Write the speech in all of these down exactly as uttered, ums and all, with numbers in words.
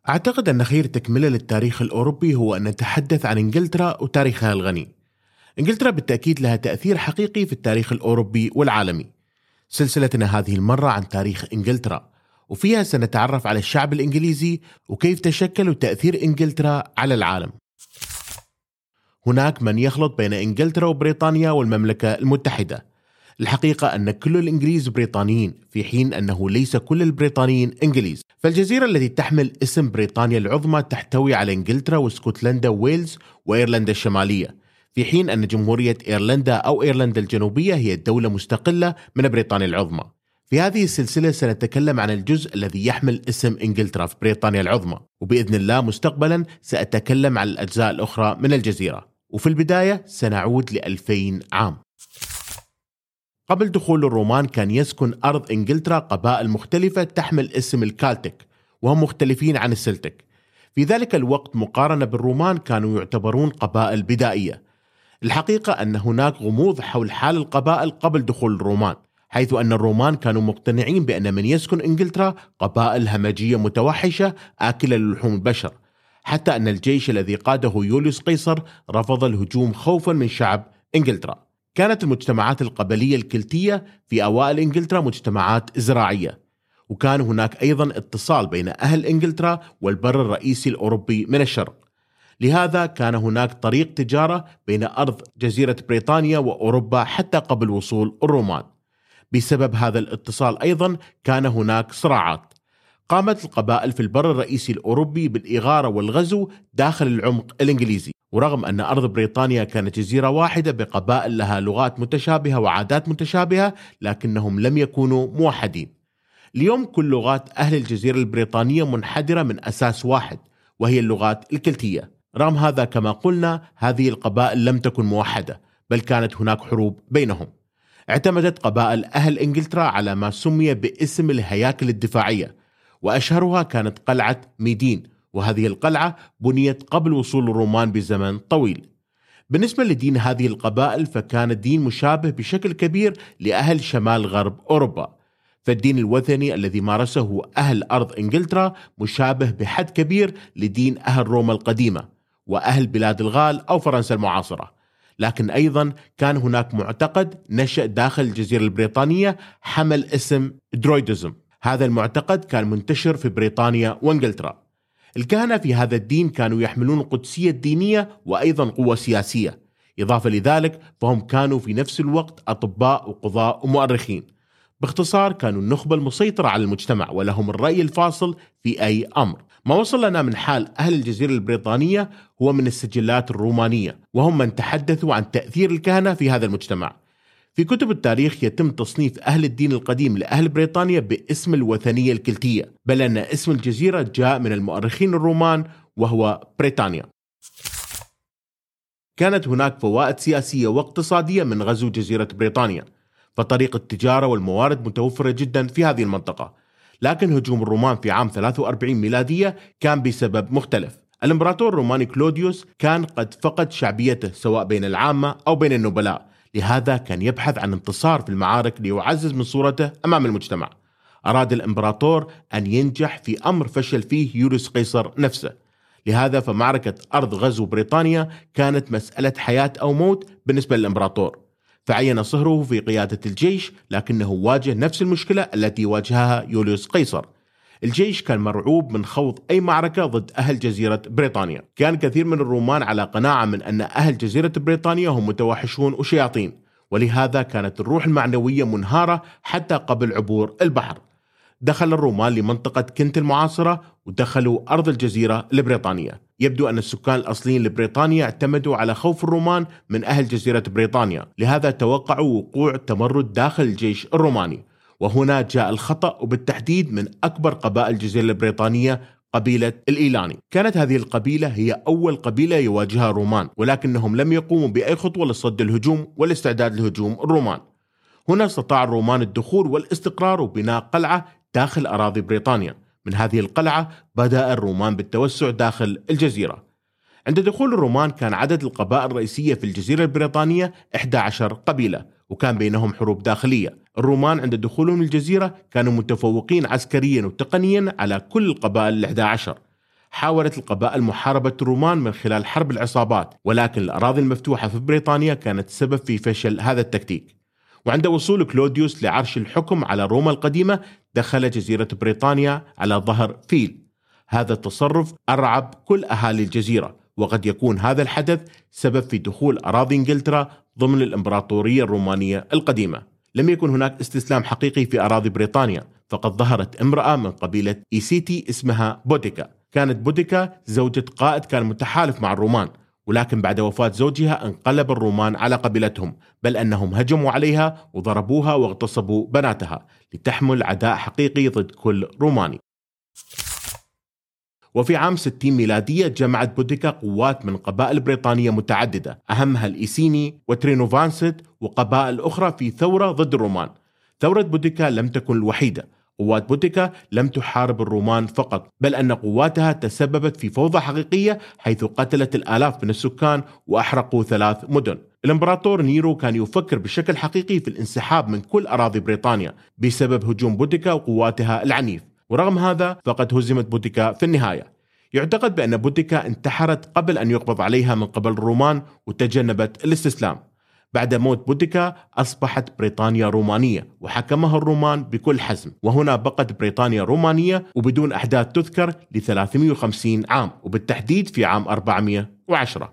أعتقد أن خير تكملة للتاريخ الأوروبي هو أن نتحدث عن إنجلترا وتاريخها الغني. إنجلترا بالتأكيد لها تأثير حقيقي في التاريخ الأوروبي والعالمي. سلسلتنا هذه المرة عن تاريخ إنجلترا، وفيها سنتعرف على الشعب الإنجليزي وكيف تشكل تأثير إنجلترا على العالم. هناك من يخلط بين إنجلترا وبريطانيا والمملكة المتحدة. الحقيقة أن كل الإنجليز بريطانيين، في حين أنه ليس كل البريطانيين إنجليز. فالجزيرة التي تحمل اسم بريطانيا العظمى تحتوي على إنجلترا واسكتلندا وويلز وإيرلندا الشمالية، في حين أن جمهورية إيرلندا أو إيرلندا الجنوبية هي دولة مستقلة من بريطانيا العظمى. في هذه السلسلة سنتكلم عن الجزء الذي يحمل اسم إنجلترا في بريطانيا العظمى، وبإذن الله مستقبلا سأتكلم عن الأجزاء الأخرى من الجزيرة. وفي البداية سنعود لألفين عام. قبل دخول الرومان كان يسكن أرض إنجلترا قبائل مختلفة تحمل اسم الكالتك، وهم مختلفين عن السلتك. في ذلك الوقت مقارنة بالرومان كانوا يعتبرون قبائل بدائية. الحقيقة أن هناك غموض حول حال القبائل قبل دخول الرومان، حيث أن الرومان كانوا مقتنعين بأن من يسكن إنجلترا قبائل همجية متوحشة آكلة للحوم البشر، حتى أن الجيش الذي قاده يوليوس قيصر رفض الهجوم خوفا من شعب إنجلترا. كانت المجتمعات القبلية الكلتية في أوائل إنجلترا مجتمعات زراعية، وكان هناك أيضا اتصال بين أهل إنجلترا والبر الرئيسي الأوروبي من الشرق. لهذا كان هناك طريق تجارة بين أرض جزيرة بريطانيا وأوروبا حتى قبل وصول الرومان. بسبب هذا الاتصال أيضا كان هناك صراعات. قامت القبائل في البر الرئيسي الأوروبي بالإغارة والغزو داخل العمق الإنجليزي، ورغم أن أرض بريطانيا كانت جزيرة واحدة بقبائل لها لغات متشابهة وعادات متشابهة، لكنهم لم يكونوا موحدين. اليوم كل لغات أهل الجزيرة البريطانية منحدرة من أساس واحد، وهي اللغات الكلتية. رغم هذا كما قلنا هذه القبائل لم تكن موحدة، بل كانت هناك حروب بينهم. اعتمدت قبائل أهل إنجلترا على ما سمي باسم الهياكل الدفاعية، وأشهرها كانت قلعة ميدين، وهذه القلعة بنيت قبل وصول الرومان بزمن طويل. بالنسبة لدين هذه القبائل فكان الدين مشابه بشكل كبير لأهل شمال غرب أوروبا. فالدين الوثني الذي مارسه أهل أرض إنجلترا مشابه بحد كبير لدين أهل روما القديمة وأهل بلاد الغال أو فرنسا المعاصرة. لكن أيضا كان هناك معتقد نشأ داخل الجزيرة البريطانية حمل اسم درويدزم. هذا المعتقد كان منتشر في بريطانيا وإنجلترا. الكهنة في هذا الدين كانوا يحملون القدسية الدينية وأيضا قوة سياسية. إضافة لذلك فهم كانوا في نفس الوقت أطباء وقضاء ومؤرخين. باختصار كانوا النخبة المسيطرة على المجتمع ولهم الرأي الفاصل في أي أمر. ما وصل لنا من حال أهل الجزيرة البريطانية هو من السجلات الرومانية، وهم من تحدثوا عن تأثير الكهنة في هذا المجتمع. في كتب التاريخ يتم تصنيف أهل الدين القديم لأهل بريطانيا باسم الوثنية الكلتية، بل أن اسم الجزيرة جاء من المؤرخين الرومان وهو بريطانيا. كانت هناك فوائد سياسية واقتصادية من غزو جزيرة بريطانيا، فطريق التجارة والموارد متوفرة جدا في هذه المنطقة. لكن هجوم الرومان في عام ثلاثة وأربعين ميلادية كان بسبب مختلف. الإمبراطور الروماني كلوديوس كان قد فقد شعبيته سواء بين العامة أو بين النبلاء، لهذا كان يبحث عن انتصار في المعارك ليعزز من صورته أمام المجتمع. أراد الإمبراطور أن ينجح في أمر فشل فيه يوليوس قيصر نفسه. لهذا فمعركة أرض غزو بريطانيا كانت مسألة حياة أو موت بالنسبة للإمبراطور، فعين صهره في قيادة الجيش، لكنه واجه نفس المشكلة التي واجهها يوليوس قيصر. الجيش كان مرعوب من خوض أي معركة ضد أهل جزيرة بريطانيا. كان كثير من الرومان على قناعة من أن أهل جزيرة بريطانيا هم متوحشون وشياطين، ولهذا كانت الروح المعنوية منهارة حتى قبل عبور البحر. دخل الرومان لمنطقة كنت المعاصرة ودخلوا أرض الجزيرة البريطانية. يبدو أن السكان الأصليين لبريطانيا اعتمدوا على خوف الرومان من أهل جزيرة بريطانيا، لهذا توقعوا وقوع تمرد داخل الجيش الروماني. وهنا جاء الخطأ، وبالتحديد من أكبر قبائل الجزيرة البريطانية قبيلة الإيلاني. كانت هذه القبيلة هي أول قبيلة يواجهها الرومان، ولكنهم لم يقوموا بأي خطوة لصد الهجوم والاستعداد لهجوم الرومان. هنا استطاع الرومان الدخول والاستقرار وبناء قلعة داخل أراضي بريطانيا. من هذه القلعة بدأ الرومان بالتوسع داخل الجزيرة. عند دخول الرومان كان عدد القبائل الرئيسية في الجزيرة البريطانية إحدى عشرة قبيلة، وكان بينهم حروب داخلية. الرومان عند دخولهم الجزيرة كانوا متفوقين عسكريا وتقنيا على كل القبائل الإحدى عشر. حاولت القبائل محاربة الرومان من خلال حرب العصابات، ولكن الأراضي المفتوحة في بريطانيا كانت سبب في فشل هذا التكتيك. وعند وصول كلوديوس لعرش الحكم على روما القديمة دخل جزيرة بريطانيا على ظهر فيل. هذا التصرف أرعب كل أهالي الجزيرة، وقد يكون هذا الحدث سبب في دخول أراضي إنجلترا ضمن الإمبراطورية الرومانية القديمة. لم يكن هناك استسلام حقيقي في أراضي بريطانيا، فقد ظهرت امرأة من قبيلة إيسيتي اسمها بوديكا. كانت بوديكا زوجة قائد كان متحالف مع الرومان، ولكن بعد وفاة زوجها انقلب الرومان على قبيلتهم، بل أنهم هجموا عليها وضربوها واغتصبوا بناتها لتحمل عداء حقيقي ضد كل روماني. وفي عام ستين ميلادية جمعت بوديكا قوات من قبائل بريطانية متعددة، أهمها الإيسيني وترينوفانست وقبائل أخرى في ثورة ضد الرومان. ثورة بوديكا لم تكن الوحيدة. قوات بوديكا لم تحارب الرومان فقط، بل أن قواتها تسببت في فوضى حقيقية، حيث قتلت الآلاف من السكان وأحرقوا ثلاث مدن. الإمبراطور نيرو كان يفكر بشكل حقيقي في الانسحاب من كل أراضي بريطانيا بسبب هجوم بوديكا وقواتها العنيف، ورغم هذا فقد هزمت بوديكا في النهاية. يعتقد بأن بوديكا انتحرت قبل أن يقبض عليها من قبل الرومان وتجنبت الاستسلام. بعد موت بوديكا أصبحت بريطانيا رومانية وحكمها الرومان بكل حزم، وهنا بقت بريطانيا رومانية وبدون أحداث تذكر ل ثلاثمئة وخمسين عام، وبالتحديد في عام أربعمئة وعشرة.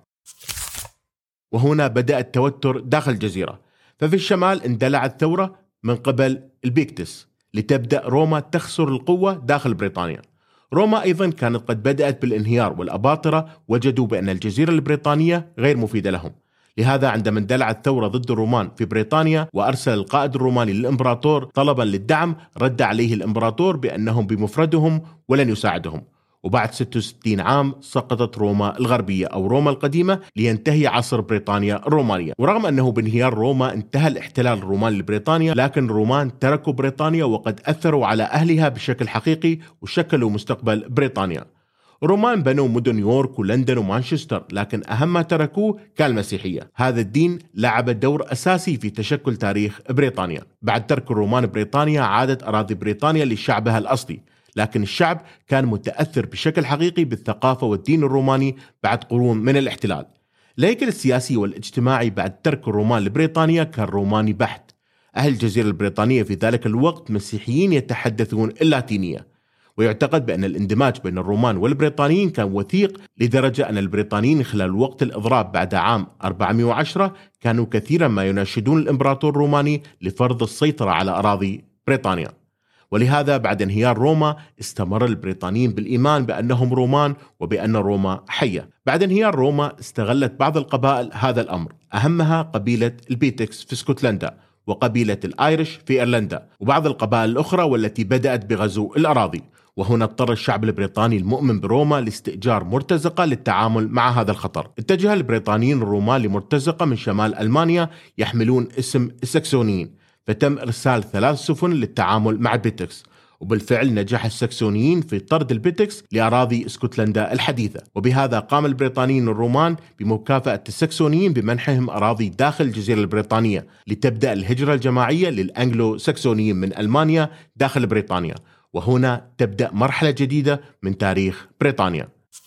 وهنا بدأ التوتر داخل الجزيرة. ففي الشمال اندلعت ثورة من قبل البيكتس لتبدأ روما تخسر القوة داخل بريطانيا. روما أيضا كانت قد بدأت بالانهيار، والأباطرة وجدوا بأن الجزيرة البريطانية غير مفيدة لهم. لهذا عندما اندلعت ثورة ضد الرومان في بريطانيا وأرسل القائد الروماني للإمبراطور طلبا للدعم، رد عليه الإمبراطور بأنهم بمفردهم ولن يساعدهم. وبعد ستة وستين عام سقطت روما الغربية أو روما القديمة لينتهي عصر بريطانيا الرومانية. ورغم أنه بانهيار روما انتهى الاحتلال الروماني لبريطانيا، لكن الرومان تركوا بريطانيا وقد أثروا على أهلها بشكل حقيقي وشكلوا مستقبل بريطانيا. الرومان بنوا مدن نيويورك ولندن ومانشستر، لكن أهم ما تركوه كان المسيحية. هذا الدين لعب دور أساسي في تشكل تاريخ بريطانيا. بعد ترك الرومان بريطانيا عادت أراضي بريطانيا لشعبها الأصلي، لكن الشعب كان متأثر بشكل حقيقي بالثقافة والدين الروماني بعد قرون من الاحتلال. الهيكل السياسي والاجتماعي بعد ترك الرومان لبريطانيا كان روماني بحت. أهل الجزيرة البريطانية في ذلك الوقت مسيحيين يتحدثون اللاتينية، ويعتقد بأن الاندماج بين الرومان والبريطانيين كان وثيق، لدرجة أن البريطانيين خلال وقت الإضراب بعد عام أربعمئة وعشرة كانوا كثيرا ما يناشدون الإمبراطور الروماني لفرض السيطرة على أراضي بريطانيا. ولهذا بعد انهيار روما استمر البريطانيين بالإيمان بأنهم رومان وبأن روما حية. بعد انهيار روما استغلت بعض القبائل هذا الأمر، أهمها قبيلة البيتكس في اسكتلندا، وقبيلة الآيرش في إيرلندا، وبعض القبائل الأخرى والتي بدأت بغزو الأراضي. وهنا اضطر الشعب البريطاني المؤمن بروما لاستئجار مرتزقة للتعامل مع هذا الخطر. اتجه البريطانيين الرومان لمرتزقة من شمال ألمانيا يحملون اسم السكسونيين، فتم إرسال ثلاث سفن للتعامل مع البيتكس، وبالفعل نجح السكسونيين في طرد البيتكس لأراضي اسكتلندا الحديثة. وبهذا قام البريطانيين الرومان بمكافأة السكسونيين بمنحهم أراضي داخل الجزيرة البريطانية، لتبدأ الهجرة الجماعية للأنجلو سكسونيين من ألمانيا داخل بريطانيا. وهنا تبدأ مرحلة جديدة من تاريخ بريطانيا.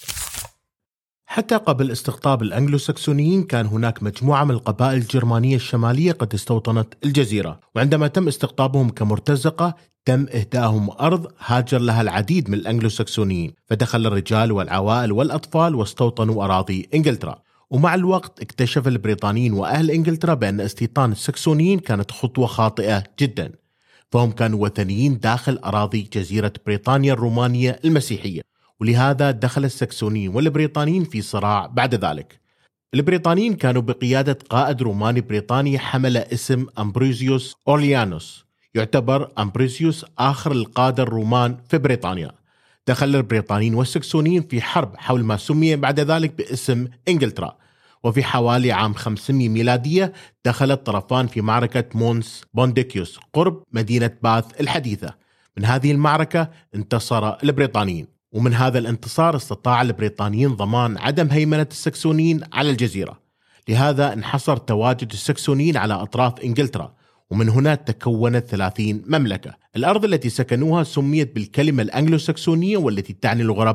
حتى قبل استقطاب الأنجلو سكسونيين كان هناك مجموعة من القبائل الجرمانية الشمالية قد استوطنت الجزيرة، وعندما تم استقطابهم كمرتزقة تم إهدائهم أرض هاجر لها العديد من الأنجلو سكسونيين، فدخل الرجال والعوائل والأطفال واستوطنوا أراضي إنجلترا. ومع الوقت اكتشف البريطانيين وأهل إنجلترا بأن استيطان السكسونيين كانت خطوة خاطئة جدا، فهم كانوا وثنيين داخل أراضي جزيرة بريطانيا الرومانية المسيحية، ولهذا دخل السكسونيين والبريطانيين في صراع بعد ذلك. البريطانيين كانوا بقيادة قائد روماني بريطاني حمل اسم أمبروزيوس أورليانوس. يعتبر أمبروزيوس آخر القادة الرومان في بريطانيا. دخل البريطانيين والسكسونيين في حرب حول ما سمي بعد ذلك باسم إنجلترا، وفي حوالي عام خمسمئة ميلادية دخل الطرفان في معركة مونس بونديكيوس قرب مدينة باث الحديثة. من هذه المعركة انتصر البريطانيين، ومن هذا الانتصار استطاع البريطانيين ضمان عدم هيمنة السكسونيين على الجزيرة. لهذا انحصر تواجد السكسونيين على أطراف إنجلترا، ومن هنا تكونت ثلاثين مملكة. الأرض التي سكنوها سميت بالكلمة الأنجلو سكسونية، والتي تعني الغرباء،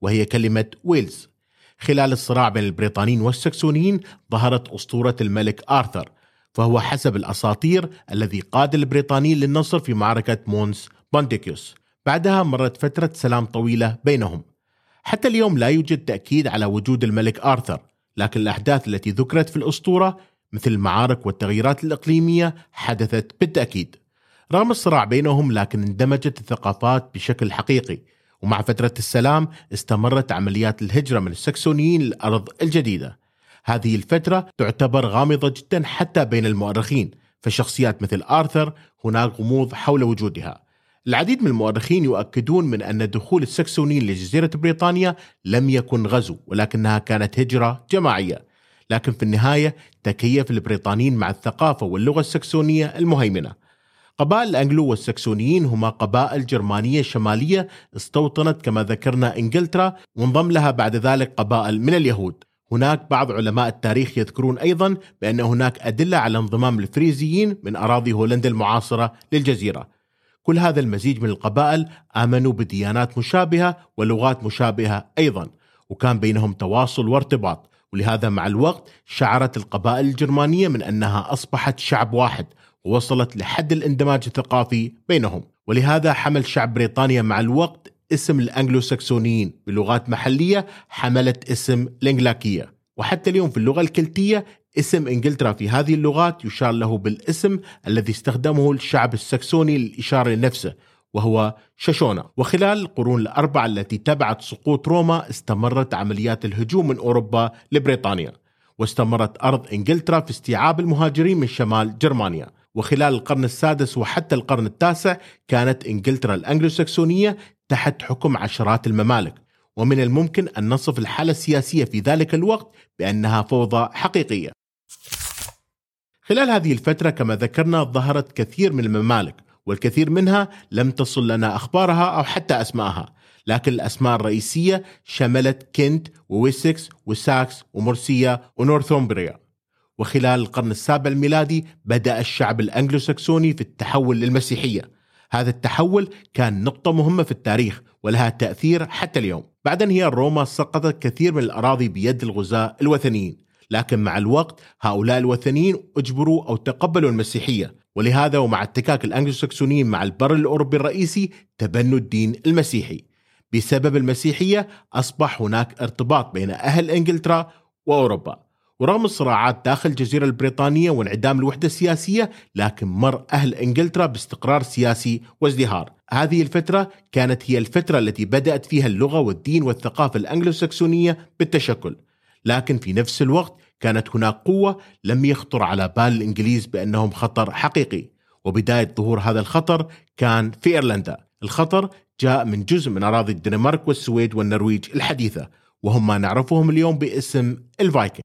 وهي كلمة ويلز. خلال الصراع بين البريطانيين والسكسونيين ظهرت أسطورة الملك آرثر، فهو حسب الأساطير الذي قاد البريطانيين للنصر في معركة مونس بونديكيوس. بعدها مرت فترة سلام طويلة بينهم. حتى اليوم لا يوجد تأكيد على وجود الملك آرثر، لكن الأحداث التي ذكرت في الأسطورة مثل المعارك والتغييرات الإقليمية حدثت بالتأكيد. رغم الصراع بينهم لكن اندمجت الثقافات بشكل حقيقي، ومع فترة السلام استمرت عمليات الهجرة من السكسونيين للأرض الجديدة. هذه الفترة تعتبر غامضة جدا حتى بين المؤرخين، فشخصيات مثل آرثر هناك غموض حول وجودها. العديد من المؤرخين يؤكدون من أن دخول السكسونيين لجزيرة بريطانيا لم يكن غزو، ولكنها كانت هجرة جماعية. لكن في النهاية تكيف البريطانيين مع الثقافة واللغة السكسونية المهيمنة. قبائل الأنجلو والسكسونيين هما قبائل جرمانية شمالية استوطنت كما ذكرنا إنجلترا، وانضم لها بعد ذلك قبائل من اليهود. هناك بعض علماء التاريخ يذكرون أيضا بأن هناك أدلة على انضمام الفريزيين من أراضي هولندا المعاصرة للجزيرة. كل هذا المزيج من القبائل آمنوا بديانات مشابهة ولغات مشابهة أيضا، وكان بينهم تواصل وارتباط، ولهذا مع الوقت شعرت القبائل الجرمانية من أنها أصبحت شعب واحد، ووصلت لحد الاندماج الثقافي بينهم. ولهذا حمل شعب بريطانيا مع الوقت اسم الأنجلو ساكسونيين بلغات محلية حملت اسم الإنجلاكية. وحتى اليوم في اللغة الكلتية اسم إنجلترا في هذه اللغات يشار له بالاسم الذي استخدمه الشعب السكسوني للإشارة لنفسه، وهو شاشونا. وخلال القرون الأربعة التي تبعت سقوط روما استمرت عمليات الهجوم من أوروبا لبريطانيا، واستمرت أرض إنجلترا في استيعاب المهاجرين من شمال جرمانيا. وخلال القرن السادس وحتى القرن التاسع كانت إنجلترا الأنجلوساكسونية تحت حكم عشرات الممالك، ومن الممكن أن نصف الحالة السياسية في ذلك الوقت بأنها فوضى حقيقية. خلال هذه الفترة كما ذكرنا ظهرت كثير من الممالك، والكثير منها لم تصل لنا أخبارها أو حتى أسماءها، لكن الأسماء الرئيسية شملت كنت وويسكس وساكس ومرسيا ونورثومبريا. وخلال القرن السابع الميلادي بدأ الشعب الأنجلوساكسوني في التحول للمسيحية. هذا التحول كان نقطة مهمة في التاريخ ولها تأثير حتى اليوم. بعد انهيار روما سقطت كثير من الأراضي بيد الغزاة الوثنيين، لكن مع الوقت هؤلاء الوثنيين أجبروا أو تقبلوا المسيحية، ولهذا ومع اتكاك الأنجلوساكسونيين مع البر الأوروبي الرئيسي تبنوا الدين المسيحي. بسبب المسيحية أصبح هناك ارتباط بين أهل إنجلترا وأوروبا. ورغم الصراعات داخل الجزيرة البريطانية وانعدام الوحدة السياسية، لكن مر أهل إنجلترا باستقرار سياسي وازدهار. هذه الفترة كانت هي الفترة التي بدأت فيها اللغة والدين والثقافة الأنجلوساكسونية بالتشكل، لكن في نفس الوقت كانت هناك قوة لم يخطر على بال الإنجليز بأنهم خطر حقيقي. وبداية ظهور هذا الخطر كان في إيرلندا. الخطر جاء من جزء من أراضي الدنمارك والسويد والنرويج الحديثة، وهم ما نعرفهم اليوم باسم الفايكنج.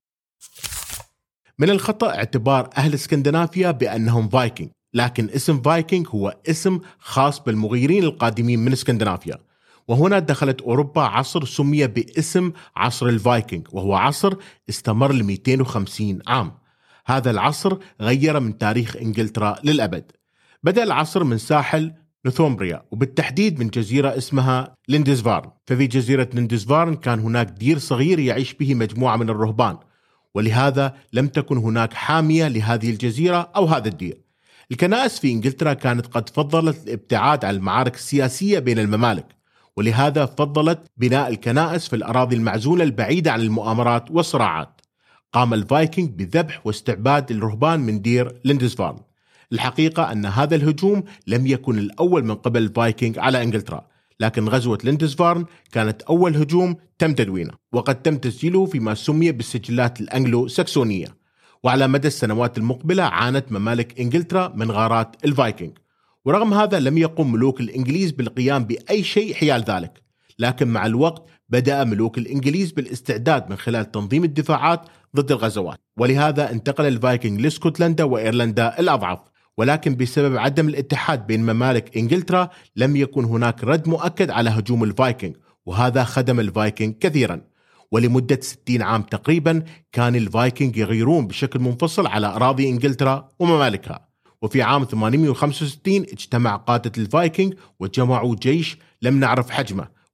من الخطأ اعتبار أهل اسكندنافيا بأنهم فايكنج، لكن اسم فايكنج هو اسم خاص بالمغيرين القادمين من اسكندنافيا. وهنا دخلت أوروبا عصر سمي باسم عصر الفايكنج، وهو عصر استمر ل مئتين وخمسين عام. هذا العصر غير من تاريخ إنجلترا للأبد. بدأ العصر من ساحل نورثومبريا، وبالتحديد من جزيرة اسمها ليندسفارن. ففي جزيرة ليندسفارن كان هناك دير صغير يعيش به مجموعة من الرهبان، ولهذا لم تكن هناك حامية لهذه الجزيرة أو هذا الدير. الكنائس في إنجلترا كانت قد فضلت الابتعاد عن المعارك السياسية بين الممالك، ولهذا فضلت بناء الكنائس في الأراضي المعزولة البعيدة عن المؤامرات والصراعات. قام الفايكنج بذبح واستعباد الرهبان من دير ليندسفارن. الحقيقة أن هذا الهجوم لم يكن الأول من قبل الفايكنج على إنجلترا، لكن غزوة ليندسفارن كانت أول هجوم تم تدوينه، وقد تم تسجيله فيما سمي بالسجلات الأنجلو ساكسونية. وعلى مدى السنوات المقبلة عانت ممالك إنجلترا من غارات الفايكنج، ورغم هذا لم يقم ملوك الإنجليز بالقيام بأي شيء حيال ذلك. لكن مع الوقت بدأ ملوك الإنجليز بالاستعداد من خلال تنظيم الدفاعات ضد الغزوات، ولهذا انتقل الفايكنج لاسكتلندا وإيرلندا الأضعف. ولكن بسبب عدم الاتحاد بين ممالك إنجلترا لم يكن هناك رد مؤكد على هجوم الفايكنج، وهذا خدم الفايكنج كثيرا. ولمدة ستين عام تقريبا كان الفايكنج يغيرون بشكل منفصل على أراضي إنجلترا وممالكها. وفي عام ثمانمئة وخمسة وستين اجتمع قادة الفايكنج وجمعوا جيش لم نعرف حجمه،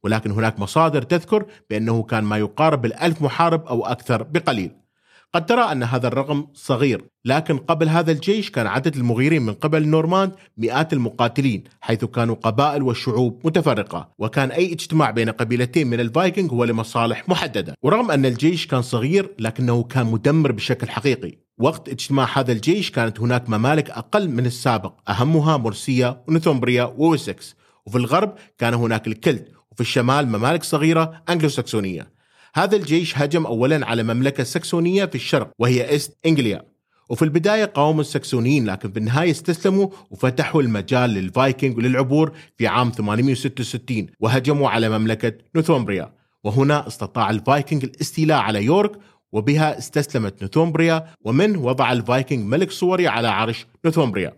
ولكن هناك مصادر تذكر بأنه كان ما يقارب الألف محارب أو أكثر بقليل. قد ترى أن هذا الرقم صغير، لكن قبل هذا الجيش كان عدد المغيرين من قبل النورمان مئات المقاتلين، حيث كانوا قبائل وشعوب متفرقة، وكان أي اجتماع بين قبيلتين من الفايكنج هو لمصالح محددة. ورغم أن الجيش كان صغير لكنه كان مدمر بشكل حقيقي. وقت اجتماع هذا الجيش كانت هناك ممالك أقل من السابق، أهمها مرسيا ونورثومبريا وويسكس، وفي الغرب كان هناك الكلت، وفي الشمال ممالك صغيرة أنجلو ساكسونية. هذا الجيش هجم أولا على مملكة ساكسونية في الشرق وهي إيست إنجليا، وفي البداية قاوموا الساكسونيين، لكن في النهاية استسلموا وفتحوا المجال للفايكنج وللعبور في عام ثمانمئة وستة وستين، وهجموا على مملكة نورثومبريا، وهنا استطاع الفايكنج الاستيلاء على يورك، وبها استسلمت نورثومبريا، ومن وضع الفايكنج ملك صوري على عرش نورثومبريا.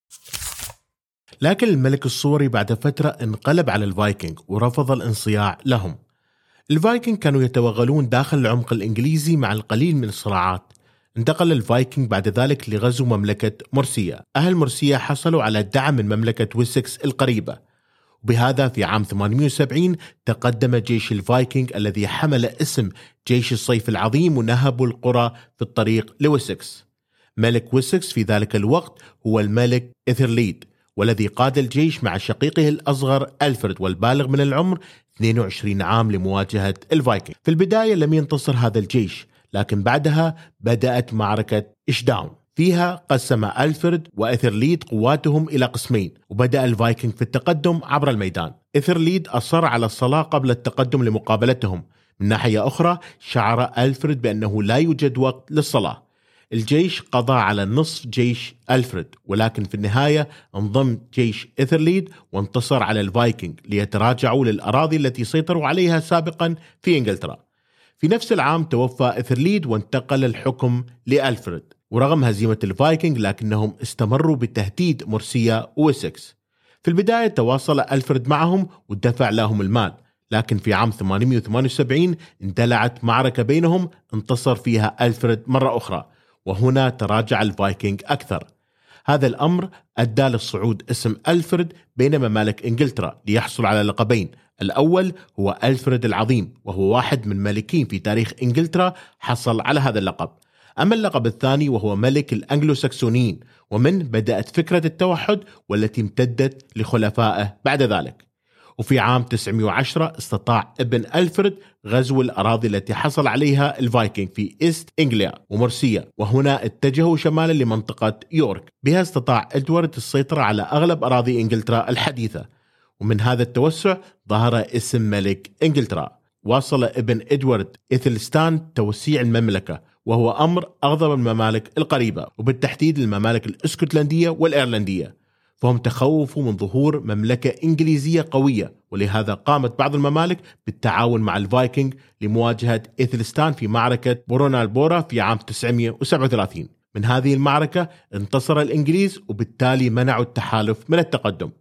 لكن الملك الصوري بعد فترة انقلب على الفايكنج ورفض الانصياع لهم. الفايكنج كانوا يتوغلون داخل العمق الإنجليزي مع القليل من الصراعات. انتقل الفايكنج بعد ذلك لغزو مملكة مرسيا. أهل مرسيا حصلوا على دعم من مملكة ويسكس القريبة، وبهذا في عام ثمانمئة وسبعين تقدم جيش الفايكنج الذي حمل اسم جيش الصيف العظيم ونهبوا القرى في الطريق لويسكس. ملك ويسكس في ذلك الوقت هو الملك إثرليد، والذي قاد الجيش مع شقيقه الأصغر ألفرد والبالغ من العمر اثنين وعشرين عام لمواجهة الفايكنج. في البداية لم ينتصر هذا الجيش، لكن بعدها بدأت معركة إشداون، فيها قسم ألفرد وإثرليد قواتهم إلى قسمين، وبدأ الفايكنج في التقدم عبر الميدان. إثرليد أصر على الصلاة قبل التقدم لمقابلتهم. من ناحية أخرى شعر ألفرد بأنه لا يوجد وقت للصلاة. الجيش قضى على نصف جيش ألفرد، ولكن في النهاية انضم جيش إثرليد وانتصر على الفايكنج ليتراجعوا للأراضي التي سيطروا عليها سابقا في إنجلترا. في نفس العام توفى إثرليد وانتقل الحكم لألفرد. ورغم هزيمة الفايكنج لكنهم استمروا بتهديد مرسيا وويسكس. في البداية تواصل ألفرد معهم ودفع لهم المال، لكن في عام ثمانمئة وثمانية وسبعين اندلعت معركة بينهم انتصر فيها ألفرد مرة أخرى، وهنا تراجع الفايكنج أكثر. هذا الأمر أدى للصعود اسم ألفرد بين ممالك إنجلترا ليحصل على لقبين. الأول هو ألفرد العظيم، وهو واحد من ملكين في تاريخ إنجلترا حصل على هذا اللقب. أما اللقب الثاني وهو ملك الأنجلو ساكسونيين، ومن بدأت فكرة التوحد والتي امتدت لخلفائه بعد ذلك. وفي عام تسعمئة وعشرة استطاع ابن ألفرد غزو الأراضي التي حصل عليها الفايكنج في إيست إنجليا ومرسيا، وهنا اتجهوا شمالا لمنطقة يورك. بها استطاع إدوارد السيطرة على أغلب أراضي إنجلترا الحديثة، ومن هذا التوسع ظهر اسم ملك إنجلترا. واصل ابن إدوارد إثلستان توسيع المملكة، وهو أمر أغضب الممالك القريبة، وبالتحديد الممالك الإسكتلندية والإيرلندية، فهم تخوفوا من ظهور مملكة إنجليزية قوية، ولهذا قامت بعض الممالك بالتعاون مع الفايكنج لمواجهة إثلستان في معركة برونالبورا في عام تسعمئة وسبعة وثلاثين. من هذه المعركة انتصر الإنجليز، وبالتالي منعوا التحالف من التقدم.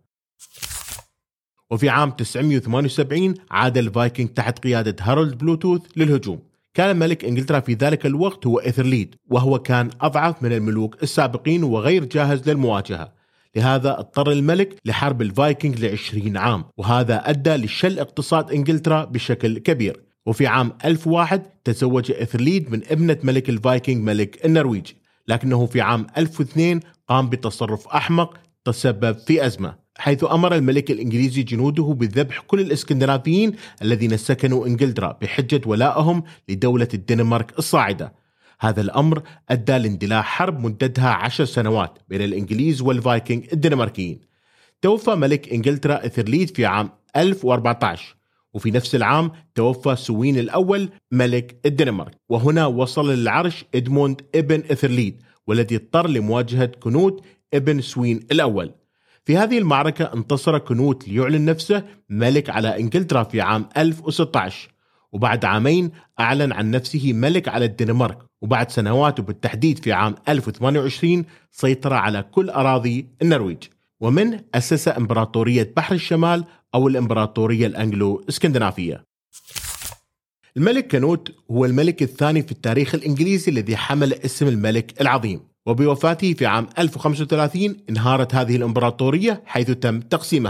وفي عام تسعمئة وثمانية وسبعين عاد الفايكنج تحت قيادة هارولد بلوتوث للهجوم. كان ملك إنجلترا في ذلك الوقت هو إثرليد، وهو كان أضعف من الملوك السابقين وغير جاهز للمواجهة. لهذا اضطر الملك لحرب الفايكنج لعشرين عام، وهذا أدى لشل اقتصاد إنجلترا بشكل كبير. وفي عام ألف وواحد تزوج إثرليد من ابنة ملك الفايكنج ملك النرويج، لكنه في عام ألف واثنين قام بتصرف أحمق تسبب في أزمة، حيث أمر الملك الإنجليزي جنوده بذبح كل الإسكندنافيين الذين سكنوا إنجلترا بحجة ولائهم لدولة الدنمارك الصاعدة. هذا الأمر أدى لاندلاع حرب مدتها عشر سنوات بين الإنجليز والفايكنج الدنماركيين. توفى ملك إنجلترا إثرليد في عام ألف وأربعة عشر، وفي نفس العام توفى سوين الأول ملك الدنمارك. وهنا وصل للعرش إدموند ابن إثرليد، والذي اضطر لمواجهة كنوت ابن سوين الأول. في هذه المعركة انتصر كنوت ليعلن نفسه ملك على إنجلترا في عام ألف وستة عشر، وبعد عامين أعلن عن نفسه ملك على الدنمارك، وبعد سنوات وبالتحديد في عام ألف وثمانية وعشرين سيطر على كل أراضي النرويج، ومن أسس إمبراطورية بحر الشمال أو الإمبراطورية الأنجلو اسكندنافية. الملك كنوت هو الملك الثاني في التاريخ الإنجليزي الذي حمل اسم الملك العظيم، وبوفاته في عام ألف وخمسة وثلاثين انهارت هذه الإمبراطورية حيث تم تقسيمها،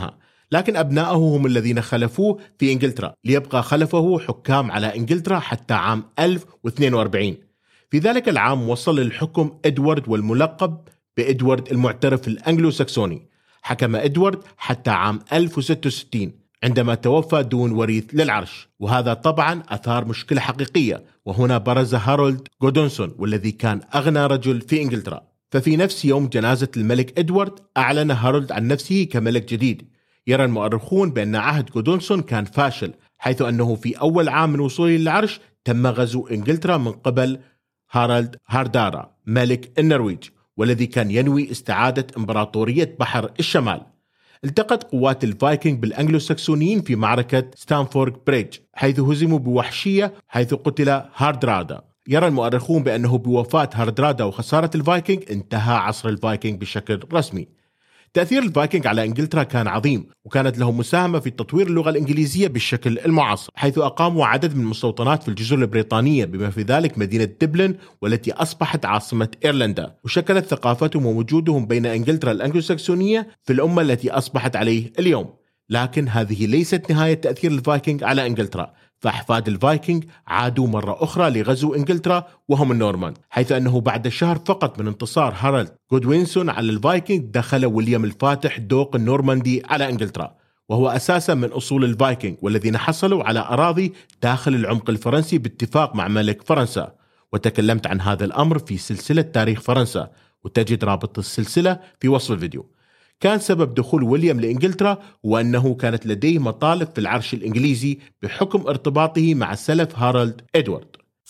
لكن أبنائه هم الذين خلفوه في إنجلترا، ليبقى خلفه حكام على إنجلترا حتى عام ألف واثنين وأربعين. في ذلك العام وصل للحكم إدوارد، والملقب بإدوارد المعترف الأنجلو ساكسوني. حكم إدوارد حتى عام ألف وستة وستين عندما توفى دون وريث للعرش، وهذا طبعا أثار مشكلة حقيقية. وهنا برز هارولد غودونسون، والذي كان أغنى رجل في إنجلترا. ففي نفس يوم جنازة الملك إدوارد أعلن هارولد عن نفسه كملك جديد. يرى المؤرخون بأن عهد غودونسون كان فاشل، حيث أنه في أول عام من وصوله للعرش تم غزو إنجلترا من قبل هارالد هاردارا ملك النرويج، والذي كان ينوي استعادة إمبراطورية بحر الشمال. التقت قوات الفايكنج بالأنجلو ساكسونيين في معركة ستانفورد بريدج، حيث هزموا بوحشية، حيث قتل هاردرادا. يرى المؤرخون بأنه بوفاة هاردرادا وخسارة الفايكنج انتهى عصر الفايكنج بشكل رسمي. تأثير الفايكنج على إنجلترا كان عظيم، وكانت لهم مساهمة في تطوير اللغة الإنجليزية بالشكل المعاصر، حيث أقاموا عدد من المستوطنات في الجزر البريطانية، بما في ذلك مدينة دبلن، والتي أصبحت عاصمة إيرلندا. وشكلت ثقافتهم ووجودهم بين إنجلترا الأنجلوساكسونية في الأمة التي أصبحت عليه اليوم. لكن هذه ليست نهاية تأثير الفايكنج على إنجلترا، فأحفاد الفايكنج عادوا مرة أخرى لغزو إنجلترا وهم النورمان، حيث أنه بعد شهر فقط من انتصار هارالد غودوينسون على الفايكنج دخل ويليام الفاتح دوق النورماندي على إنجلترا، وهو أساسا من أصول الفايكنج، والذين حصلوا على أراضي داخل العمق الفرنسي باتفاق مع ملك فرنسا. وتكلمت عن هذا الأمر في سلسلة تاريخ فرنسا، وتجد رابط السلسلة في وصف الفيديو. كان سبب دخول ويليام لإنجلترا هو أنه كانت لديه مطالب في العرش الإنجليزي بحكم ارتباطه مع سلف هارولد إدوارد.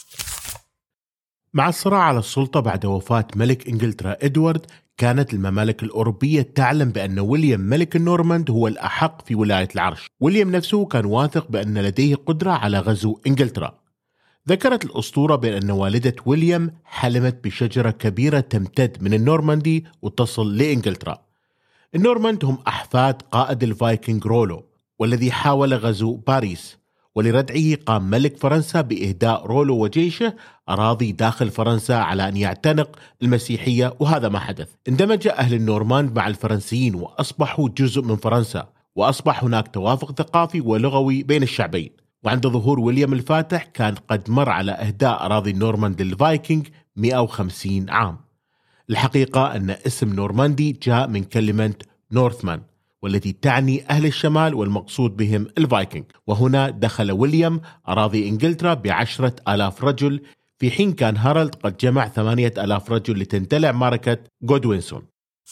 مع الصراع على السلطة بعد وفاة ملك إنجلترا إدوارد، كانت الممالك الأوروبية تعلم بأن ويليام ملك النورماند هو الأحق في ولاية العرش. ويليام نفسه كان واثق بأن لديه قدرة على غزو إنجلترا. ذكرت الأسطورة بأن والدة ويليام حلمت بشجرة كبيرة تمتد من النورماندي وتصل لإنجلترا. النورماند هم أحفاد قائد الفايكنج رولو، والذي حاول غزو باريس، ولردعه قام ملك فرنسا بإهداء رولو وجيشه أراضي داخل فرنسا على أن يعتنق المسيحية، وهذا ما حدث. اندمج أهل النورماند مع الفرنسيين وأصبحوا جزء من فرنسا، وأصبح هناك توافق ثقافي ولغوي بين الشعبين. وعند ظهور ويليام الفاتح كان قد مر على إهداء أراضي النورماند للفايكنج مئة وخمسين عام. الحقيقة أن اسم نورماندي جاء من كلمة نورثمان، والتي تعني أهل الشمال، والمقصود بهم الفايكنج. وهنا دخل ويليام أراضي إنجلترا بعشرة آلاف رجل، في حين كان هارالد قد جمع ثمانية آلاف رجل لتندلع معركة غودوينسون.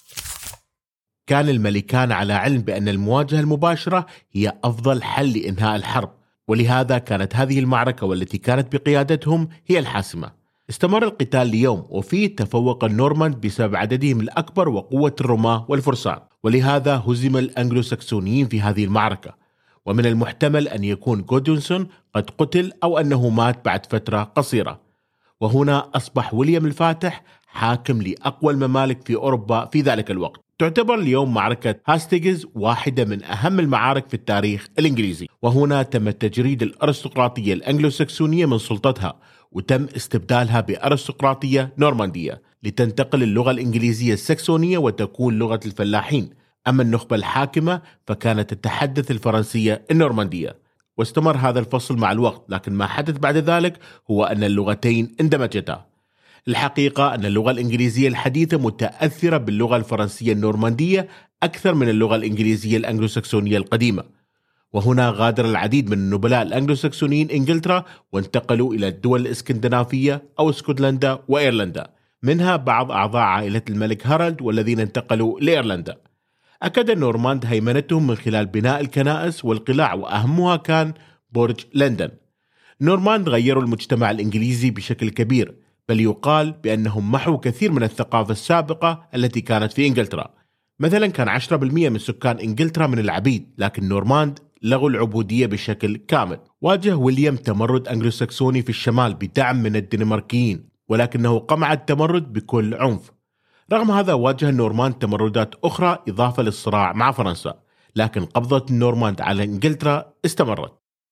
كان الملكان على علم بأن المواجهة المباشرة هي أفضل حل لإنهاء الحرب، ولهذا كانت هذه المعركة والتي كانت بقيادتهم هي الحاسمة. استمر القتال ليوم، وفيه تفوق النورماند بسبب عددهم الأكبر وقوة الرماة والفرسان، ولهذا هزم الأنجلو ساكسونيين في هذه المعركة. ومن المحتمل أن يكون غودوينسون قد قتل أو أنه مات بعد فترة قصيرة. وهنا أصبح ويليام الفاتح حاكم لأقوى الممالك في أوروبا في ذلك الوقت. تعتبر اليوم معركة هاستيغز واحدة من أهم المعارك في التاريخ الإنجليزي، وهنا تم تجريد الأرستقراطية الأنجلو ساكسونية من سلطتها، وتم استبدالها بأرستقراطية نورماندية لتنتقل اللغة الإنجليزية الساكسونية وتكون لغة الفلاحين. أما النخبة الحاكمة فكانت تتحدث الفرنسية النورماندية. واستمر هذا الفصل مع الوقت، لكن ما حدث بعد ذلك هو أن اللغتين اندمجتا. الحقيقة أن اللغة الإنجليزية الحديثة متأثرة باللغة الفرنسية النورماندية أكثر من اللغة الإنجليزية الأنجلوساكسونية القديمة. وهنا غادر العديد من النبلاء الأنجلوساكسونيين إنجلترا وانتقلوا إلى الدول الإسكندنافية أو اسكتلندا وإيرلندا، منها بعض أعضاء عائلة الملك هارالد والذين انتقلوا لإيرلندا. أكد النورماند هيمنتهم من خلال بناء الكنائس والقلاع، وأهمها كان برج لندن. النورماند غيروا المجتمع الإنجليزي بشكل كبير، بل يقال بأنهم محوا كثير من الثقافة السابقة التي كانت في إنجلترا. مثلا كان عشرة بالمئة من سكان إنجلترا من العبيد، لكن نورماند لغوا العبودية بشكل كامل. واجه ويليام تمرد أنجلوساكسوني في الشمال بدعم من الدنماركيين، ولكنه قمع التمرد بكل عنف. رغم هذا واجه النورماند تمردات أخرى إضافة للصراع مع فرنسا، لكن قبضة النورماند على إنجلترا استمرت.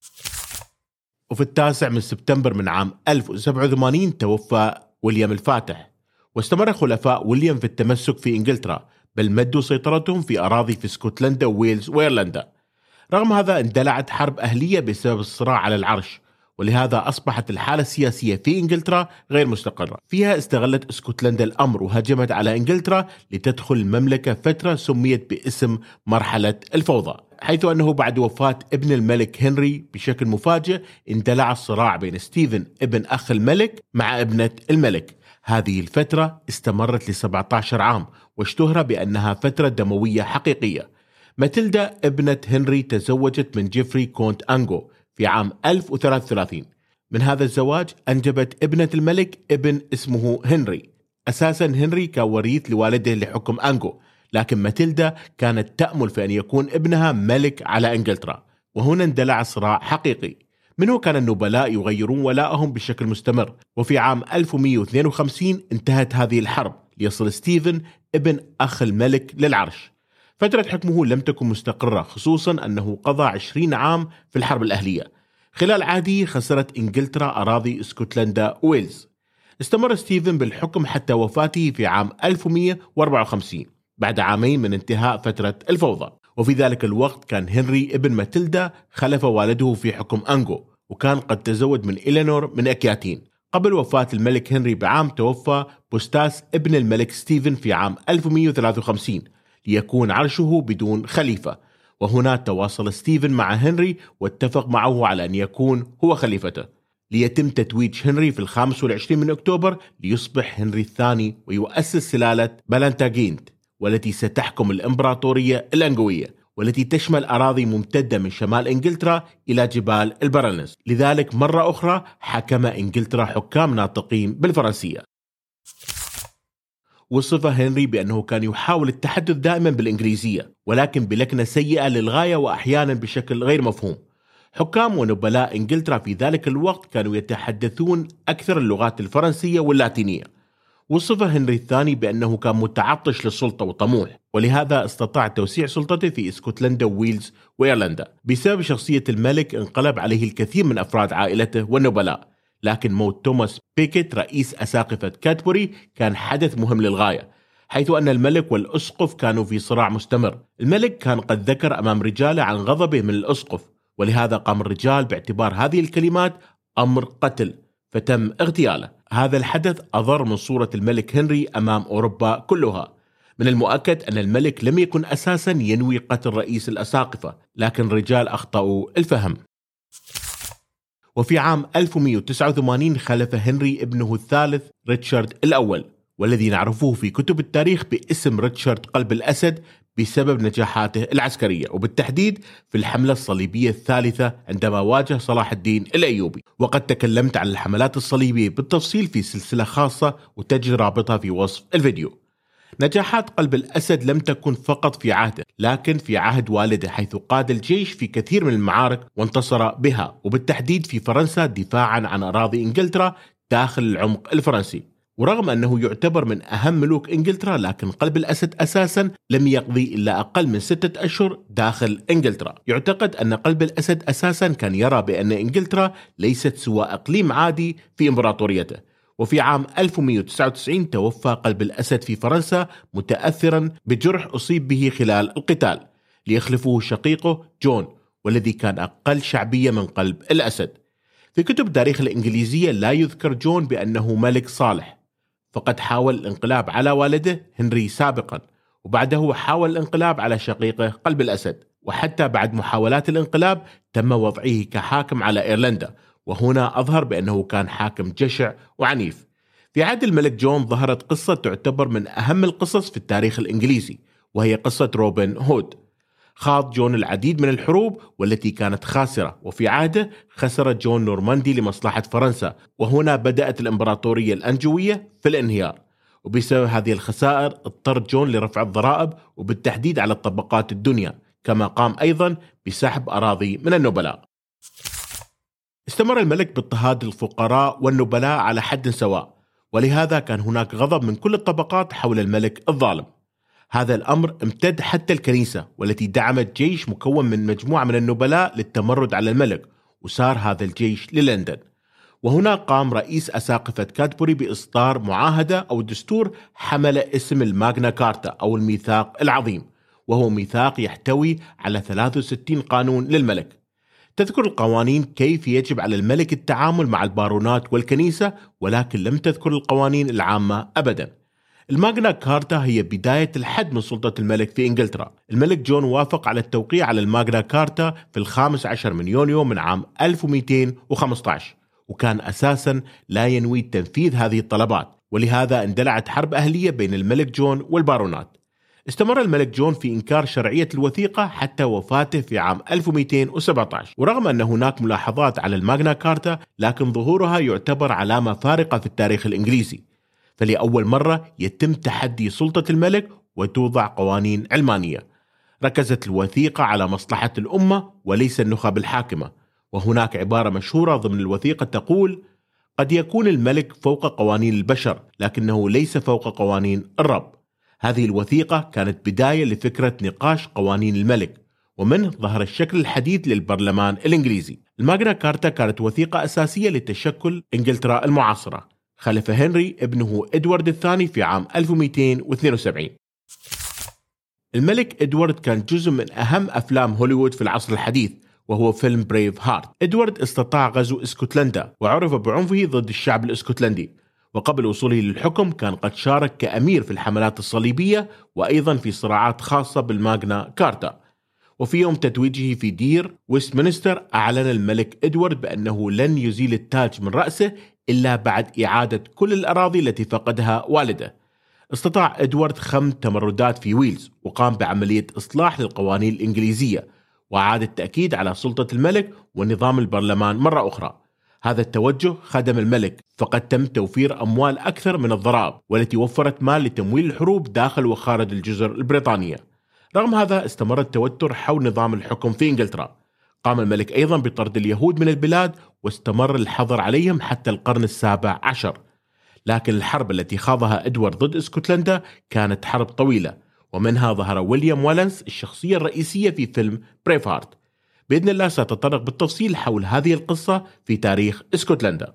وفي التاسع من سبتمبر من عام ألف وسبعة وثمانين توفى ويليام الفاتح، واستمر خلفاء ويليام في التمسك في إنجلترا بل مدوا سيطرتهم في أراضي في اسكتلندا وويلز وإيرلندا. رغم هذا اندلعت حرب أهلية بسبب الصراع على العرش، ولهذا أصبحت الحالة السياسية في إنجلترا غير مستقرة. فيها استغلت اسكتلندا الأمر وهجمت على إنجلترا لتدخل المملكة فترة سميت باسم مرحلة الفوضى، حيث أنه بعد وفاة ابن الملك هنري بشكل مفاجئ اندلع الصراع بين ستيفن ابن أخ الملك مع ابنة الملك. هذه الفترة استمرت ل سبعة عشر عام واشتهر بأنها فترة دموية حقيقية. ماتيلدا ابنة هنري تزوجت من جيفري كونت أنغو في عام ألف وثلاثة وثلاثين. من هذا الزواج أنجبت ابنة الملك ابن اسمه هنري. أساسا هنري كان وريث لوالده لحكم أنغو، لكن ماتيلدا كانت تأمل في أن يكون ابنها ملك على إنجلترا، وهنا اندلع صراع حقيقي. منه كان النبلاء يغيرون ولاءهم بشكل مستمر، وفي عام ألف ومئة واثنين وخمسين انتهت هذه الحرب ليصل ستيفن ابن أخ الملك للعرش. فترة حكمه لم تكن مستقرة، خصوصا أنه قضى عشرين عام في الحرب الأهلية. خلال عهده خسرت إنجلترا أراضي اسكتلندا وويلز. استمر ستيفن بالحكم حتى وفاته في عام ألف ومئة وأربعة وخمسين بعد عامين من انتهاء فترة الفوضى. وفي ذلك الوقت كان هنري ابن ماتيلدا خلف والده في حكم أنغو، وكان قد تزوج من إلينور من أكياتين. قبل وفاة الملك هنري بعام توفى بوستاس ابن الملك ستيفن في عام ألف ومئة وثلاثة وخمسين ليكون عرشه بدون خليفة، وهنا تواصل ستيفن مع هنري واتفق معه على أن يكون هو خليفته، ليتم تتويج هنري في الخامس والعشرين من أكتوبر ليصبح هنري الثاني ويؤسس سلالة بلانتاغينت، والتي ستحكم الإمبراطورية الأنغوية، والتي تشمل أراضي ممتدة من شمال إنجلترا إلى جبال البرنس. لذلك مرة أخرى حكم إنجلترا حكام ناطقين بالفرنسية. وصف هنري بأنه كان يحاول التحدث دائما بالإنجليزية، ولكن بلكنة سيئة للغاية وأحيانا بشكل غير مفهوم. حكام ونبلاء إنجلترا في ذلك الوقت كانوا يتحدثون أكثر اللغات الفرنسية واللاتينية. وصف هنري الثاني بأنه كان متعطش للسلطة وطموح، ولهذا استطاع توسيع سلطته في اسكتلندا وويلز وإيرلندا. بسبب شخصية الملك انقلب عليه الكثير من أفراد عائلته والنبلاء، لكن موت توماس بيكيت رئيس أساقفة كاتبوري كان حدث مهم للغاية، حيث أن الملك والأسقف كانوا في صراع مستمر. الملك كان قد ذكر أمام رجاله عن غضبه من الأسقف، ولهذا قام الرجال باعتبار هذه الكلمات أمر قتل، فتم اغتياله. هذا الحدث أضر من صورة الملك هنري أمام أوروبا كلها. من المؤكد أن الملك لم يكن أساسا ينوي قتل رئيس الأساقفة، لكن الرجال أخطأوا الفهم. وفي عام ألف ومئة وتسعة وثمانين خلف هنري ابنه الثالث ريتشارد الأول، والذي نعرفه في كتب التاريخ باسم ريتشارد قلب الأسد بسبب نجاحاته العسكرية، وبالتحديد في الحملة الصليبية الثالثة عندما واجه صلاح الدين الأيوبي. وقد تكلمت عن الحملات الصليبية بالتفصيل في سلسلة خاصة وتجد رابطها في وصف الفيديو. نجاحات قلب الأسد لم تكن فقط في عهده، لكن في عهد والده، حيث قاد الجيش في كثير من المعارك وانتصر بها، وبالتحديد في فرنسا دفاعا عن أراضي إنجلترا داخل العمق الفرنسي. ورغم أنه يعتبر من أهم ملوك إنجلترا، لكن قلب الأسد أساسا لم يقضي إلا أقل من ستة أشهر داخل إنجلترا. يعتقد أن قلب الأسد أساسا كان يرى بأن إنجلترا ليست سوى إقليم عادي في إمبراطوريته. وفي عام ألف ومئة وتسعة وتسعين توفى قلب الأسد في فرنسا متأثرا بجرح أصيب به خلال القتال، ليخلفه شقيقه جون، والذي كان أقل شعبية من قلب الأسد. في كتب التاريخ الإنجليزية لا يذكر جون بأنه ملك صالح، فقد حاول الانقلاب على والده هنري سابقا، وبعده حاول الانقلاب على شقيقه قلب الأسد. وحتى بعد محاولات الانقلاب تم وضعه كحاكم على إيرلندا، وهنا أظهر بأنه كان حاكم جشع وعنيف. في عهد الملك جون ظهرت قصة تعتبر من أهم القصص في التاريخ الإنجليزي، وهي قصة روبن هود. خاض جون العديد من الحروب والتي كانت خاسرة، وفي عهده خسر جون نورماندي لمصلحة فرنسا، وهنا بدأت الإمبراطورية الأنجوية في الانهيار. وبسبب هذه الخسائر اضطر جون لرفع الضرائب، وبالتحديد على الطبقات الدنيا، كما قام أيضا بسحب أراضي من النبلاء. استمر الملك باضطهاد الفقراء والنبلاء على حد سواء، ولهذا كان هناك غضب من كل الطبقات حول الملك الظالم. هذا الأمر امتد حتى الكنيسة، والتي دعمت جيش مكون من مجموعة من النبلاء للتمرد على الملك، وسار هذا الجيش للندن. وهنا قام رئيس أساقفة كادبوري بإصدار معاهدة أو دستور حمل اسم الماغنا كارتا أو الميثاق العظيم، وهو ميثاق يحتوي على ثلاثة وستين قانون للملك. تذكر القوانين كيف يجب على الملك التعامل مع البارونات والكنيسة، ولكن لم تذكر القوانين العامة أبدا. الماغنا كارتا هي بداية الحد من سلطة الملك في إنجلترا. الملك جون وافق على التوقيع على الماغنا كارتا في الخامس عشر من يونيو من عام ألف ومئتين وخمسة عشر، وكان أساسا لا ينوي تنفيذ هذه الطلبات، ولهذا اندلعت حرب أهلية بين الملك جون والبارونات. استمر الملك جون في إنكار شرعية الوثيقة حتى وفاته في عام ألف ومئتين وسبعة عشر. ورغم أن هناك ملاحظات على الماغنا كارتا، لكن ظهورها يعتبر علامة فارقة في التاريخ الإنجليزي، فلأول مرة يتم تحدي سلطة الملك وتوضع قوانين علمانية. ركزت الوثيقة على مصلحة الأمة وليس النخب الحاكمة، وهناك عبارة مشهورة ضمن الوثيقة تقول: قد يكون الملك فوق قوانين البشر، لكنه ليس فوق قوانين الرب. هذه الوثيقة كانت بداية لفكرة نقاش قوانين الملك، ومنه ظهر الشكل الحديث للبرلمان الإنجليزي. الماغنا كارتا كانت وثيقة أساسية لتشكل إنجلترا المعاصرة. خلف هنري ابنه إدوارد الثاني في عام ألف ومئتين واثنين وسبعين. الملك إدوارد كان جزء من أهم أفلام هوليوود في العصر الحديث، وهو فيلم بريف هارت. إدوارد استطاع غزو اسكتلندا وعرف بعنفه ضد الشعب الاسكتلندي، وقبل وصوله للحكم كان قد شارك كأمير في الحملات الصليبية وأيضا في صراعات خاصة بالماغنا كارتا. وفي يوم تتويجه في دير ويستمنستر أعلن الملك إدوارد بأنه لن يزيل التاج من رأسه إلا بعد إعادة كل الأراضي التي فقدها والده. استطاع إدوارد خم تمردات في ويلز، وقام بعملية إصلاح للقوانين الإنجليزية، وأعاد التأكيد على سلطة الملك ونظام البرلمان مرة أخرى. هذا التوجه خدم الملك، فقد تم توفير أموال أكثر من الضرائب، والتي وفرت مال لتمويل الحروب داخل وخارج الجزر البريطانية. رغم هذا استمر التوتر حول نظام الحكم في إنجلترا. قام الملك أيضا بطرد اليهود من البلاد، واستمر الحظر عليهم حتى القرن السابع عشر. لكن الحرب التي خاضها إدوارد ضد اسكتلندا كانت حرب طويلة، ومنها ظهر ويليام والنس الشخصية الرئيسية في فيلم بريف هارت. بإذن الله سأتطرق بالتفصيل حول هذه القصة في تاريخ اسكتلندا.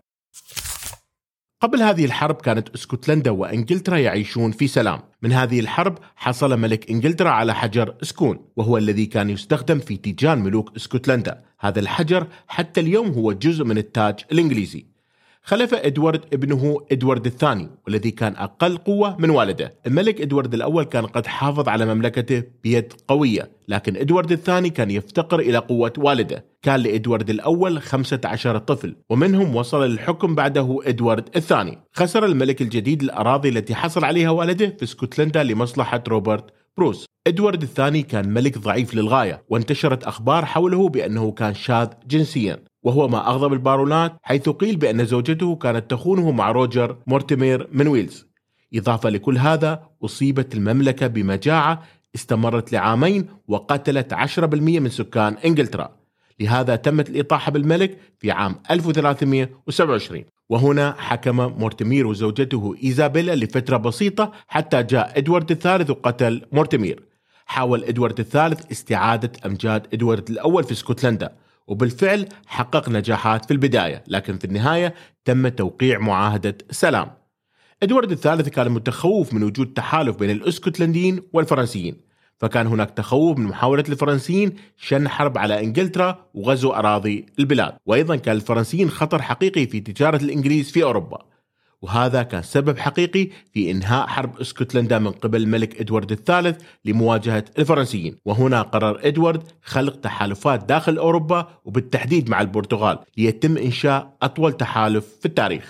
قبل هذه الحرب كانت اسكتلندا وإنجلترا يعيشون في سلام. من هذه الحرب حصل ملك إنجلترا على حجر سكون، وهو الذي كان يستخدم في تيجان ملوك اسكتلندا. هذا الحجر حتى اليوم هو جزء من التاج الإنجليزي. خلف إدوارد ابنه إدوارد الثاني، والذي كان أقل قوة من والده. الملك إدوارد الأول كان قد حافظ على مملكته بيد قوية، لكن إدوارد الثاني كان يفتقر إلى قوة والده. كان لإدوارد الأول خمسة عشر طفل، ومنهم وصل للحكم بعده إدوارد الثاني. خسر الملك الجديد الأراضي التي حصل عليها والده في اسكتلندا لمصلحة روبرت بروس. إدوارد الثاني كان ملك ضعيف للغاية، وانتشرت أخبار حوله بأنه كان شاذ جنسيا، وهو ما أغضب البارونات، حيث قيل بأن زوجته كانت تخونه مع روجر مورتيمير من ويلز. إضافة لكل هذا، أصيبت المملكة بمجاعة استمرت لعامين وقتلت عشرة بالمئة من سكان إنجلترا. لهذا تمت الإطاحة بالملك في عام ألف وثلاثمئة وسبعة وعشرين، وهنا حكم مورتيمير وزوجته إيزابيلا لفترة بسيطة حتى جاء إدوارد الثالث وقتل مورتيمير. حاول إدوارد الثالث استعادة أمجاد إدوارد الأول في اسكتلندا، وبالفعل حقق نجاحات في البداية، لكن في النهاية تم توقيع معاهدة سلام. إدوارد الثالث كان متخوف من وجود تحالف بين الاسكتلنديين والفرنسيين، فكان هناك تخوف من محاولة الفرنسيين شن حرب على إنجلترا وغزو أراضي البلاد. وأيضا كان الفرنسيين خطر حقيقي في تجارة الإنجليز في أوروبا، وهذا كان سبب حقيقي في إنهاء حرب اسكتلندا من قبل الملك إدوارد الثالث لمواجهة الفرنسيين. وهنا قرر إدوارد خلق تحالفات داخل أوروبا، وبالتحديد مع البرتغال، ليتم إنشاء أطول تحالف في التاريخ.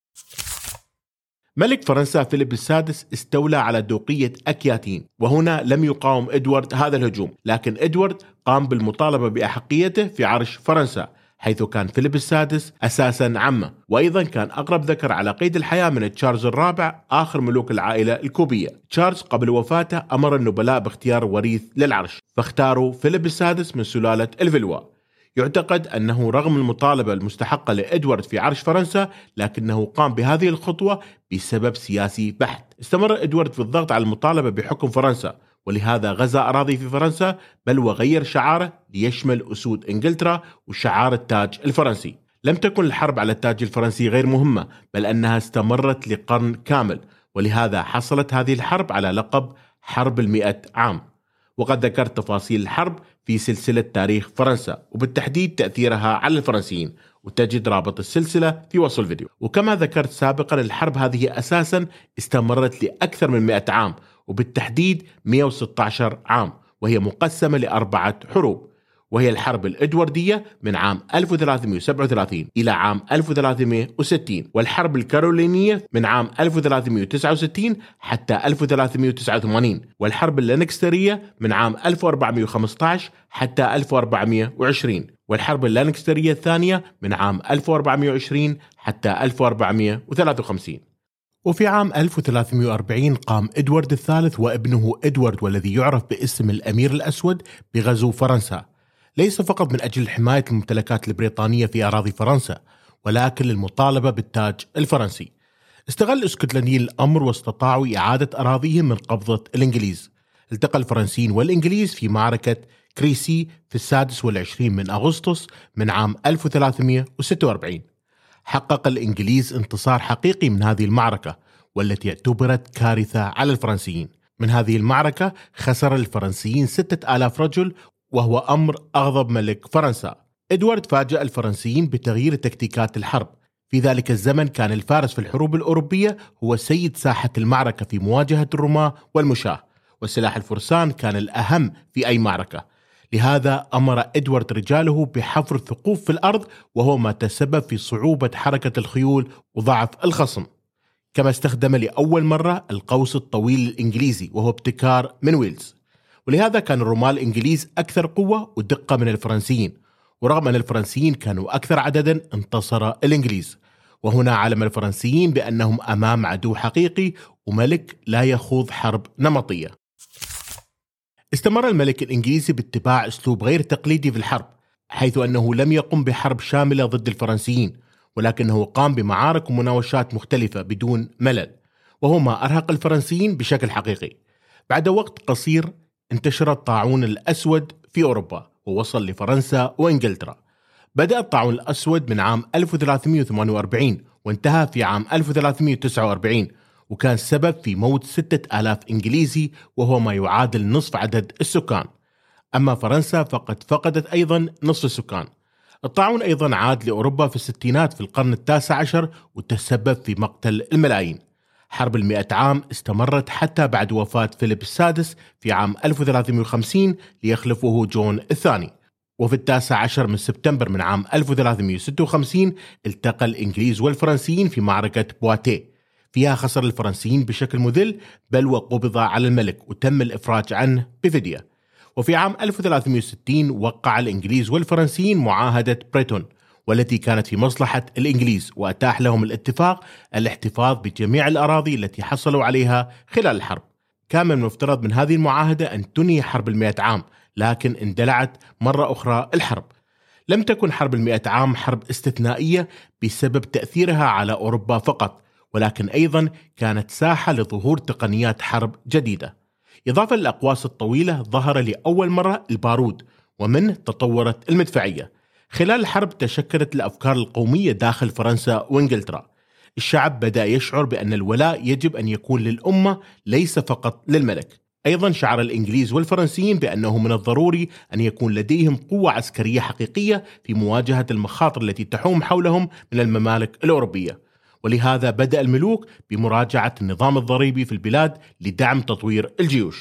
ملك فرنسا فيليب السادس استولى على دوقية أكياتين، وهنا لم يقاوم إدوارد هذا الهجوم، لكن إدوارد قام بالمطالبة بأحقيته في عرش فرنسا، حيث كان فيليب السادس أساساً عمه، وأيضاً كان أقرب ذكر على قيد الحياة من تشارلز الرابع آخر ملوك العائلة الكوبية. تشارلز قبل وفاته أمر النبلاء باختيار وريث للعرش، فاختاروا فيليب السادس من سلالة الفيلوا. يعتقد أنه رغم المطالبة المستحقة لإدوارد في عرش فرنسا، لكنه قام بهذه الخطوة بسبب سياسي بحت. استمر إدوارد في الضغط على المطالبة بحكم فرنسا، ولهذا غزا أراضي في فرنسا، بل وغير شعاره ليشمل أسود إنجلترا وشعار التاج الفرنسي. لم تكن الحرب على التاج الفرنسي غير مهمة، بل أنها استمرت لقرن كامل، ولهذا حصلت هذه الحرب على لقب حرب المئة عام. وقد ذكرت تفاصيل الحرب في سلسلة تاريخ فرنسا، وبالتحديد تأثيرها على الفرنسيين، وتجد رابط السلسلة في وصف الفيديو. وكما ذكرت سابقا، الحرب هذه أساسا استمرت لأكثر من مئة عام، وبالتحديد مئة وستة عشر عام، وهي مقسمة لأربعة حروب، وهي الحرب الإدواردية من عام ألف وثلاثمئة وسبعة وثلاثين إلى عام ألف وثلاثمئة وستين، والحرب الكارولينية من عام ألف وثلاثمئة وتسعة وستين حتى ألف وثلاثمئة وتسعة وثمانين، والحرب اللانكسترية من عام ألف وأربعمئة وخمسة عشر حتى ألف وأربعمئة وعشرين، والحرب اللانكسترية الثانية من عام ألف وأربعمئة وعشرين حتى ألف وأربعمئة وثلاثة وخمسين. وفي عام ألف وثلاثمئة وأربعين قام إدوارد الثالث وابنه إدوارد، والذي يعرف باسم الأمير الأسود، بغزو فرنسا، ليس فقط من أجل حماية الممتلكات البريطانية في أراضي فرنسا، ولكن للمطالبة بالتاج الفرنسي. استغل الاسكتلنديين الأمر واستطاعوا إعادة أراضيهم من قبضة الإنجليز. التقى الفرنسيين والإنجليز في معركة كريسي في السادس والعشرين من أغسطس من عام ألف وثلاثمئة وستة وأربعين. حقق الإنجليز انتصار حقيقي من هذه المعركة، والتي اعتبرت كارثة على الفرنسيين. من هذه المعركة خسر الفرنسيين ستة آلاف رجل، وهو أمر أغضب ملك فرنسا. إدوارد فاجأ الفرنسيين بتغيير تكتيكات الحرب. في ذلك الزمن كان الفارس في الحروب الأوروبية هو سيد ساحة المعركة في مواجهة الرماة والمشاة، وسلاح الفرسان كان الأهم في أي معركة. لهذا أمر إدوارد رجاله بحفر ثقوب في الأرض، وهو ما تسبب في صعوبة حركة الخيول وضعف الخصم. كما استخدم لأول مرة القوس الطويل الإنجليزي، وهو ابتكار من ويلز. ولهذا كان الرماة الإنجليز أكثر قوة ودقة من الفرنسيين، ورغم أن الفرنسيين كانوا أكثر عددا انتصر الإنجليز. وهنا علم الفرنسيين بأنهم أمام عدو حقيقي وملك لا يخوض حرب نمطية. استمر الملك الإنجليزي باتباع أسلوب غير تقليدي في الحرب، حيث أنه لم يقم بحرب شاملة ضد الفرنسيين، ولكنه قام بمعارك ومناوشات مختلفة بدون ملل، وهو ما أرهق الفرنسيين بشكل حقيقي. بعد وقت قصير انتشر الطاعون الأسود في أوروبا ووصل لفرنسا وإنجلترا. بدأ الطاعون الأسود من عام ألف وثلاثمئة وثمانية وأربعين وانتهى في عام ألف وثلاثمئة وتسعة وأربعين، وكان سبب في موت ستة آلاف إنجليزي، وهو ما يعادل نصف عدد السكان. أما فرنسا فقد فقدت أيضا نصف السكان. الطاعون أيضا عاد لأوروبا في الستينات في القرن التاسع عشر، وتسبب في مقتل الملايين. حرب المئة عام استمرت حتى بعد وفاة فيليب السادس في عام ألف وثلاثمئة وخمسين ليخلفه جون الثاني. وفي التاسع عشر من سبتمبر من عام ألف وثلاثمئة وستة وخمسين التقى الإنجليز والفرنسيين في معركة بواتيه، فيها خسر الفرنسيين بشكل مذل، بل وقبض على الملك وتم الإفراج عنه بفدية. وفي عام ألف وثلاثمئة وستين وقع الإنجليز والفرنسيين معاهدة بريتون، والتي كانت في مصلحة الإنجليز، وأتاح لهم الاتفاق الاحتفاظ بجميع الأراضي التي حصلوا عليها خلال الحرب. كان من المفترض من هذه المعاهدة أن تنهي حرب المئة عام، لكن اندلعت مرة أخرى الحرب. لم تكن حرب المئة عام حرب استثنائية بسبب تأثيرها على أوروبا فقط، ولكن أيضا كانت ساحة لظهور تقنيات حرب جديدة. إضافة للأقواس الطويلة، ظهر لأول مرة البارود، ومنه تطورت المدفعية. خلال الحرب تشكلت الأفكار القومية داخل فرنسا وإنجلترا. الشعب بدأ يشعر بأن الولاء يجب أن يكون للأمة ليس فقط للملك. أيضا شعر الإنجليز والفرنسيين بأنه من الضروري أن يكون لديهم قوة عسكرية حقيقية في مواجهة المخاطر التي تحوم حولهم من الممالك الأوروبية. ولهذا بدأ الملوك بمراجعة النظام الضريبي في البلاد لدعم تطوير الجيوش.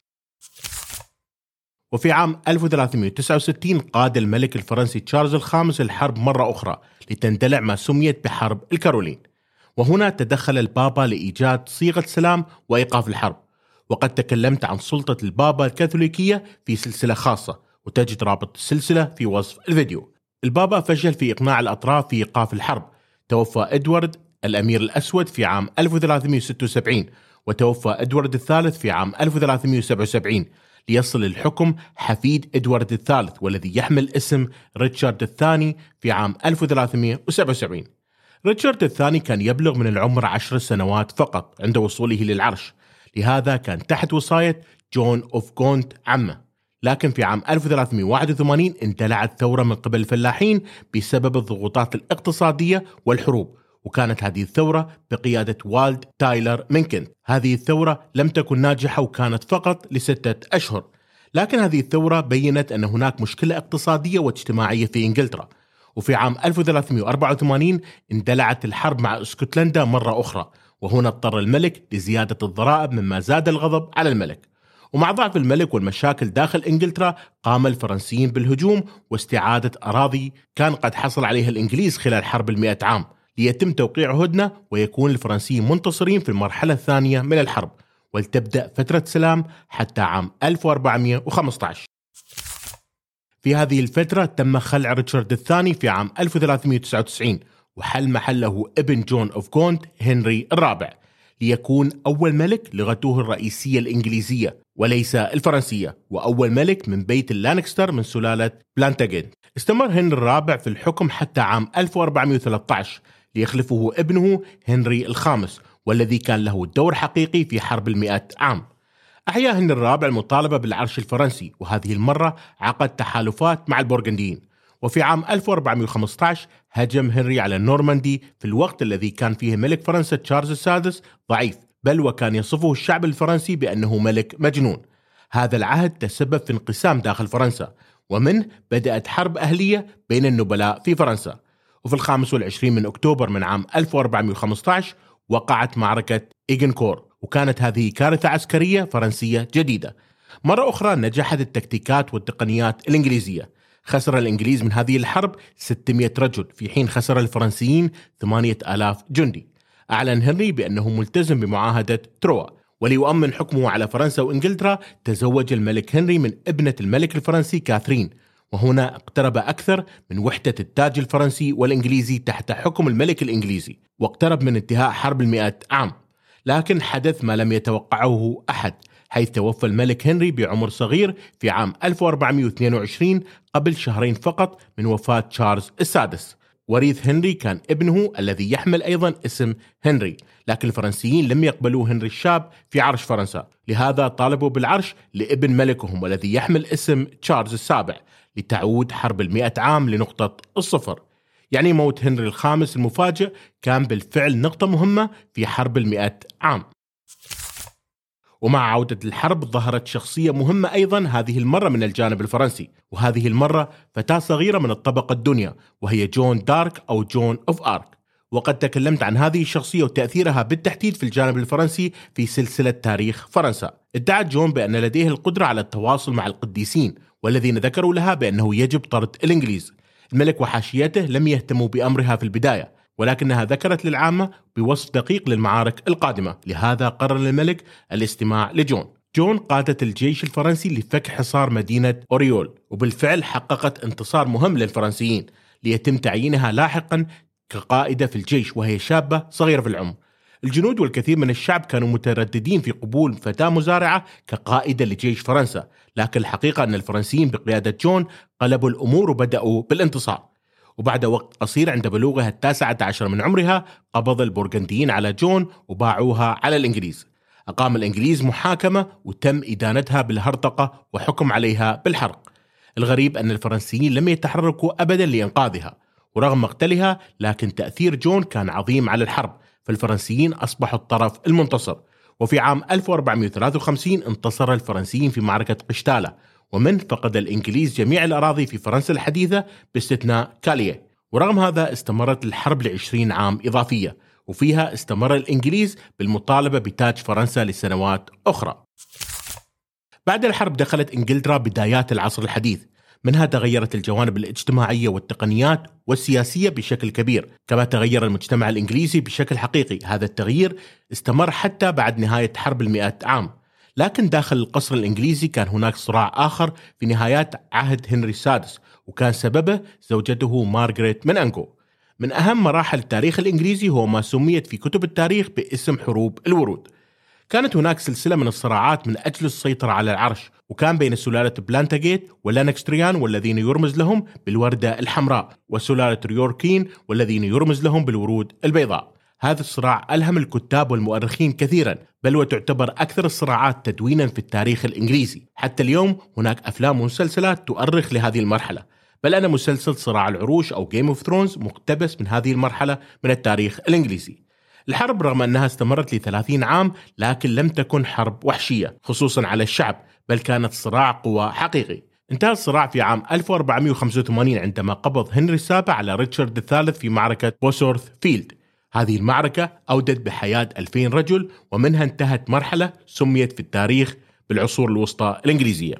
وفي عام ألف وثلاثمئة وتسعة وستين قاد الملك الفرنسي تشارلز الخامس الحرب مرة أخرى لتندلع ما سميت بحرب الكارولين. وهنا تدخل البابا لإيجاد صيغة سلام وإيقاف الحرب. وقد تكلمت عن سلطة البابا الكاثوليكية في سلسلة خاصة، وتجد رابط السلسلة في وصف الفيديو. البابا فشل في إقناع الأطراف في إيقاف الحرب. توفى إدوارد الأمير الأسود في عام ألف وثلاثمئة وستة وسبعين، وتوفى إدوارد الثالث في عام ألف وثلاثمئة وسبعة وسبعين، ليصل الحكم حفيد إدوارد الثالث والذي يحمل اسم ريتشارد الثاني في عام ألف وثلاثمئة وسبعة وسبعين. ريتشارد الثاني كان يبلغ من العمر عشر سنوات فقط عند وصوله للعرش، لهذا كان تحت وصاية جون أوف غونت عمه. لكن في عام ألف وثلاثمئة وواحد وثمانين اندلعت ثورة من قبل الفلاحين بسبب الضغوطات الاقتصادية والحروب، وكانت هذه الثورة بقيادة والد تايلر من كنت. هذه الثورة لم تكن ناجحة وكانت فقط لستة أشهر، لكن هذه الثورة بيّنت أن هناك مشكلة اقتصادية واجتماعية في إنجلترا. وفي عام ألف وثلاثمئة وأربعة وثمانين اندلعت الحرب مع اسكتلندا مرة أخرى، وهنا اضطر الملك لزيادة الضرائب مما زاد الغضب على الملك. ومع ضعف الملك والمشاكل داخل إنجلترا قام الفرنسيين بالهجوم واستعادة أراضي كان قد حصل عليها الإنجليز خلال حرب المئة عام، ليتم توقيع هدنة ويكون الفرنسيين منتصرين في المرحلة الثانية من الحرب، ولتبدأ فترة سلام حتى عام ألف وأربعمئة وخمسة عشر. في هذه الفترة تم خلع ريتشارد الثاني في عام ألف وثلاثمئة وتسعة وتسعين، وحل محله ابن جون أوف غونت هنري الرابع، ليكون أول ملك لغته الرئيسية الإنجليزية وليس الفرنسية، وأول ملك من بيت اللانكستر من سلالة بلانتاجيت. استمر هنري الرابع في الحكم حتى عام ألف وأربعمئة وثلاثة عشر ليخلفه ابنه هنري الخامس، والذي كان له دور حقيقي في حرب المئة عام. أحيا هنري الرابع المطالبة بالعرش الفرنسي، وهذه المرة عقد تحالفات مع البورغنديين. وفي عام ألف وأربعمئة وخمسة عشر هجم هنري على النورماندي في الوقت الذي كان فيه ملك فرنسا تشارلز السادس ضعيف، بل وكان يصفه الشعب الفرنسي بأنه ملك مجنون. هذا العهد تسبب في انقسام داخل فرنسا، ومنه بدأت حرب أهلية بين النبلاء في فرنسا. وفي الخامس والعشرين من أكتوبر من عام ألف وأربعمئة وخمسة عشر وقعت معركة إيغنكور، وكانت هذه كارثة عسكرية فرنسية جديدة. مرة أخرى نجحت التكتيكات والتقنيات الإنجليزية. خسر الإنجليز من هذه الحرب ستمئة رجل، في حين خسر الفرنسيين ثمانية آلاف جندي. أعلن هنري بأنه ملتزم بمعاهدة تروا، وليؤمن حكمه على فرنسا وإنجلترا تزوج الملك هنري من ابنة الملك الفرنسي كاثرين، وهنا اقترب أكثر من وحدة التاج الفرنسي والإنجليزي تحت حكم الملك الإنجليزي، واقترب من انتهاء حرب المئة عام. لكن حدث ما لم يتوقعه أحد، حيث توفى الملك هنري بعمر صغير في عام ألف وأربعمئة واثنين وعشرين قبل شهرين فقط من وفاة تشارلز السادس. وريث هنري كان ابنه الذي يحمل أيضا اسم هنري، لكن الفرنسيين لم يقبلوا هنري الشاب في عرش فرنسا، لهذا طالبوا بالعرش لابن ملكهم والذي يحمل اسم تشارلز السابع، لتعود حرب المئة عام لنقطة الصفر. يعني موت هنري الخامس المفاجئ كان بالفعل نقطة مهمة في حرب المئة عام. ومع عودة الحرب ظهرت شخصية مهمة أيضا، هذه المرة من الجانب الفرنسي، وهذه المرة فتاة صغيرة من الطبقة الدنيا، وهي جون دارك أو جون أوف آرك. وقد تكلمت عن هذه الشخصية وتأثيرها بالتحديد في الجانب الفرنسي في سلسلة تاريخ فرنسا. ادعت جون بأن لديه القدرة على التواصل مع القديسين، والذين ذكروا لها بأنه يجب طرد الإنجليز. الملك وحاشيته لم يهتموا بأمرها في البداية، ولكنها ذكرت للعامة بوصف دقيق للمعارك القادمة، لهذا قرر الملك الاستماع لجون. جون قادت الجيش الفرنسي لفك حصار مدينة أوريول، وبالفعل حققت انتصار مهم للفرنسيين، ليتم تعيينها لاحقا كقائدة في الجيش وهي شابة صغيرة في العمر. الجنود والكثير من الشعب كانوا مترددين في قبول فتاة مزارعة كقائدة لجيش فرنسا، لكن الحقيقة أن الفرنسيين بقيادة جون قلبوا الأمور وبدأوا بالانتصار. وبعد وقت قصير عند بلوغها التاسعة عشر من عمرها قبض البورغنديين على جون وباعوها على الإنجليز. أقام الإنجليز محاكمة وتم إدانتها بالهرطقة وحكم عليها بالحرق. الغريب أن الفرنسيين لم يتحركوا أبدا لإنقاذها، ورغم مقتلها لكن تأثير جون كان عظيم على الحرب، فالفرنسيين أصبحوا الطرف المنتصر. وفي عام ألف وأربعمئة وثلاثة وخمسين انتصر الفرنسيين في معركة قشتالة، ومن فقد الإنجليز جميع الأراضي في فرنسا الحديثة باستثناء كاليه. ورغم هذا استمرت الحرب لعشرين عام إضافية، وفيها استمر الإنجليز بالمطالبة بتاج فرنسا لسنوات أخرى. بعد الحرب دخلت إنجلترا بدايات العصر الحديث، منها تغيرت الجوانب الاجتماعية والتقنيات والسياسية بشكل كبير، كما تغير المجتمع الإنجليزي بشكل حقيقي. هذا التغيير استمر حتى بعد نهاية حرب المئة عام. لكن داخل القصر الإنجليزي كان هناك صراع آخر في نهايات عهد هنري السادس، وكان سببه زوجته مارغريت من أنجو. من أهم مراحل التاريخ الإنجليزي هو ما سميت في كتب التاريخ باسم حروب الورود. كانت هناك سلسلة من الصراعات من أجل السيطرة على العرش، وكان بين سلالة بلانتاجيت واللانكستريان والذين يرمز لهم بالوردة الحمراء، وسلالة ريوركين والذين يرمز لهم بالورود البيضاء. هذا الصراع ألهم الكتاب والمؤرخين كثيرا، بل وتعتبر أكثر الصراعات تدوينا في التاريخ الإنجليزي. حتى اليوم هناك أفلام ومسلسلات تؤرخ لهذه المرحلة، بل أن مسلسل صراع العروش أو Game of Thrones مقتبس من هذه المرحلة من التاريخ الإنجليزي. الحرب رغم أنها استمرت لثلاثين عام لكن لم تكن حرب وحشية خصوصا على الشعب، بل كانت صراع قوى حقيقي. انتهى الصراع في عام ألف وأربعمائة وخمسة وثمانين عندما قبض هنري السابع على ريتشارد الثالث في معركة بوسورث فيلد. هذه المعركة أودت بحياة ألفين رجل، ومنها انتهت مرحلة سميت في التاريخ بالعصور الوسطى الإنجليزية.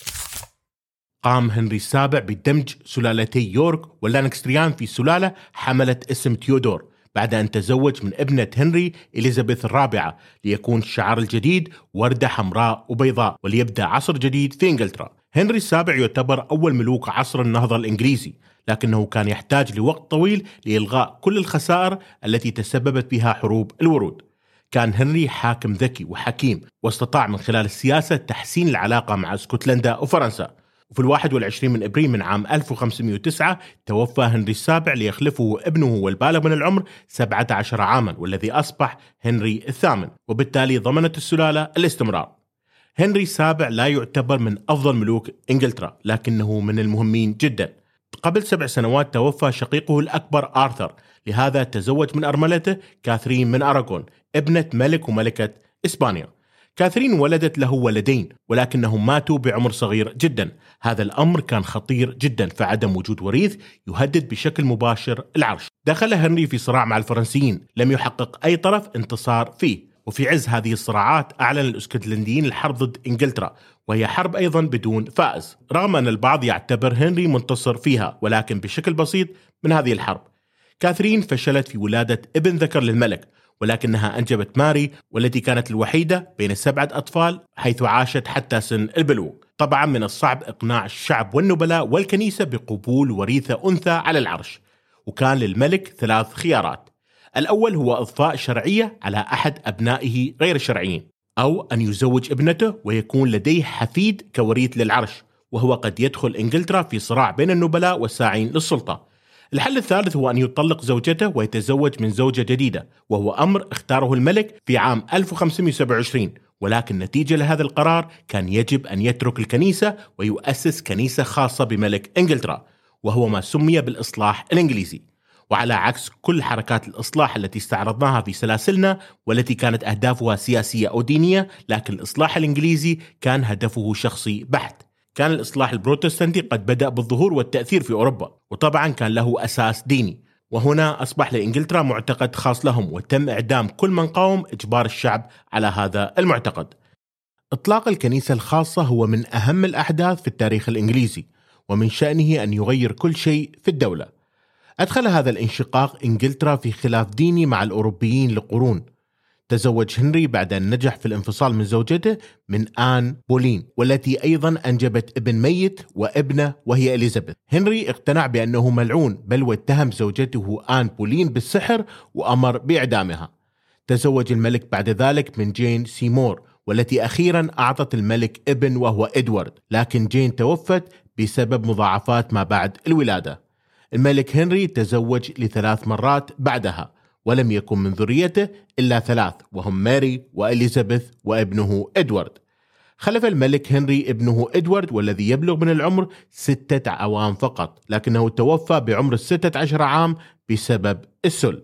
قام هنري السابع بدمج سلالتي يورك واللانكستريان في سلالة حملت اسم تيودور، بعد أن تزوج من ابنة هنري إليزابيث الرابعة، ليكون الشعار الجديد وردة حمراء وبيضاء، وليبدأ عصر جديد في إنجلترا. هنري السابع يعتبر أول ملوك عصر النهضة الإنجليزي، لكنه كان يحتاج لوقت طويل لإلغاء كل الخسائر التي تسببت بها حروب الورود. كان هنري حاكم ذكي وحكيم، واستطاع من خلال السياسة تحسين العلاقة مع اسكتلندا وفرنسا. وفي الواحد والعشرين من إبريل من عام ألف وخمسمائة وتسعة توفى هنري السابع ليخلفه ابنه والبالغ من العمر سبعة عشر عاما، والذي أصبح هنري الثامن، وبالتالي ضمنت السلالة الاستمرار. هنري السابع لا يعتبر من أفضل ملوك إنجلترا، لكنه من المهمين جدا. قبل سبع سنوات توفى شقيقه الأكبر آرثر، لهذا تزوج من أرملته كاثرين من أراغون ابنة ملك وملكة إسبانيا. كاثرين ولدت له ولدين، ولكنهم ماتوا بعمر صغير جدا. هذا الأمر كان خطير جدا، فعدم وجود وريث يهدد بشكل مباشر العرش. دخل هنري في صراع مع الفرنسيين لم يحقق أي طرف انتصار فيه، وفي عز هذه الصراعات أعلن الاسكتلنديين الحرب ضد إنجلترا، وهي حرب أيضا بدون فائز، رغم أن البعض يعتبر هنري منتصر فيها، ولكن بشكل بسيط من هذه الحرب. كاثرين فشلت في ولادة ابن ذكر للملك، ولكنها أنجبت ماري، والتي كانت الوحيدة بين سبعة أطفال، حيث عاشت حتى سن البلوغ. طبعا من الصعب إقناع الشعب والنبلاء والكنيسة بقبول وريثة أنثى على العرش، وكان للملك ثلاث خيارات. الأول هو إضفاء شرعية على أحد أبنائه غير الشرعيين، أو أن يزوج ابنته ويكون لديه حفيد كوريث للعرش، وهو قد يدخل إنجلترا في صراع بين النبلاء والساعين للسلطة. الحل الثالث هو أن يطلق زوجته ويتزوج من زوجة جديدة، وهو أمر اختاره الملك في عام ألف وخمسمائة وسبعة وعشرين، ولكن نتيجة لهذا القرار كان يجب أن يترك الكنيسة ويؤسس كنيسة خاصة بملك إنجلترا، وهو ما سمي بالإصلاح الإنجليزي. وعلى عكس كل حركات الإصلاح التي استعرضناها في سلاسلنا والتي كانت أهدافها سياسية أو دينية، لكن الإصلاح الإنجليزي كان هدفه شخصي بحت. كان الإصلاح البروتستانتي قد بدأ بالظهور والتأثير في أوروبا، وطبعا كان له أساس ديني، وهنا أصبح لإنجلترا معتقد خاص لهم، وتم إعدام كل من قاوم إجبار الشعب على هذا المعتقد. إطلاق الكنيسة الخاصة هو من أهم الأحداث في التاريخ الإنجليزي، ومن شأنه أن يغير كل شيء في الدولة. أدخل هذا الانشقاق إنجلترا في خلاف ديني مع الأوروبيين لقرون. تزوج هنري بعد أن نجح في الانفصال من زوجته من آن بولين، والتي أيضا أنجبت ابن ميت وابنة وهي إليزابيث. هنري اقتنع بأنه ملعون، بل واتهم زوجته آن بولين بالسحر وأمر بإعدامها. تزوج الملك بعد ذلك من جين سيمور، والتي أخيرا أعطت الملك ابن وهو إدوارد، لكن جين توفت بسبب مضاعفات ما بعد الولادة. الملك هنري تزوج لثلاث مرات بعدها، ولم يكن من ذريته إلا ثلاث، وهم ماري وإليزابيث وابنه إدوارد. خلف الملك هنري ابنه إدوارد، والذي يبلغ من العمر ستة أعوام فقط، لكنه توفى بعمر الستة عشر عام بسبب السل.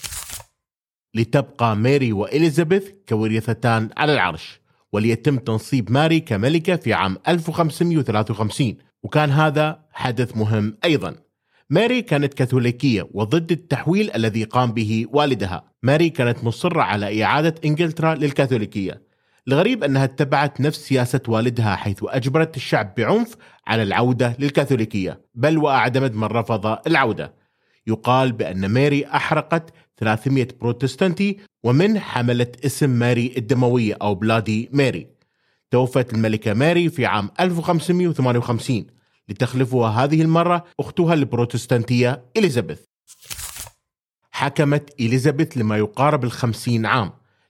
لتبقى ماري وإليزابيث كوريثتان على العرش، وليتم تنصيب ماري كملكة في عام ألف وخمسمائة وثلاثة وخمسين، وكان هذا حدث مهم أيضا. ماري كانت كاثوليكية وضد التحويل الذي قام به والدها. ماري كانت مصرة على إعادة إنجلترا للكاثوليكية. الغريب أنها اتبعت نفس سياسة والدها، حيث أجبرت الشعب بعنف على العودة للكاثوليكية، بل وأعدمت من رفض العودة. يقال بأن ماري أحرقت ثلاثمائة بروتستانتي، ومن حملت اسم ماري الدموية أو بلادي ماري. توفت الملكة ماري في عام ألف وخمسمائة وثمانية وخمسين، لتخلفها هذه المرة أختها البروتستانتية إليزابيث. حكمت إليزابيث لما يقارب الخمسين عام،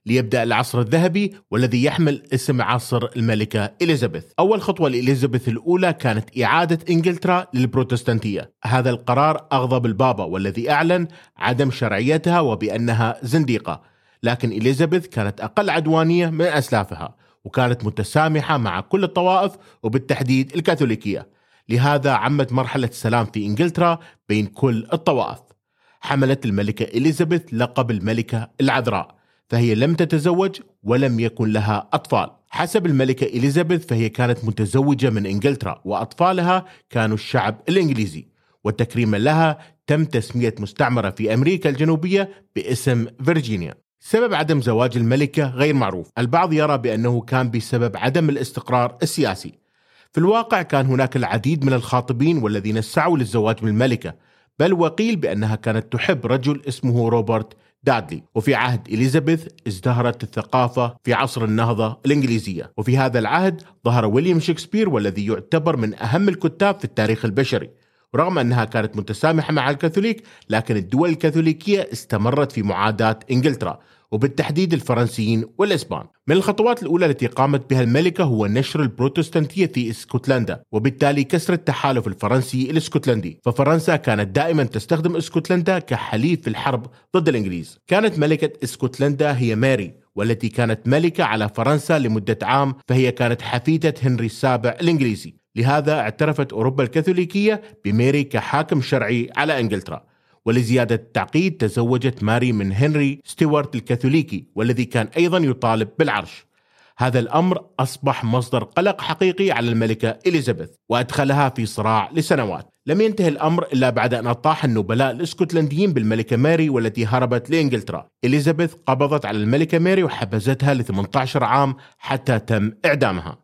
ليبدأ العصر الذهبي والذي يحمل اسم عصر الملكة إليزابيث. أول خطوة لإليزابيث الأولى كانت إعادة إنجلترا للبروتستانتية. هذا القرار أغضب البابا والذي أعلن عدم شرعيتها وبأنها زنديقة، لكن إليزابيث كانت أقل عدوانية من أسلافها وكانت متسامحة مع كل الطوائف وبالتحديد الكاثوليكية. لهذا عمت مرحلة السلام في إنجلترا بين كل الطوائف. حملت الملكة إليزابيث لقب الملكة العذراء، فهي لم تتزوج ولم يكن لها أطفال. حسب الملكة إليزابيث فهي كانت متزوجة من إنجلترا وأطفالها كانوا الشعب الإنجليزي، وتكريما لها تم تسمية مستعمرة في أمريكا الجنوبية باسم فيرجينيا. سبب عدم زواج الملكة غير معروف. البعض يرى بأنه كان بسبب عدم الاستقرار السياسي. في الواقع كان هناك العديد من الخاطبين والذين سعوا للزواج من الملكة، بل وقيل بأنها كانت تحب رجل اسمه روبرت دادلي. وفي عهد إليزابيث ازدهرت الثقافة في عصر النهضة الإنجليزية، وفي هذا العهد ظهر ويليام شكسبير والذي يعتبر من أهم الكتاب في التاريخ البشري. ورغم أنها كانت متسامحة مع الكاثوليك، لكن الدول الكاثوليكية استمرت في معاداة إنجلترا وبالتحديد الفرنسيين والإسبان. من الخطوات الأولى التي قامت بها الملكة هو نشر البروتستانتية في اسكتلندا، وبالتالي كسر التحالف الفرنسي الاسكتلندي. ففرنسا كانت دائما تستخدم اسكتلندا كحليف في الحرب ضد الإنجليز. كانت ملكة اسكتلندا هي ماري، والتي كانت ملكة على فرنسا لمدة عام، فهي كانت حفيدة هنري السابع الإنجليزي. لهذا اعترفت أوروبا الكاثوليكية بماري كحاكم شرعي على إنجلترا. ولزيادة التعقيد تزوجت ماري من هنري ستيوارت الكاثوليكي، والذي كان أيضا يطالب بالعرش. هذا الأمر أصبح مصدر قلق حقيقي على الملكة إليزابيث وأدخلها في صراع لسنوات. لم ينتهي الأمر إلا بعد أن أطاح النبلاء الاسكتلنديين بالملكة ماري والتي هربت لإنجلترا. إليزابيث قبضت على الملكة ماري وحبستها ل ثمانية عشر عام حتى تم إعدامها.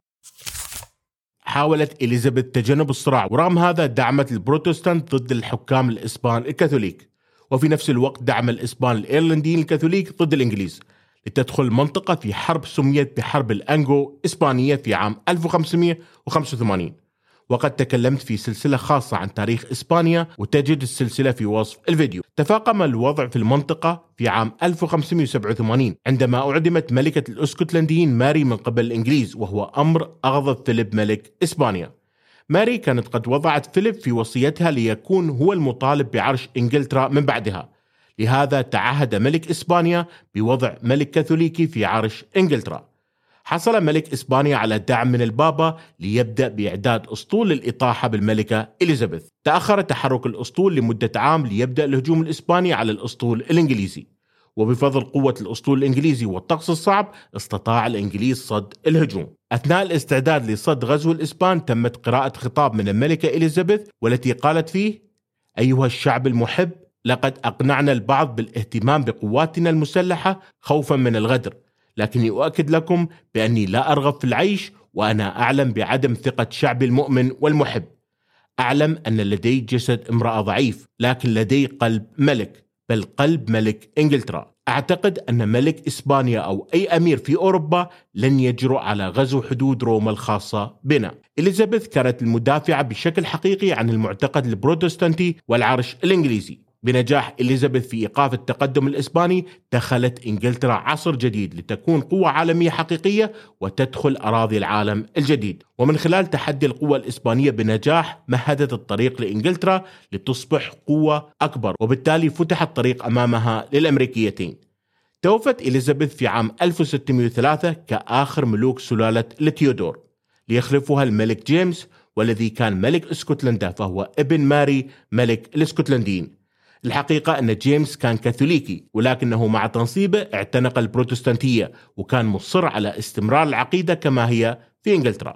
حاولت إليزابيث تجنب الصراع، ورغم هذا دعمت البروتستانت ضد الحكام الإسبان الكاثوليك، وفي نفس الوقت دعم الإسبان الإيرلنديين الكاثوليك ضد الإنجليز، لتدخل المنطقة في حرب سميت بحرب الأنجو إسبانية في عام ألف وخمسمائة وخمسة وثمانين. وقد تكلمت في سلسلة خاصة عن تاريخ إسبانيا، وتجد السلسلة في وصف الفيديو. تفاقم الوضع في المنطقة في عام ألف وخمسمائة وسبعة وثمانين عندما أعدمت ملكة الأسكتلنديين ماري من قبل الإنجليز، وهو أمر أغضب فيليب ملك إسبانيا. ماري كانت قد وضعت فيليب في وصيتها ليكون هو المطالب بعرش إنجلترا من بعدها. لهذا تعهد ملك إسبانيا بوضع ملك كاثوليكي في عرش إنجلترا. حصل ملك إسبانيا على دعم من البابا ليبدأ بإعداد أسطول للإطاحة بالملكة إليزابيث. تأخر تحرك الأسطول لمدة عام ليبدأ الهجوم الإسباني على الأسطول الإنجليزي، وبفضل قوة الأسطول الإنجليزي والطقس الصعب استطاع الإنجليز صد الهجوم. أثناء الاستعداد لصد غزو الإسبان تمت قراءة خطاب من الملكة إليزابيث والتي قالت فيه: أيها الشعب المحب، لقد أقنعنا البعض بالاهتمام بقواتنا المسلحة خوفا من الغدر، لكني أؤكد لكم بأني لا أرغب في العيش، وأنا أعلم بعدم ثقة شعبي المؤمن والمحب. أعلم أن لدي جسد امرأة ضعيف، لكن لدي قلب ملك، بل قلب ملك إنجلترا. أعتقد أن ملك إسبانيا أو أي أمير في أوروبا لن يجرؤ على غزو حدود روما الخاصة بنا. إليزابيث كانت المدافعة بشكل حقيقي عن المعتقد البروتستانتي والعرش الإنجليزي. بنجاح إليزابيث في إيقاف التقدم الإسباني دخلت إنجلترا عصر جديد لتكون قوة عالمية حقيقية وتدخل أراضي العالم الجديد. ومن خلال تحدي القوة الإسبانية بنجاح مهدت الطريق لإنجلترا لتصبح قوة أكبر، وبالتالي فتح الطريق أمامها للأمريكيتين. توفت إليزابيث في عام ألف وستمائة وثلاثة كآخر ملوك سلالة التيودور، ليخلفها الملك جيمس والذي كان ملك اسكتلندا، فهو ابن ماري ملك الاسكتلنديين. الحقيقة أن جيمس كان كاثوليكي، ولكنه مع تنصيبه اعتنق البروتستانتية وكان مصر على استمرار العقيدة كما هي في إنجلترا.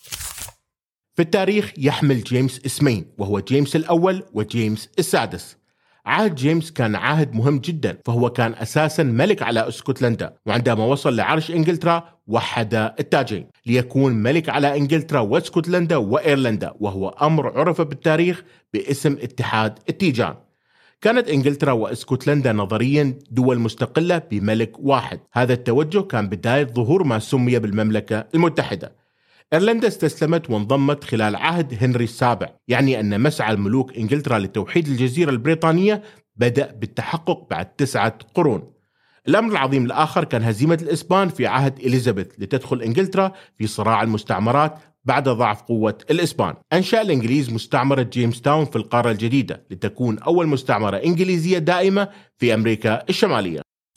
في التاريخ يحمل جيمس اسمين، وهو جيمس الأول وجيمس السادس. عهد جيمس كان عهد مهم جدا، فهو كان أساسا ملك على اسكتلندا، وعندما وصل لعرش إنجلترا وحد التاجين ليكون ملك على إنجلترا واسكتلندا وإيرلندا، وهو أمر عرف بالتاريخ باسم اتحاد التيجان. كانت إنجلترا واسكتلندا نظريا دول مستقلة بملك واحد. هذا التوجه كان بداية ظهور ما سمي بالمملكة المتحدة. إيرلندا استسلمت وانضمت خلال عهد هنري السابع، يعني أن مسعى الملوك إنجلترا لتوحيد الجزيرة البريطانية بدأ بالتحقق بعد تسعة قرون. الأمر العظيم الآخر كان هزيمة الإسبان في عهد إليزابيث لتدخل إنجلترا في صراع المستعمرات بعد ضعف قوة الإسبان. أنشأ الإنجليز مستعمرة جيمس تاون في القارة الجديدة لتكون أول مستعمرة إنجليزية دائمة في أمريكا الشمالية.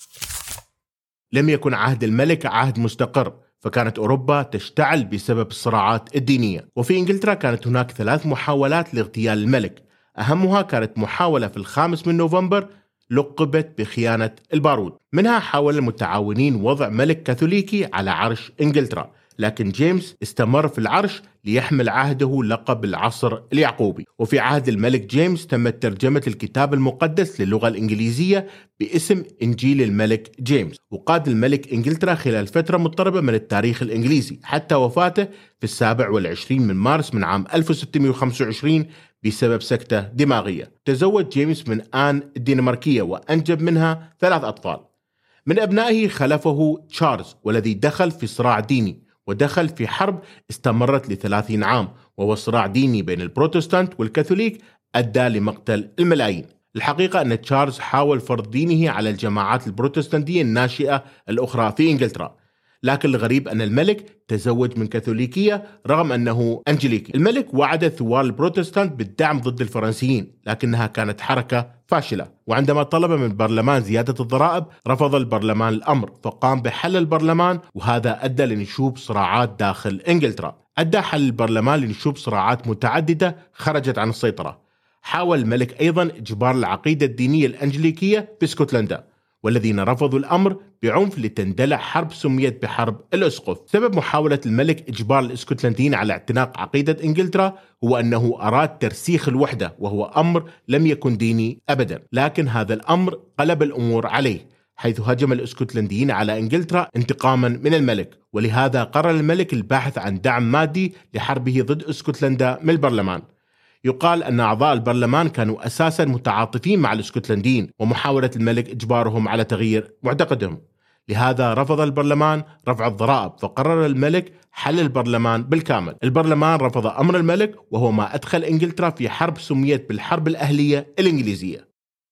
لم يكن عهد الملك عهد مستقر، فكانت أوروبا تشتعل بسبب الصراعات الدينية، وفي إنجلترا كانت هناك ثلاث محاولات لاغتيال الملك. أهمها كانت محاولة في الخامس من نوفمبر لقبت بخيانة البارود. منها حاول المتعاونين وضع ملك كاثوليكي على عرش إنجلترا، لكن جيمس استمر في العرش ليحمل عهده لقب العصر اليعقوبي. وفي عهد الملك جيمس تمت ترجمة الكتاب المقدس للغة الإنجليزية باسم إنجيل الملك جيمس، وقاد الملك إنجلترا خلال فترة مضطربة من التاريخ الإنجليزي حتى وفاته في السابع والعشرين من مارس من عام ألف وستمائة وخمسة وعشرين بسبب سكتة دماغية. تزوج جيمس من آن الدنماركية وأنجب منها ثلاث أطفال. من أبنائه خلفه تشارلز، والذي دخل في صراع ديني ودخل في حرب استمرت لثلاثين عام، وهو صراع ديني بين البروتستانت والكاثوليك أدى لمقتل الملايين. الحقيقة أن تشارلز حاول فرض دينه على الجماعات البروتستانتية الناشئة الأخرى في إنجلترا، لكن الغريب أن الملك تزوج من كاثوليكية رغم أنه أنجليكي. الملك وعد ثوار البروتستانت بالدعم ضد الفرنسيين، لكنها كانت حركة فاشلة، وعندما طلب من البرلمان زيادة الضرائب رفض البرلمان الأمر، فقام بحل البرلمان، وهذا أدى لنشوب صراعات داخل إنجلترا. أدى حل البرلمان لنشوب صراعات متعددة خرجت عن السيطرة. حاول الملك أيضا إجبار العقيدة الدينية الأنجليكية في اسكتلندا، والذين رفضوا الأمر بعنف لتندلع حرب سميت بحرب الأسقف. سبب محاولة الملك إجبار الاسكتلنديين على اعتناق عقيدة إنجلترا هو أنه أراد ترسيخ الوحدة، وهو أمر لم يكن ديني أبدا، لكن هذا الأمر قلب الأمور عليه، حيث هجم الاسكتلنديين على إنجلترا انتقاما من الملك، ولهذا قرر الملك البحث عن دعم مادي لحربه ضد اسكتلندا من البرلمان. يقال أن أعضاء البرلمان كانوا أساسا متعاطفين مع الاسكتلنديين، ومحاولة الملك إجبارهم على تغيير معتقدهم. لهذا رفض البرلمان رفع الضرائب، فقرر الملك حل البرلمان بالكامل. البرلمان رفض أمر الملك، وهو ما أدخل إنجلترا في حرب سميت بالحرب الأهلية الإنجليزية.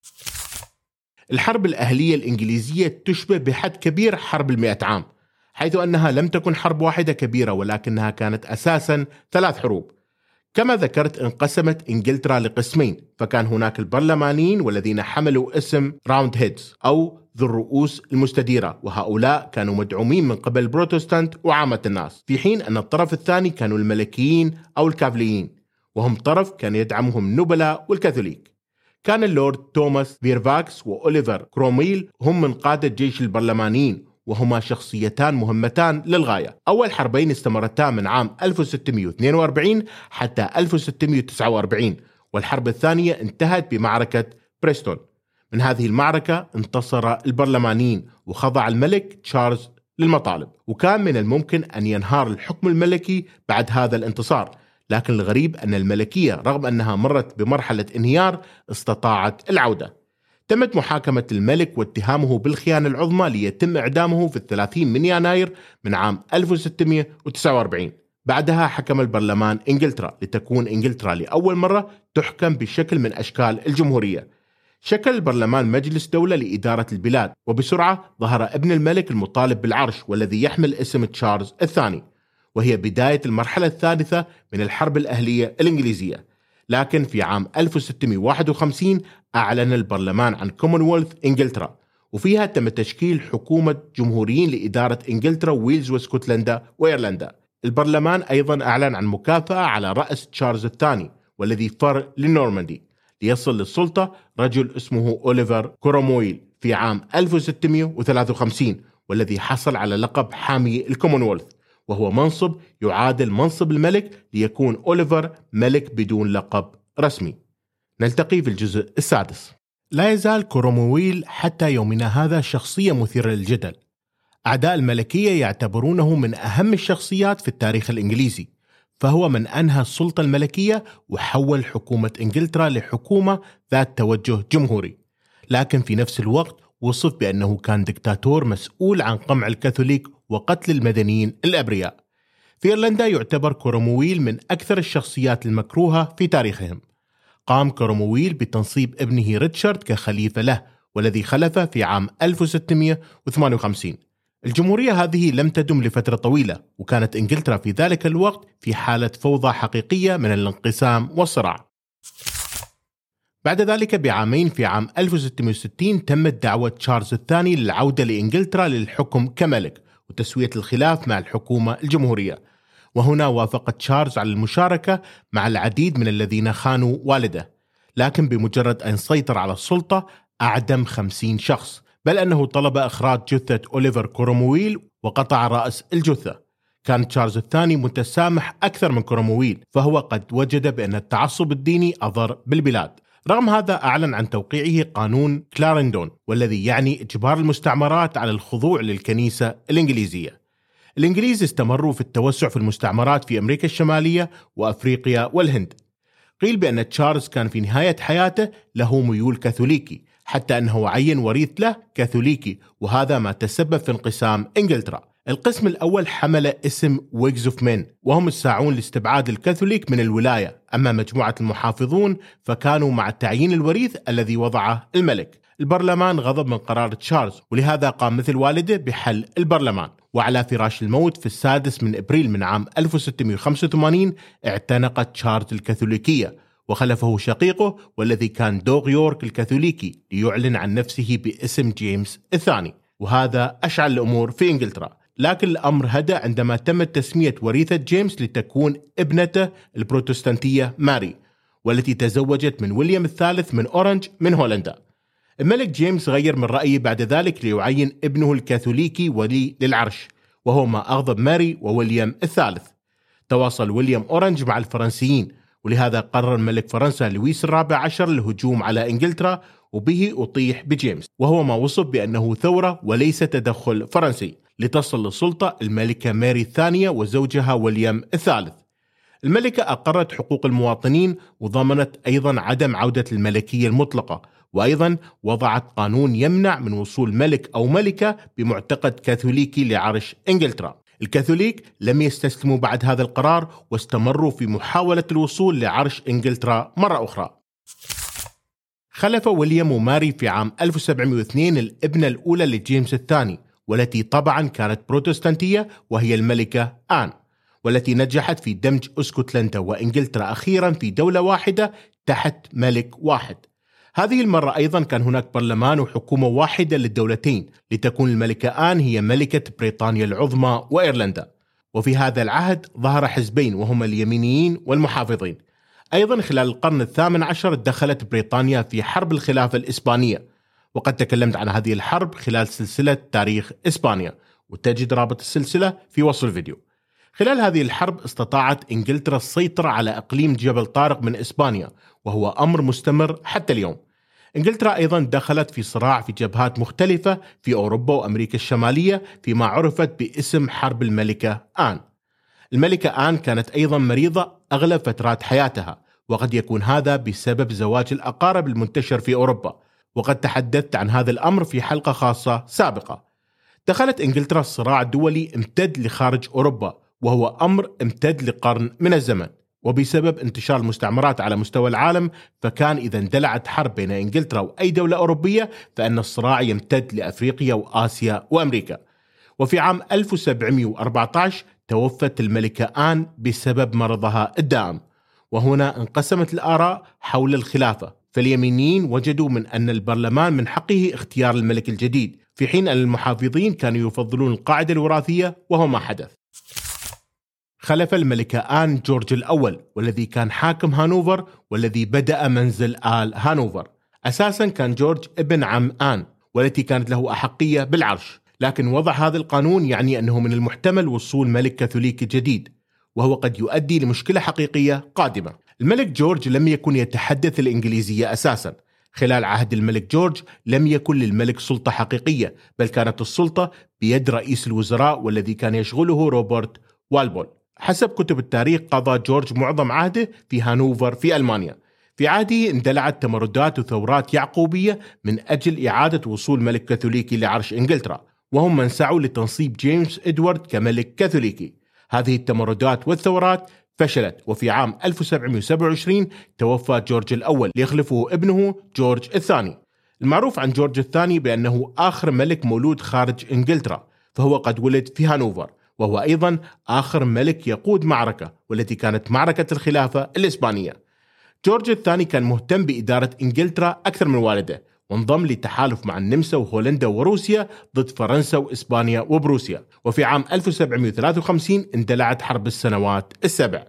الحرب الأهلية الإنجليزية تشبه بحد كبير حرب المئة عام، حيث أنها لم تكن حرب واحدة كبيرة، ولكنها كانت أساسا ثلاث حروب. كما ذكرت انقسمت إنجلترا لقسمين، فكان هناك البرلمانيين والذين حملوا اسم راوند هيدز أو ذو الرؤوس المستديرة، وهؤلاء كانوا مدعومين من قبل البروتستانت وعامة الناس، في حين أن الطرف الثاني كانوا الملكيين أو الكافليين، وهم طرف كان يدعمهم النبلاء والكاثوليك. كان اللورد توماس فيرفاكس وأوليفر كرومويل هم من قادة جيش البرلمانيين، وهما شخصيتان مهمتان للغاية. أول حربين استمرتا من عام ألف وستمائة واثنين وأربعين حتى ألف وستمائة وتسعة وأربعين، والحرب الثانية انتهت بمعركة بريستون. من هذه المعركة انتصر البرلمانيين وخضع الملك تشارلز للمطالب، وكان من الممكن أن ينهار الحكم الملكي بعد هذا الانتصار، لكن الغريب أن الملكية رغم أنها مرت بمرحلة انهيار استطاعت العودة. تمت محاكمة الملك واتهامه بالخيانة العظمى ليتم إعدامه في الثلاثين من يناير من عام ألف وستمائة وتسعة وأربعين. بعدها حكم البرلمان إنجلترا لتكون إنجلترا لأول مرة تحكم بشكل من أشكال الجمهورية. شكل البرلمان مجلس دولة لإدارة البلاد، وبسرعة ظهر ابن الملك المطالب بالعرش والذي يحمل اسم تشارلز الثاني، وهي بداية المرحلة الثالثة من الحرب الأهلية الإنجليزية. لكن في عام ألف وستمائة وواحد وخمسين أعلن البرلمان عن كومنولث إنجلترا، وفيها تم تشكيل حكومة جمهوريين لإدارة إنجلترا وويلز واسكتلندا وإيرلندا. البرلمان أيضا أعلن عن مكافأة على رأس تشارلز الثاني والذي فر للنورماندي ليصل للسلطة رجل اسمه أوليفر كرومويل في عام ألف وستمائة وثلاثة وخمسين، والذي حصل على لقب حامي الكومنولث، وهو منصب يعادل منصب الملك، ليكون أوليفر ملك بدون لقب رسمي. نلتقي في الجزء السادس. لا يزال كرومويل حتى يومنا هذا شخصية مثيرة للجدل. أعداء الملكية يعتبرونه من أهم الشخصيات في التاريخ الإنجليزي، فهو من أنهى السلطة الملكية وحول حكومة إنجلترا لحكومة ذات توجه جمهوري، لكن في نفس الوقت وصف بأنه كان دكتاتور مسؤول عن قمع الكاثوليك وقتل المدنيين الأبرياء. في إيرلندا يعتبر كرومويل من أكثر الشخصيات المكروهة في تاريخهم. قام كرومويل بتنصيب ابنه ريتشارد كخليفة له، والذي خلف في عام ألف وستمئة وثمانية وخمسين. الجمهورية هذه لم تدم لفترة طويلة، وكانت إنجلترا في ذلك الوقت في حالة فوضى حقيقية من الانقسام والصراع. بعد ذلك بعامين في عام ألف وستمئة وستين تمت دعوة تشارلز الثاني للعودة لإنجلترا للحكم كملك وتسوية الخلاف مع الحكومة الجمهورية، وهنا وافق تشارلز على المشاركة مع العديد من الذين خانوا والده، لكن بمجرد أن سيطر على السلطة أعدم خمسين شخص، بل أنه طلب إخراج جثة أوليفر كرومويل وقطع رأس الجثة. كان تشارلز الثاني متسامح أكثر من كرومويل، فهو قد وجد بأن التعصب الديني أضر بالبلاد. رغم هذا أعلن عن توقيعه قانون كلارندون، والذي يعني إجبار المستعمرات على الخضوع للكنيسة الإنجليزية. الإنجليز استمروا في التوسع في المستعمرات في أمريكا الشمالية وأفريقيا والهند. قيل بأن تشارلز كان في نهاية حياته له ميول كاثوليكي، حتى أنه عين وريث له كاثوليكي، وهذا ما تسبب في انقسام إنجلترا. القسم الأول حمل اسم ويجز اوف مين، وهم الساعون لاستبعاد الكاثوليك من الولاية، أما مجموعة المحافظون فكانوا مع تعيين الوريث الذي وضعه الملك. البرلمان غضب من قرار تشارلز، ولهذا قام مثل والده بحل البرلمان، وعلى فراش الموت في السادس من إبريل من عام ألف وستمئة وخمسة وثمانين اعتنق تشارلز الكاثوليكية، وخلفه شقيقه والذي كان دوغ يورك الكاثوليكي ليعلن عن نفسه باسم جيمس الثاني، وهذا أشعل الأمور في إنجلترا. لكن الأمر هدأ عندما تم تسمية وريثة جيمس لتكون ابنته البروتستانتية ماري، والتي تزوجت من ويليام الثالث من أورنج من هولندا. الملك جيمس غير من رأيه بعد ذلك ليعين ابنه الكاثوليكي ولي للعرش، وهو ما أغضب ماري وويليام الثالث. تواصل ويليام أورنج مع الفرنسيين، ولهذا قرر ملك فرنسا لويس الرابع عشر الهجوم على إنجلترا، وبه أطيح بجيمس، وهو ما وصف بأنه ثورة وليس تدخل فرنسي، لتصل للسلطة الملكة ماري الثانية وزوجها ويليام الثالث. الملكة أقرت حقوق المواطنين، وضمنت أيضا عدم عودة الملكية المطلقة، وأيضا وضعت قانون يمنع من وصول ملك أو ملكة بمعتقد كاثوليكي لعرش إنجلترا. الكاثوليك لم يستسلموا بعد هذا القرار، واستمروا في محاولة الوصول لعرش إنجلترا مرة أخرى. خلف ويليام وماري في عام ألف وسبعمئة واثنين الابنة الأولى لجيمس الثاني، والتي طبعا كانت بروتستانتية، وهي الملكة آن، والتي نجحت في دمج اسكتلندا وإنجلترا أخيرا في دولة واحدة تحت ملك واحد. هذه المرة أيضا كان هناك برلمان وحكومة واحدة للدولتين، لتكون الملكة آن هي ملكة بريطانيا العظمى وإيرلندا. وفي هذا العهد ظهر حزبين، وهما اليمينيين والمحافظين. أيضا خلال القرن الثامن عشر دخلت بريطانيا في حرب الخلافة الإسبانية، وقد تكلمت عن هذه الحرب خلال سلسلة تاريخ إسبانيا، وتجد رابط السلسلة في وصف الفيديو. خلال هذه الحرب استطاعت إنجلترا السيطرة على إقليم جبل طارق من إسبانيا، وهو أمر مستمر حتى اليوم. إنجلترا أيضا دخلت في صراع في جبهات مختلفة في أوروبا وأمريكا الشمالية، فيما عرفت باسم حرب الملكة آن. الملكة آن كانت أيضا مريضة أغلب فترات حياتها، وقد يكون هذا بسبب زواج الأقارب المنتشر في أوروبا، وقد تحدثت عن هذا الأمر في حلقة خاصة سابقة. دخلت إنجلترا الصراع الدولي امتد لخارج أوروبا، وهو أمر امتد لقرن من الزمن، وبسبب انتشار المستعمرات على مستوى العالم، فكان إذا اندلعت حرب بين إنجلترا وأي دولة أوروبية فإن الصراع يمتد لأفريقيا وآسيا وأمريكا. وفي عام ألف وسبعمئة وأربعة عشر توفت الملكة آن بسبب مرضها الدائم، وهنا انقسمت الآراء حول الخلافة، فاليمينيين وجدوا من أن البرلمان من حقه اختيار الملك الجديد، في حين أن المحافظين كانوا يفضلون القاعدة الوراثية، وهو ما حدث. خلف الملكة آن جورج الأول، والذي كان حاكم هانوفر، والذي بدأ منزل آل هانوفر. أساسا كان جورج ابن عم آن، والتي كانت له أحقية بالعرش، لكن وضع هذا القانون يعني أنه من المحتمل وصول ملك كاثوليكي جديد، وهو قد يؤدي لمشكلة حقيقية قادمة. الملك جورج لم يكن يتحدث الإنجليزية أساسا. خلال عهد الملك جورج لم يكن للملك سلطة حقيقية، بل كانت السلطة بيد رئيس الوزراء، والذي كان يشغله روبرت والبول. حسب كتب التاريخ قضى جورج معظم عهده في هانوفر في ألمانيا. في عهده اندلعت تمردات وثورات يعقوبية من أجل إعادة وصول ملك كاثوليكي لعرش إنجلترا، وهم من سعوا لتنصيب جيمس إدوارد كملك كاثوليكي. هذه التمردات والثورات فشلت، وفي عام ألف وسبعمئة وسبعة وعشرين توفى جورج الأول ليخلفه ابنه جورج الثاني. المعروف عن جورج الثاني بأنه آخر ملك مولود خارج إنجلترا، فهو قد ولد في هانوفر، وهو أيضا آخر ملك يقود معركة، والتي كانت معركة الخلافة الإسبانية. جورج الثاني كان مهتم بإدارة إنجلترا أكثر من والده، وانضم لتحالف مع النمسا وهولندا وروسيا ضد فرنسا وإسبانيا وبروسيا. وفي عام ألف وسبعمائة وثلاثة وخمسين اندلعت حرب السنوات السبع.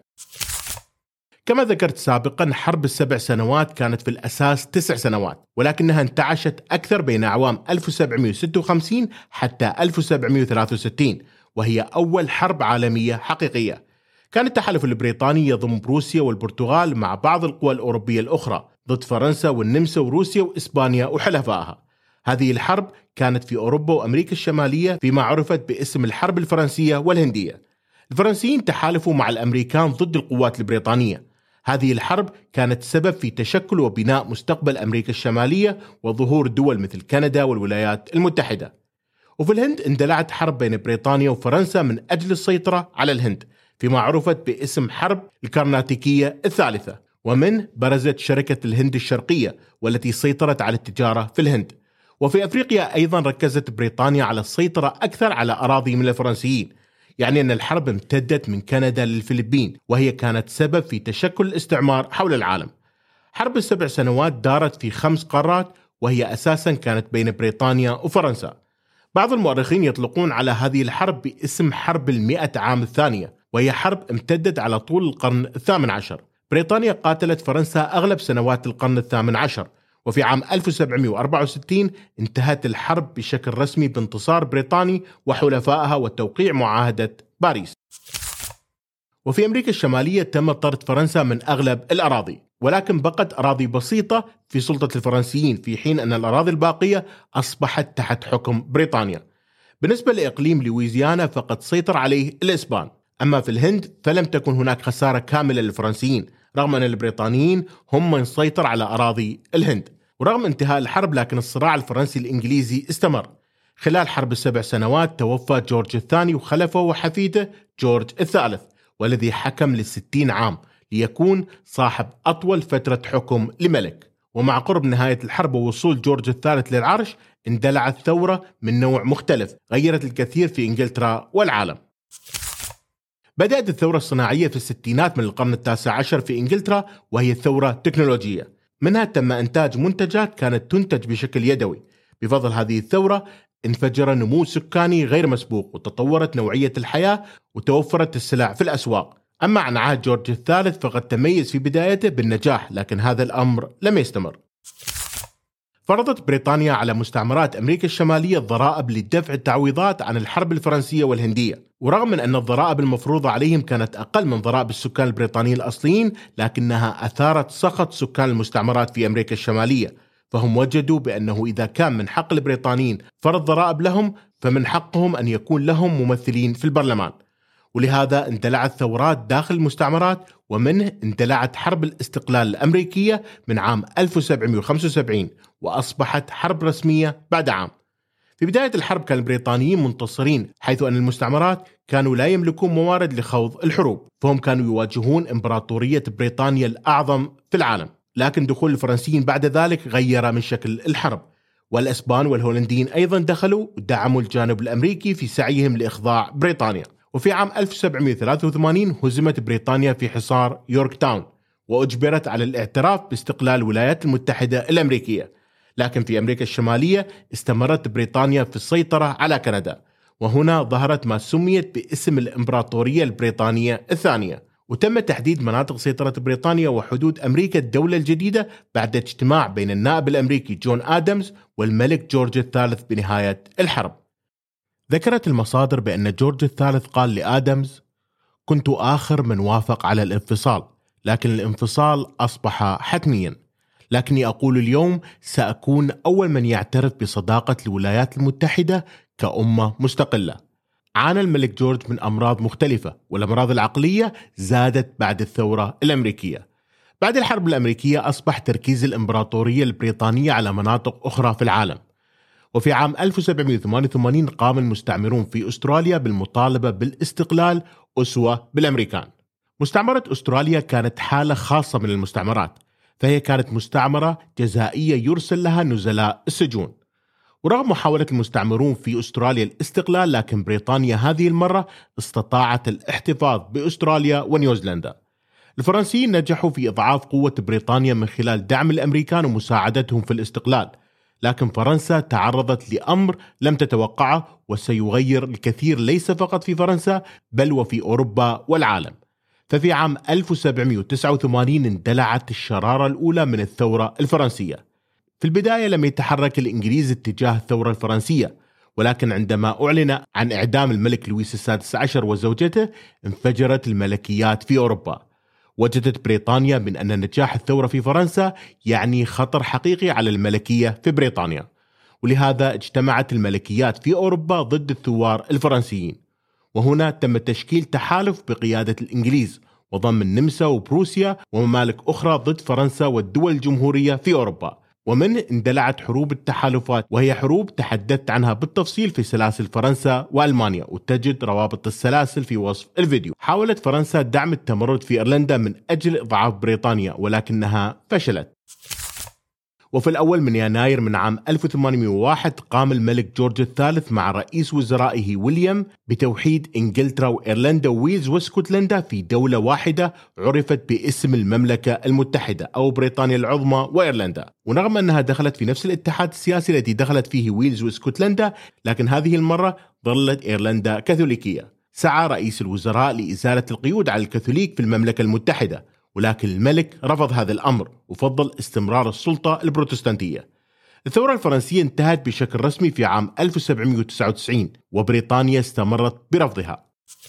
كما ذكرت سابقا، حرب السبع سنوات كانت في الأساس تسع سنوات، ولكنها انتعشت أكثر بين أعوام ألف وسبعمائة وستة وخمسين حتى ألف وسبعمائة وثلاثة وستين، وهي أول حرب عالمية حقيقية. كان التحالف البريطاني يضم بروسيا والبرتغال مع بعض القوى الأوروبية الأخرى ضد فرنسا والنمسا وروسيا وإسبانيا وحلفائها. هذه الحرب كانت في أوروبا وأمريكا الشمالية فيما عرفت باسم الحرب الفرنسية والهندية. الفرنسيين تحالفوا مع الأمريكان ضد القوات البريطانية. هذه الحرب كانت سبب في تشكل وبناء مستقبل أمريكا الشمالية وظهور دول مثل كندا والولايات المتحدة. وفي الهند اندلعت حرب بين بريطانيا وفرنسا من أجل السيطرة على الهند فيما عرفت باسم حرب الكرناتيكية الثالثة، ومن برزت شركة الهند الشرقية والتي سيطرت على التجارة في الهند. وفي أفريقيا أيضا ركزت بريطانيا على السيطرة أكثر على أراضي من الفرنسيين، يعني أن الحرب امتدت من كندا للفلبين، وهي كانت سبب في تشكل الاستعمار حول العالم. حرب السبع سنوات دارت في خمس قارات، وهي أساسا كانت بين بريطانيا وفرنسا. بعض المؤرخين يطلقون على هذه الحرب باسم حرب المئة عام الثانية، وهي حرب امتدت على طول القرن الثامن عشر. بريطانيا قاتلت فرنسا أغلب سنوات القرن الثامن عشر، وفي عام ألف وسبعمائة وأربعة وستين انتهت الحرب بشكل رسمي بانتصار بريطاني وحلفائها وتوقيع معاهدة باريس. وفي أمريكا الشمالية تم طرد فرنسا من أغلب الأراضي، ولكن بقت أراضي بسيطة في سلطة الفرنسيين، في حين أن الأراضي الباقية أصبحت تحت حكم بريطانيا. بالنسبة لإقليم لويزيانا فقد سيطر عليه الإسبان. أما في الهند فلم تكن هناك خسارة كاملة للفرنسيين، رغم أن البريطانيين هم من سيطر على أراضي الهند. ورغم انتهاء الحرب، لكن الصراع الفرنسي الإنجليزي استمر. خلال حرب السبع سنوات توفى جورج الثاني وخلفه حفيده جورج الثالث، والذي حكم للستين عام، ليكون صاحب أطول فترة حكم لملك. ومع قرب نهاية الحرب ووصول جورج الثالث للعرش اندلعت ثورة من نوع مختلف غيرت الكثير في إنجلترا والعالم. بدأت الثورة الصناعية في الستينات من القرن التاسع عشر في إنجلترا، وهي الثورة التكنولوجية. منها تم إنتاج منتجات كانت تنتج بشكل يدوي. بفضل هذه الثورة انفجر نمو سكاني غير مسبوق، وتطورت نوعية الحياة، وتوفرت السلع في الأسواق. أما عن عهد جورج الثالث فقد تميز في بدايته بالنجاح، لكن هذا الأمر لم يستمر. فرضت بريطانيا على مستعمرات أمريكا الشمالية الضرائب لدفع التعويضات عن الحرب الفرنسية والهندية. ورغم من أن الضرائب المفروضة عليهم كانت أقل من ضرائب السكان البريطانيين الأصليين، لكنها أثارت سخط سكان المستعمرات في أمريكا الشمالية، فهم وجدوا بأنه إذا كان من حق البريطانيين فرض ضرائب لهم، فمن حقهم أن يكون لهم ممثلين في البرلمان. ولهذا اندلعت ثورات داخل المستعمرات، ومنه اندلعت حرب الاستقلال الأمريكية من عام ألف وسبعمائة وخمسة وسبعين، وأصبحت حرب رسمية بعد عام. في بداية الحرب كان البريطانيين منتصرين، حيث أن المستعمرات كانوا لا يملكون موارد لخوض الحروب، فهم كانوا يواجهون إمبراطورية بريطانيا الأعظم في العالم. لكن دخول الفرنسيين بعد ذلك غير من شكل الحرب، والأسبان والهولنديين أيضا دخلوا ودعموا الجانب الأمريكي في سعيهم لإخضاع بريطانيا. وفي عام ألف وسبعمائة وثلاثة وثمانين هزمت بريطانيا في حصار يورك تاون، وأجبرت على الاعتراف باستقلال الولايات المتحدة الأمريكية. لكن في أمريكا الشمالية استمرت بريطانيا في السيطرة على كندا، وهنا ظهرت ما سميت باسم الإمبراطورية البريطانية الثانية. وتم تحديد مناطق سيطرة بريطانيا وحدود أمريكا الدولة الجديدة بعد اجتماع بين النائب الأمريكي جون آدمز والملك جورج الثالث بنهاية الحرب. ذكرت المصادر بأن جورج الثالث قال لآدمز: كنت آخر من وافق على الانفصال، لكن الانفصال أصبح حتميا، لكني أقول اليوم سأكون أول من يعترف بصداقة الولايات المتحدة كأمة مستقلة. عانى الملك جورج من أمراض مختلفة، والأمراض العقلية زادت بعد الثورة الأمريكية. بعد الحرب الأمريكية أصبح تركيز الإمبراطورية البريطانية على مناطق أخرى في العالم. وفي عام ألف وسبعمائة وثمانية وثمانين قام المستعمرون في أستراليا بالمطالبة بالاستقلال أسوة بالأمريكان. مستعمرة أستراليا كانت حالة خاصة من المستعمرات، فهي كانت مستعمرة جزائية يرسل لها نزلاء السجون. ورغم محاولة المستعمرون في أستراليا الاستقلال، لكن بريطانيا هذه المرة استطاعت الاحتفاظ بأستراليا ونيوزيلندا. الفرنسيين نجحوا في إضعاف قوة بريطانيا من خلال دعم الأمريكان ومساعدتهم في الاستقلال، لكن فرنسا تعرضت لأمر لم تتوقعه وسيغير الكثير ليس فقط في فرنسا بل وفي أوروبا والعالم. ففي عام ألف وسبعمئة وتسعة وثمانين اندلعت الشرارة الأولى من الثورة الفرنسية. في البداية لم يتحرك الإنجليز اتجاه الثورة الفرنسية، ولكن عندما أعلن عن إعدام الملك لويس السادس عشر وزوجته انفجرت الملكيات في أوروبا. وجدت بريطانيا من أن نجاح الثورة في فرنسا يعني خطر حقيقي على الملكية في بريطانيا، ولهذا اجتمعت الملكيات في أوروبا ضد الثوار الفرنسيين. وهنا تم تشكيل تحالف بقيادة الإنجليز وضم النمسا وبروسيا وممالك أخرى ضد فرنسا والدول الجمهورية في أوروبا، ومن اندلعت حروب التحالفات، وهي حروب تحدثت عنها بالتفصيل في سلاسل فرنسا وألمانيا، وتجد روابط السلاسل في وصف الفيديو. حاولت فرنسا دعم التمرد في إيرلندا من أجل إضعاف بريطانيا، ولكنها فشلت. وفي الأول من يناير من عام ألف وثمانمئة وواحد قام الملك جورج الثالث مع رئيس وزرائه ويليام بتوحيد إنجلترا وإيرلندا وويلز واسكتلندا في دولة واحدة عرفت باسم المملكة المتحدة أو بريطانيا العظمى وإيرلندا. ورغم أنها دخلت في نفس الاتحاد السياسي الذي دخلت فيه ويلز واسكتلندا، لكن هذه المرة ظلت إيرلندا كاثوليكية. سعى رئيس الوزراء لإزالة القيود على الكاثوليك في المملكة المتحدة، ولكن الملك رفض هذا الأمر وفضل استمرار السلطة البروتستانتية. الثورة الفرنسية انتهت بشكل رسمي في عام ألف وسبعمئة وتسعة وتسعين، وبريطانيا استمرت برفضها.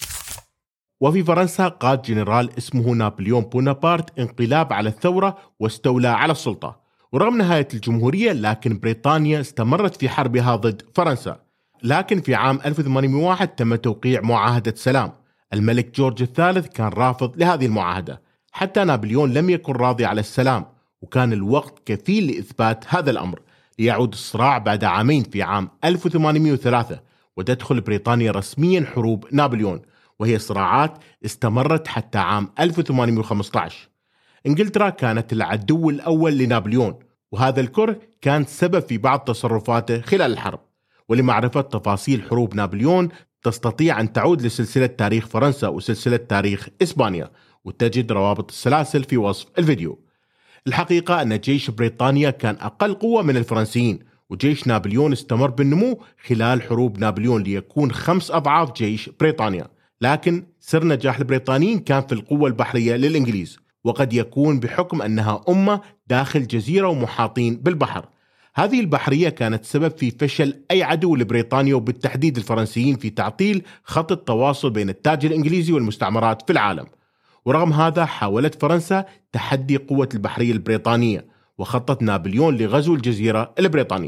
وفي فرنسا قاد جنرال اسمه نابليون بونابرت انقلاب على الثورة واستولى على السلطة. ورغم نهاية الجمهورية، لكن بريطانيا استمرت في حربها ضد فرنسا. لكن في عام ألف وثمانمئة وواحد تم توقيع معاهدة سلام. الملك جورج الثالث كان رافض لهذه المعاهدة، حتى نابليون لم يكن راضي على السلام، وكان الوقت كفيل لإثبات هذا الأمر ليعود الصراع بعد عامين في عام ألف وثمانمئة وثلاثة، وتدخل بريطانيا رسميا حروب نابليون، وهي صراعات استمرت حتى عام ألف وثمانمئة وخمسة عشر. إنجلترا كانت العدو الأول لنابليون، وهذا الكره كان سبب في بعض تصرفاته خلال الحرب. ولمعرفة تفاصيل حروب نابليون تستطيع أن تعود لسلسلة تاريخ فرنسا وسلسلة تاريخ إسبانيا، وتجد روابط السلاسل في وصف الفيديو. الحقيقة أن جيش بريطانيا كان أقل قوة من الفرنسيين، وجيش نابليون استمر بالنمو خلال حروب نابليون ليكون خمس أضعاف جيش بريطانيا. لكن سر نجاح البريطانيين كان في القوة البحرية للإنجليز، وقد يكون بحكم أنها أمة داخل جزيرة ومحاطين بالبحر. هذه البحرية كانت سبب في فشل أي عدو لبريطانيا، وبالتحديد الفرنسيين، في تعطيل خط التواصل بين التاج الإنجليزي والمستعمرات في العالم. ورغم هذا حاولت فرنسا تحدي قوة البحرية البريطانية، وخطط نابليون لغزو الجزيرة البريطانية.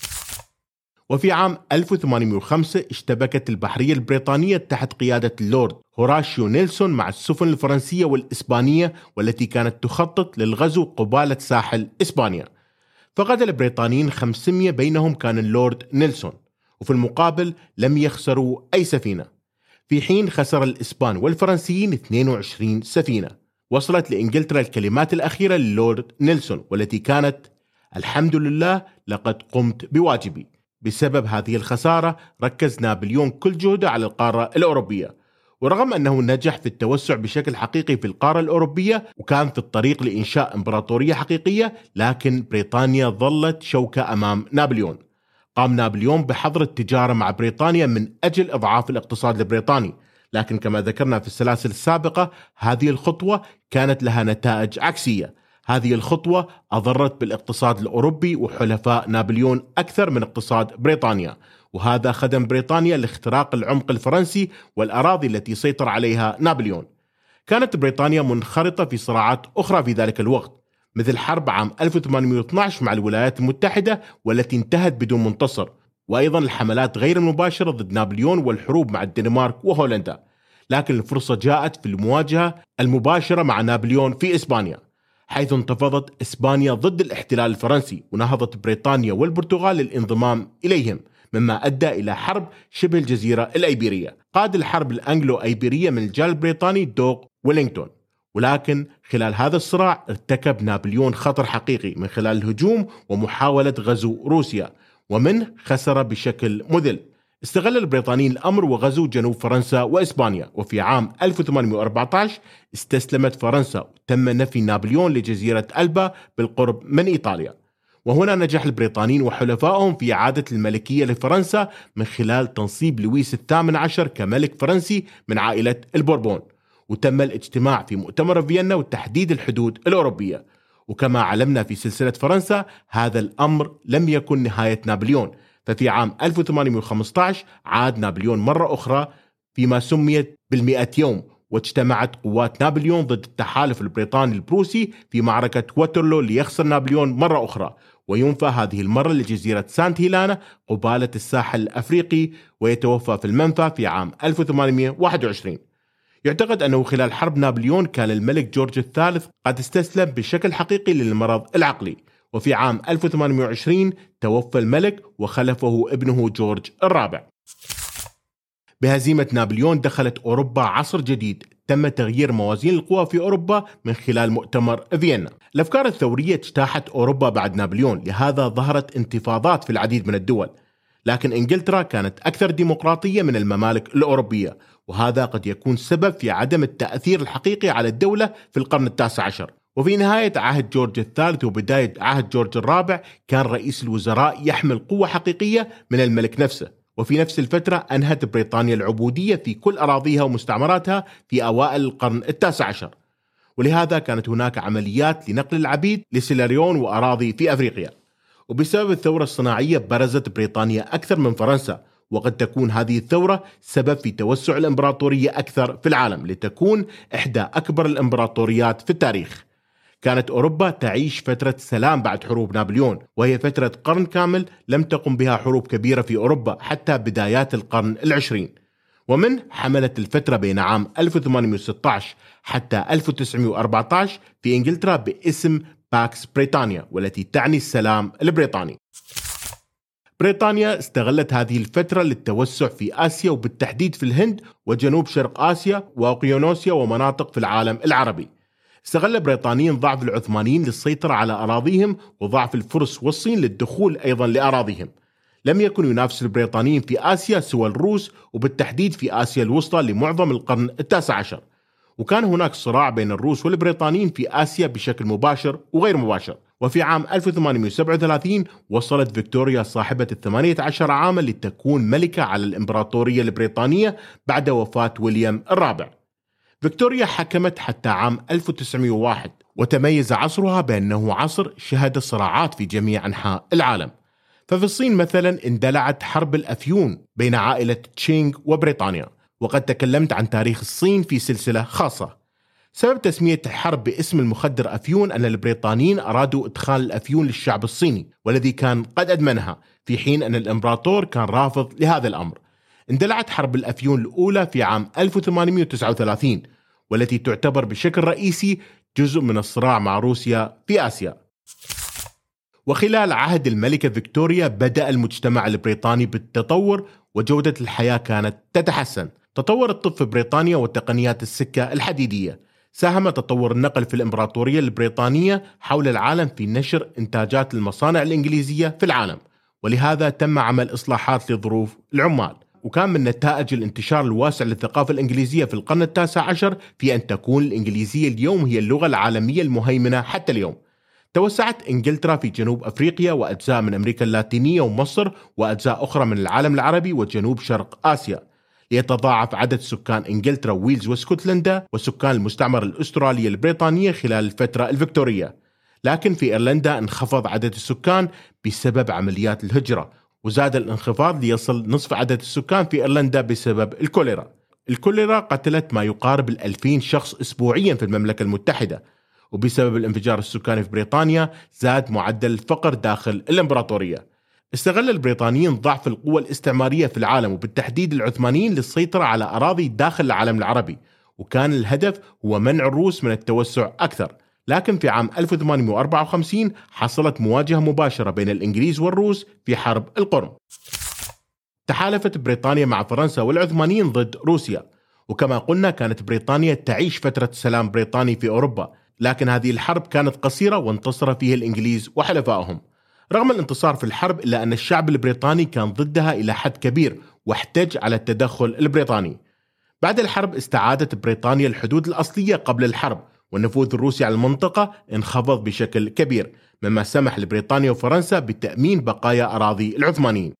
وفي عام ألف وثمانمئة وخمسة اشتبكت البحرية البريطانية تحت قيادة اللورد هوراشيو نيلسون مع السفن الفرنسية والإسبانية، والتي كانت تخطط للغزو قبالة ساحل إسبانيا. فقتل البريطانيين خمسمئة، بينهم كان اللورد نيلسون، وفي المقابل لم يخسروا أي سفينة، في حين خسر الإسبان والفرنسيين اثنين وعشرين سفينة. وصلت لإنجلترا الكلمات الأخيرة للورد نيلسون، والتي كانت: الحمد لله لقد قمت بواجبي. بسبب هذه الخسارة ركز نابليون كل جهده على القارة الأوروبية، ورغم أنه نجح في التوسع بشكل حقيقي في القارة الأوروبية وكان في الطريق لإنشاء إمبراطورية حقيقية، لكن بريطانيا ظلت شوكة أمام نابليون. قام نابليون بحظر التجارة مع بريطانيا من أجل إضعاف الاقتصاد البريطاني، لكن كما ذكرنا في السلاسل السابقة هذه الخطوة كانت لها نتائج عكسية. هذه الخطوة أضرت بالاقتصاد الأوروبي وحلفاء نابليون أكثر من اقتصاد بريطانيا، وهذا خدم بريطانيا لاختراق العمق الفرنسي والأراضي التي سيطر عليها نابليون. كانت بريطانيا منخرطة في صراعات أخرى في ذلك الوقت، مثل حرب عام ألف وثمانمئة واثني عشر مع الولايات المتحدة والتي انتهت بدون منتصر، وأيضا الحملات غير المباشرة ضد نابليون والحروب مع الدنمارك وهولندا. لكن الفرصة جاءت في المواجهة المباشرة مع نابليون في إسبانيا، حيث انتفضت إسبانيا ضد الاحتلال الفرنسي، ونهضت بريطانيا والبرتغال للانضمام إليهم، مما أدى إلى حرب شبه الجزيرة الأيبيرية. قاد الحرب الأنجلو أيبيرية من الجال البريطاني دوغ ويلينغتون، ولكن خلال هذا الصراع ارتكب نابليون خطر حقيقي من خلال الهجوم ومحاولة غزو روسيا، ومنه خسر بشكل مذل. استغل البريطانيين الأمر وغزوا جنوب فرنسا وإسبانيا، وفي عام ألف وثمانمئة وأربعة عشر استسلمت فرنسا وتم نفي نابليون لجزيرة ألبا بالقرب من إيطاليا. وهنا نجح البريطانيين وحلفائهم في إعادة الملكية لفرنسا من خلال تنصيب لويس الثامن عشر كملك فرنسي من عائلة البوربون، وتم الاجتماع في مؤتمر فيينا وتحديد الحدود الأوروبية. وكما علمنا في سلسلة فرنسا، هذا الأمر لم يكن نهاية نابليون، ففي عام ألف وثمانمئة وخمسة عشر عاد نابليون مرة أخرى فيما سميت بالمئة يوم، واجتمعت قوات نابليون ضد التحالف البريطاني البروسي في معركة واترلو ليخسر نابليون مرة أخرى، وينفى هذه المرة لجزيرة سانت هيلانا قبالة الساحل الأفريقي، ويتوفى في المنفى في عام ألف وثمانمئة وواحد وعشرين. يعتقد أنه خلال حرب نابليون كان الملك جورج الثالث قد استسلم بشكل حقيقي للمرض العقلي، وفي عام ألف وثمانمئة وعشرين توفى الملك وخلفه ابنه جورج الرابع. بهزيمة نابليون دخلت أوروبا عصر جديد، تم تغيير موازين القوى في أوروبا من خلال مؤتمر فيينا. الأفكار الثورية اجتاحت أوروبا بعد نابليون، لهذا ظهرت انتفاضات في العديد من الدول، لكن إنجلترا كانت أكثر ديمقراطية من الممالك الأوروبية، وهذا قد يكون سبب في عدم التأثير الحقيقي على الدولة في القرن التاسع عشر. وفي نهاية عهد جورج الثالث وبداية عهد جورج الرابع كان رئيس الوزراء يحمل قوة حقيقية من الملك نفسه. وفي نفس الفترة أنهت بريطانيا العبودية في كل أراضيها ومستعمراتها في أوائل القرن التاسع عشر، ولهذا كانت هناك عمليات لنقل العبيد لسيلاريون وأراضي في أفريقيا. وبسبب الثورة الصناعية برزت بريطانيا أكثر من فرنسا، وقد تكون هذه الثورة سبب في توسع الإمبراطورية أكثر في العالم لتكون إحدى أكبر الإمبراطوريات في التاريخ. كانت أوروبا تعيش فترة سلام بعد حروب نابليون، وهي فترة قرن كامل لم تقم بها حروب كبيرة في أوروبا حتى بدايات القرن العشرين. ومن حملت الفترة بين عام ألف وثمانمئة وستة عشر حتى ألف وتسعمئة وأربعة عشر في إنجلترا باسم باكس بريطانيا، والتي تعني السلام البريطاني. بريطانيا استغلت هذه الفترة للتوسع في آسيا، وبالتحديد في الهند وجنوب شرق آسيا وأوقيانوسيا ومناطق في العالم العربي. استغل البريطانيين ضعف العثمانيين للسيطرة على أراضيهم، وضعف الفرس والصين للدخول أيضا لأراضيهم. لم يكن ينافس البريطانيين في آسيا سوى الروس، وبالتحديد في آسيا الوسطى لمعظم القرن التاسع عشر. وكان هناك صراع بين الروس والبريطانيين في آسيا بشكل مباشر وغير مباشر. وفي عام ألف وثمانمئة وسبعة وثلاثين وصلت فيكتوريا صاحبة الثمانية عشر عاما لتكون ملكة على الإمبراطورية البريطانية بعد وفاة ويليام الرابع. فيكتوريا حكمت حتى عام ألف وتسعمئة وواحد، وتميز عصرها بأنه عصر شهد صراعات في جميع أنحاء العالم. ففي الصين مثلا اندلعت حرب الأفيون بين عائلة تشينغ وبريطانيا، وقد تكلمت عن تاريخ الصين في سلسلة خاصة. سبب تسمية الحرب باسم المخدر أفيون أن البريطانيين أرادوا إدخال الأفيون للشعب الصيني، والذي كان قد أدمنها، في حين أن الإمبراطور كان رافض لهذا الأمر. اندلعت حرب الأفيون الأولى في عام ألف وثمانمئة وتسعة وثلاثين، والتي تعتبر بشكل رئيسي جزء من الصراع مع روسيا في آسيا. وخلال عهد الملكة فيكتوريا بدأ المجتمع البريطاني بالتطور، وجودة الحياة كانت تتحسن. تطور الطب في بريطانيا وتقنيات السكة الحديدية. ساهم تطور النقل في الإمبراطورية البريطانية حول العالم في نشر إنتاجات المصانع الإنجليزية في العالم، ولهذا تم عمل إصلاحات لظروف العمال. وكان من نتائج الانتشار الواسع للثقافة الإنجليزية في القرن التاسع عشر في أن تكون الإنجليزية اليوم هي اللغة العالمية المهيمنة حتى اليوم. توسعت إنجلترا في جنوب أفريقيا وأجزاء من أمريكا اللاتينية ومصر وأجزاء أخرى من العالم العربي وجنوب شرق آسيا، ليتضاعف عدد سكان إنجلترا وويلز واسكتلندا وسكان المستعمرة الأسترالية البريطانية خلال الفترة الفيكتورية. لكن في إيرلندا انخفض عدد السكان بسبب عمليات الهجرة، وزاد الانخفاض ليصل نصف عدد السكان في إيرلندا بسبب الكوليرا. الكوليرا قتلت ما يقارب الألفين شخص أسبوعيا في المملكة المتحدة. وبسبب الانفجار السكاني في بريطانيا زاد معدل الفقر داخل الإمبراطورية. استغل البريطانيين ضعف القوى الاستعمارية في العالم، وبالتحديد العثمانيين، للسيطرة على أراضي داخل العالم العربي، وكان الهدف هو منع الروس من التوسع أكثر. لكن في عام ألف وثمانمئة وأربعة وخمسين حصلت مواجهة مباشرة بين الإنجليز والروس في حرب القرم. تحالفت بريطانيا مع فرنسا والعثمانيين ضد روسيا، وكما قلنا كانت بريطانيا تعيش فترة سلام بريطاني في أوروبا، لكن هذه الحرب كانت قصيرة وانتصر فيها الإنجليز وحلفائهم. رغم الانتصار في الحرب إلا أن الشعب البريطاني كان ضدها إلى حد كبير واحتج على التدخل البريطاني. بعد الحرب استعادت بريطانيا الحدود الأصلية قبل الحرب، والنفوذ الروسي على المنطقة انخفض بشكل كبير، مما سمح لبريطانيا وفرنسا بتأمين بقايا أراضي العثمانيين.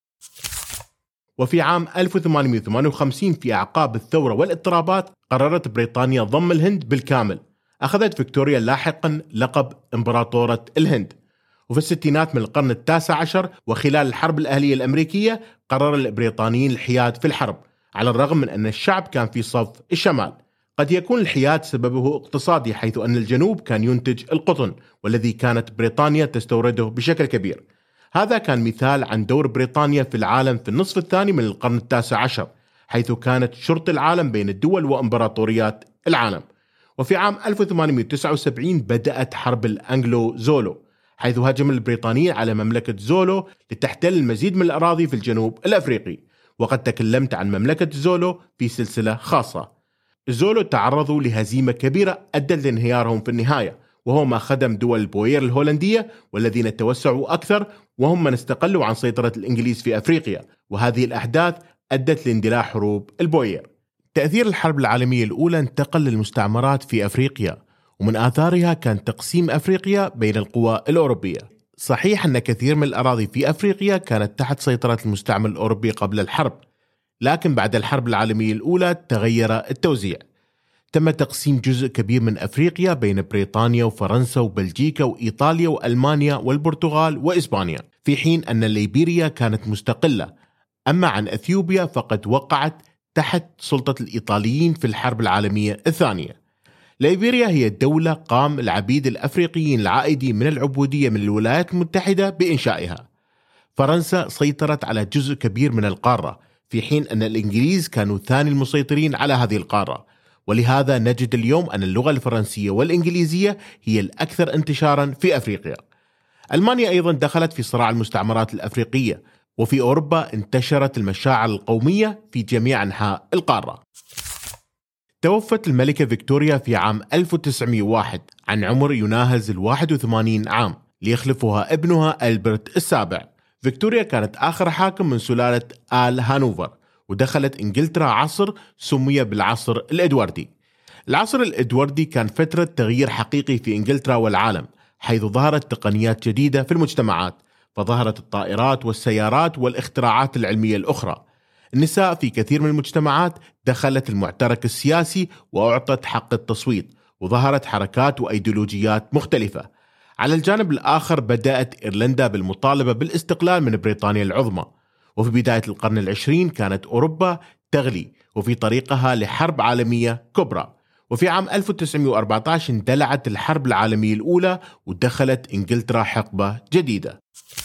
وفي عام ألف وثمانمئة وثمانية وخمسين في أعقاب الثورة والاضطرابات قررت بريطانيا ضم الهند بالكامل. أخذت فيكتوريا لاحقا لقب إمبراطورة الهند. وفي الستينات من القرن التاسع عشر وخلال الحرب الأهلية الأمريكية قرر البريطانيين الحياد في الحرب، على الرغم من أن الشعب كان في صف الشمال. قد يكون الحياد سببه اقتصادي، حيث أن الجنوب كان ينتج القطن والذي كانت بريطانيا تستورده بشكل كبير. هذا كان مثال عن دور بريطانيا في العالم في النصف الثاني من القرن التاسع عشر، حيث كانت شرط العالم بين الدول وإمبراطوريات العالم. وفي عام ألف وثمانمئة وتسعة وسبعين بدأت حرب الأنجلو زولو، حيث هاجم البريطانيين على مملكة زولو لتحتل المزيد من الأراضي في الجنوب الأفريقي. وقد تكلمت عن مملكة زولو في سلسلة خاصة. زولو تعرضوا لهزيمة كبيرة أدت لانهيارهم في النهاية، وهو ما خدم دول البوير الهولندية والذين توسعوا أكثر، وهم من استقلوا عن سيطرة الإنجليز في أفريقيا. وهذه الأحداث أدت لاندلاع حروب البوير. تأثير الحرب العالمية الأولى انتقل للمستعمرات في أفريقيا، ومن آثارها كان تقسيم أفريقيا بين القوى الأوروبية. صحيح أن كثير من الأراضي في أفريقيا كانت تحت سيطرة المستعمر الأوروبي قبل الحرب، لكن بعد الحرب العالمية الأولى تغير التوزيع. تم تقسيم جزء كبير من أفريقيا بين بريطانيا وفرنسا وبلجيكا وإيطاليا وألمانيا والبرتغال وإسبانيا، في حين أن ليبيريا كانت مستقلة. أما عن أثيوبيا فقد وقعت تحت سلطة الإيطاليين في الحرب العالمية الثانية. ليبيريا هي الدولة قام العبيد الأفريقيين العائدين من العبودية من الولايات المتحدة بإنشائها. فرنسا سيطرت على جزء كبير من القارة، في حين أن الإنجليز كانوا ثاني المسيطرين على هذه القارة. ولهذا نجد اليوم أن اللغة الفرنسية والإنجليزية هي الأكثر انتشارا في أفريقيا. ألمانيا أيضا دخلت في صراع المستعمرات الأفريقية، وفي أوروبا انتشرت المشاعر القومية في جميع أنحاء القارة. توفت الملكة فيكتوريا في عام ألف وتسعمئة وواحد عن عمر يناهز الواحد وثمانين عام، ليخلفها ابنها ألبرت السابع. فيكتوريا كانت آخر حاكم من سلالة آل هانوفر، ودخلت إنجلترا عصر سمي بالعصر الإدواردي. العصر الإدواردي كان فترة تغيير حقيقي في إنجلترا والعالم، حيث ظهرت تقنيات جديدة في المجتمعات، فظهرت الطائرات والسيارات والاختراعات العلمية الأخرى. النساء في كثير من المجتمعات دخلت المعترك السياسي وأعطت حق التصويت، وظهرت حركات وأيديولوجيات مختلفة. على الجانب الآخر بدأت إيرلندا بالمطالبة بالاستقلال من بريطانيا العظمى. وفي بداية القرن العشرين كانت أوروبا تغلي وفي طريقها لحرب عالمية كبرى. وفي عام ألف وتسعمئة وأربعة عشر اندلعت الحرب العالمية الأولى ودخلت إنجلترا حقبة جديدة.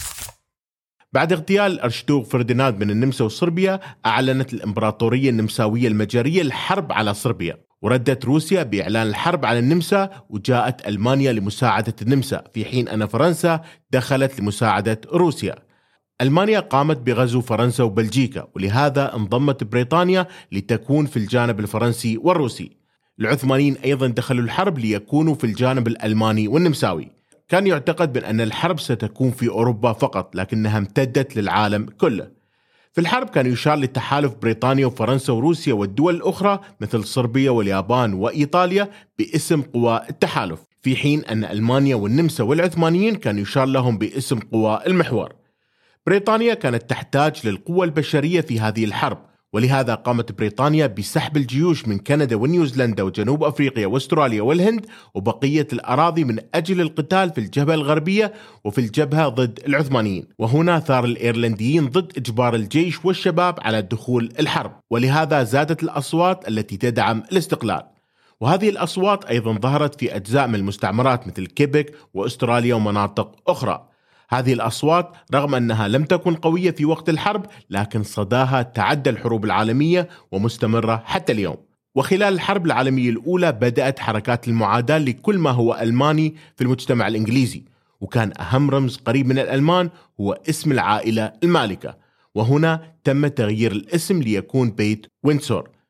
بعد اغتيال الأرشدوق فرديناند من النمسا وصربيا، أعلنت الإمبراطورية النمساوية المجرية الحرب على صربيا، وردت روسيا بإعلان الحرب على النمسا، وجاءت ألمانيا لمساعدة النمسا، في حين أن فرنسا دخلت لمساعدة روسيا. ألمانيا قامت بغزو فرنسا وبلجيكا، ولهذا انضمت بريطانيا لتكون في الجانب الفرنسي والروسي. العثمانيين أيضا دخلوا الحرب ليكونوا في الجانب الألماني والنمساوي. كان يعتقد بأن الحرب ستكون في أوروبا فقط، لكنها امتدت للعالم كله. في الحرب كان يشار لتحالف بريطانيا وفرنسا وروسيا والدول الأخرى مثل صربيا واليابان وإيطاليا باسم قوى التحالف، في حين أن ألمانيا والنمسا والعثمانيين كان يشار لهم باسم قوى المحور. بريطانيا كانت تحتاج للقوة البشرية في هذه الحرب، ولهذا قامت بريطانيا بسحب الجيوش من كندا ونيوزيلندا وجنوب أفريقيا واستراليا والهند وبقية الأراضي من أجل القتال في الجبهة الغربية وفي الجبهة ضد العثمانيين. وهنا ثار الإيرلنديين ضد إجبار الجيش والشباب على دخول الحرب، ولهذا زادت الأصوات التي تدعم الاستقلال. وهذه الأصوات أيضا ظهرت في أجزاء من المستعمرات مثل كيبك وأستراليا ومناطق أخرى. هذه الأصوات رغم أنها لم تكن قوية في وقت الحرب، لكن صداها تعدى الحروب العالمية ومستمرة حتى اليوم. وخلال الحرب العالمية الأولى بدأت حركات المعاداة لكل ما هو ألماني في المجتمع الإنجليزي، وكان أهم رمز قريب من الألمان هو اسم العائلة المالكة. وهنا تم تغيير الاسم ليكون بيت ويندسور،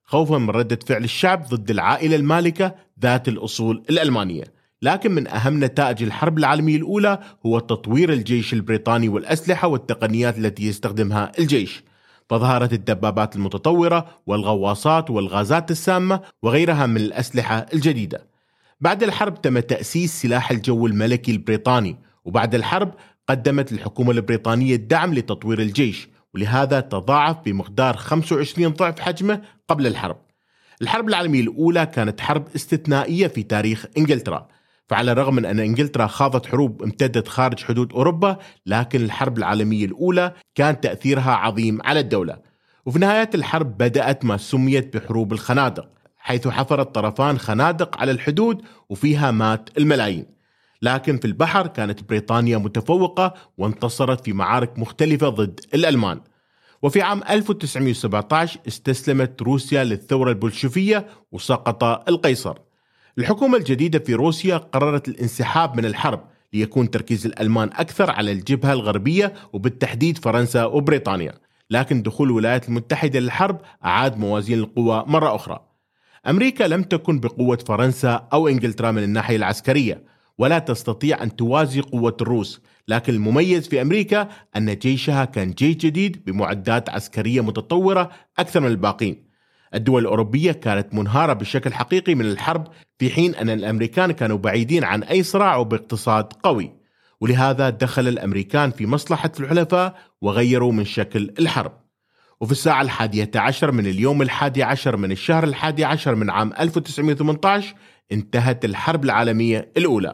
خوفا من ردة فعل الشعب ضد العائلة المالكة ذات الأصول الألمانية. لكن من أهم نتائج الحرب العالمية الأولى هو تطوير الجيش البريطاني والأسلحة والتقنيات التي يستخدمها الجيش، فظهرت الدبابات المتطورة والغواصات والغازات السامة وغيرها من الأسلحة الجديدة. بعد الحرب تم تأسيس سلاح الجو الملكي البريطاني، وبعد الحرب قدمت الحكومة البريطانية الدعم لتطوير الجيش، ولهذا تضاعف بمقدار خمسة وعشرين ضعف حجمه قبل الحرب. الحرب العالمية الأولى كانت حرب استثنائية في تاريخ إنجلترا، فعلى الرغم من أن إنجلترا خاضت حروب امتدت خارج حدود أوروبا، لكن الحرب العالمية الأولى كان تأثيرها عظيم على الدولة. وفي نهاية الحرب بدأت ما سميت بحروب الخنادق، حيث حفر الطرفان خنادق على الحدود وفيها مات الملايين. لكن في البحر كانت بريطانيا متفوقة وانتصرت في معارك مختلفة ضد الألمان. وفي عام ألف وتسعمائة وسبعة عشر استسلمت روسيا للثورة البولشفية وسقط القيصر. الحكومة الجديدة في روسيا قررت الانسحاب من الحرب ليكون تركيز الألمان أكثر على الجبهة الغربية وبالتحديد فرنسا وبريطانيا. لكن دخول الولايات المتحدة للحرب أعاد موازين القوى مرة أخرى. أمريكا لم تكن بقوة فرنسا أو إنجلترا من الناحية العسكرية، ولا تستطيع أن توازي قوة الروس، لكن المميز في أمريكا أن جيشها كان جيش جديد بمعدات عسكرية متطورة أكثر من الباقين. الدول الأوروبية كانت منهارة بشكل حقيقي من الحرب، في حين أن الأمريكان كانوا بعيدين عن أي صراع وباقتصاد قوي، ولهذا دخل الأمريكان في مصلحة الحلفاء وغيروا من شكل الحرب. وفي الساعة الحادية عشر من اليوم الحادي عشر من الشهر الحادي عشر من عام ألف وتسعمائة وثمانية عشر انتهت الحرب العالمية الأولى.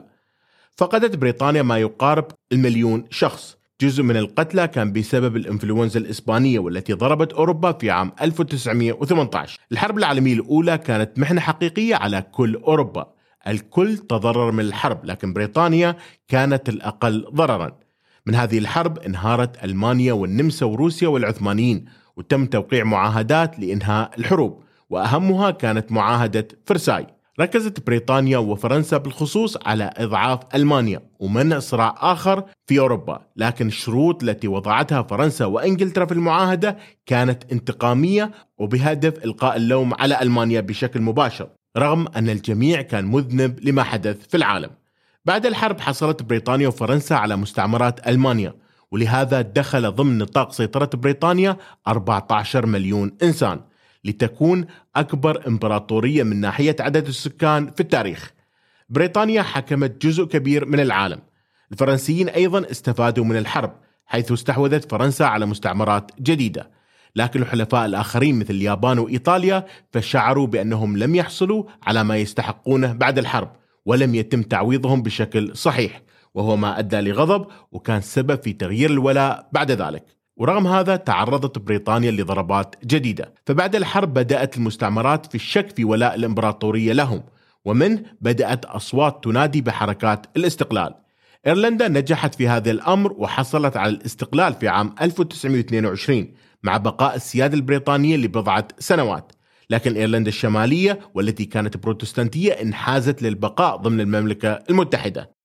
فقدت بريطانيا ما يقارب المليون شخص. جزء من القتلى كان بسبب الإنفلونزا الإسبانية والتي ضربت أوروبا في عام ألف وتسعمائة وثمانية عشر. الحرب العالمية الأولى كانت محنة حقيقية على كل أوروبا، الكل تضرر من الحرب، لكن بريطانيا كانت الأقل ضررا. من هذه الحرب انهارت ألمانيا والنمسا وروسيا والعثمانيين، وتم توقيع معاهدات لإنهاء الحروب، وأهمها كانت معاهدة فرساي. ركزت بريطانيا وفرنسا بالخصوص على إضعاف ألمانيا ومنع صراع آخر في أوروبا، لكن الشروط التي وضعتها فرنسا وإنجلترا في المعاهدة كانت انتقامية وبهدف إلقاء اللوم على ألمانيا بشكل مباشر، رغم أن الجميع كان مذنب لما حدث في العالم. بعد الحرب حصلت بريطانيا وفرنسا على مستعمرات ألمانيا، ولهذا دخل ضمن نطاق سيطرة بريطانيا أربعة عشر مليون إنسان، لتكون أكبر إمبراطورية من ناحية عدد السكان في التاريخ. بريطانيا حكمت جزء كبير من العالم. الفرنسيين أيضا استفادوا من الحرب، حيث استحوذت فرنسا على مستعمرات جديدة، لكن الحلفاء الآخرين مثل اليابان وإيطاليا فشعروا بأنهم لم يحصلوا على ما يستحقونه بعد الحرب، ولم يتم تعويضهم بشكل صحيح، وهو ما أدى لغضب وكان سبب في تغيير الولاء بعد ذلك. ورغم هذا تعرضت بريطانيا لضربات جديدة، فبعد الحرب بدأت المستعمرات في الشك في ولاء الإمبراطورية لهم، ومن بدأت أصوات تنادي بحركات الاستقلال. إيرلندا نجحت في هذا الأمر وحصلت على الاستقلال في عام ألف وتسعمائة واثنين وعشرين مع بقاء السيادة البريطانية لبضعة سنوات، لكن إيرلندا الشمالية والتي كانت بروتستانتية انحازت للبقاء ضمن المملكة المتحدة.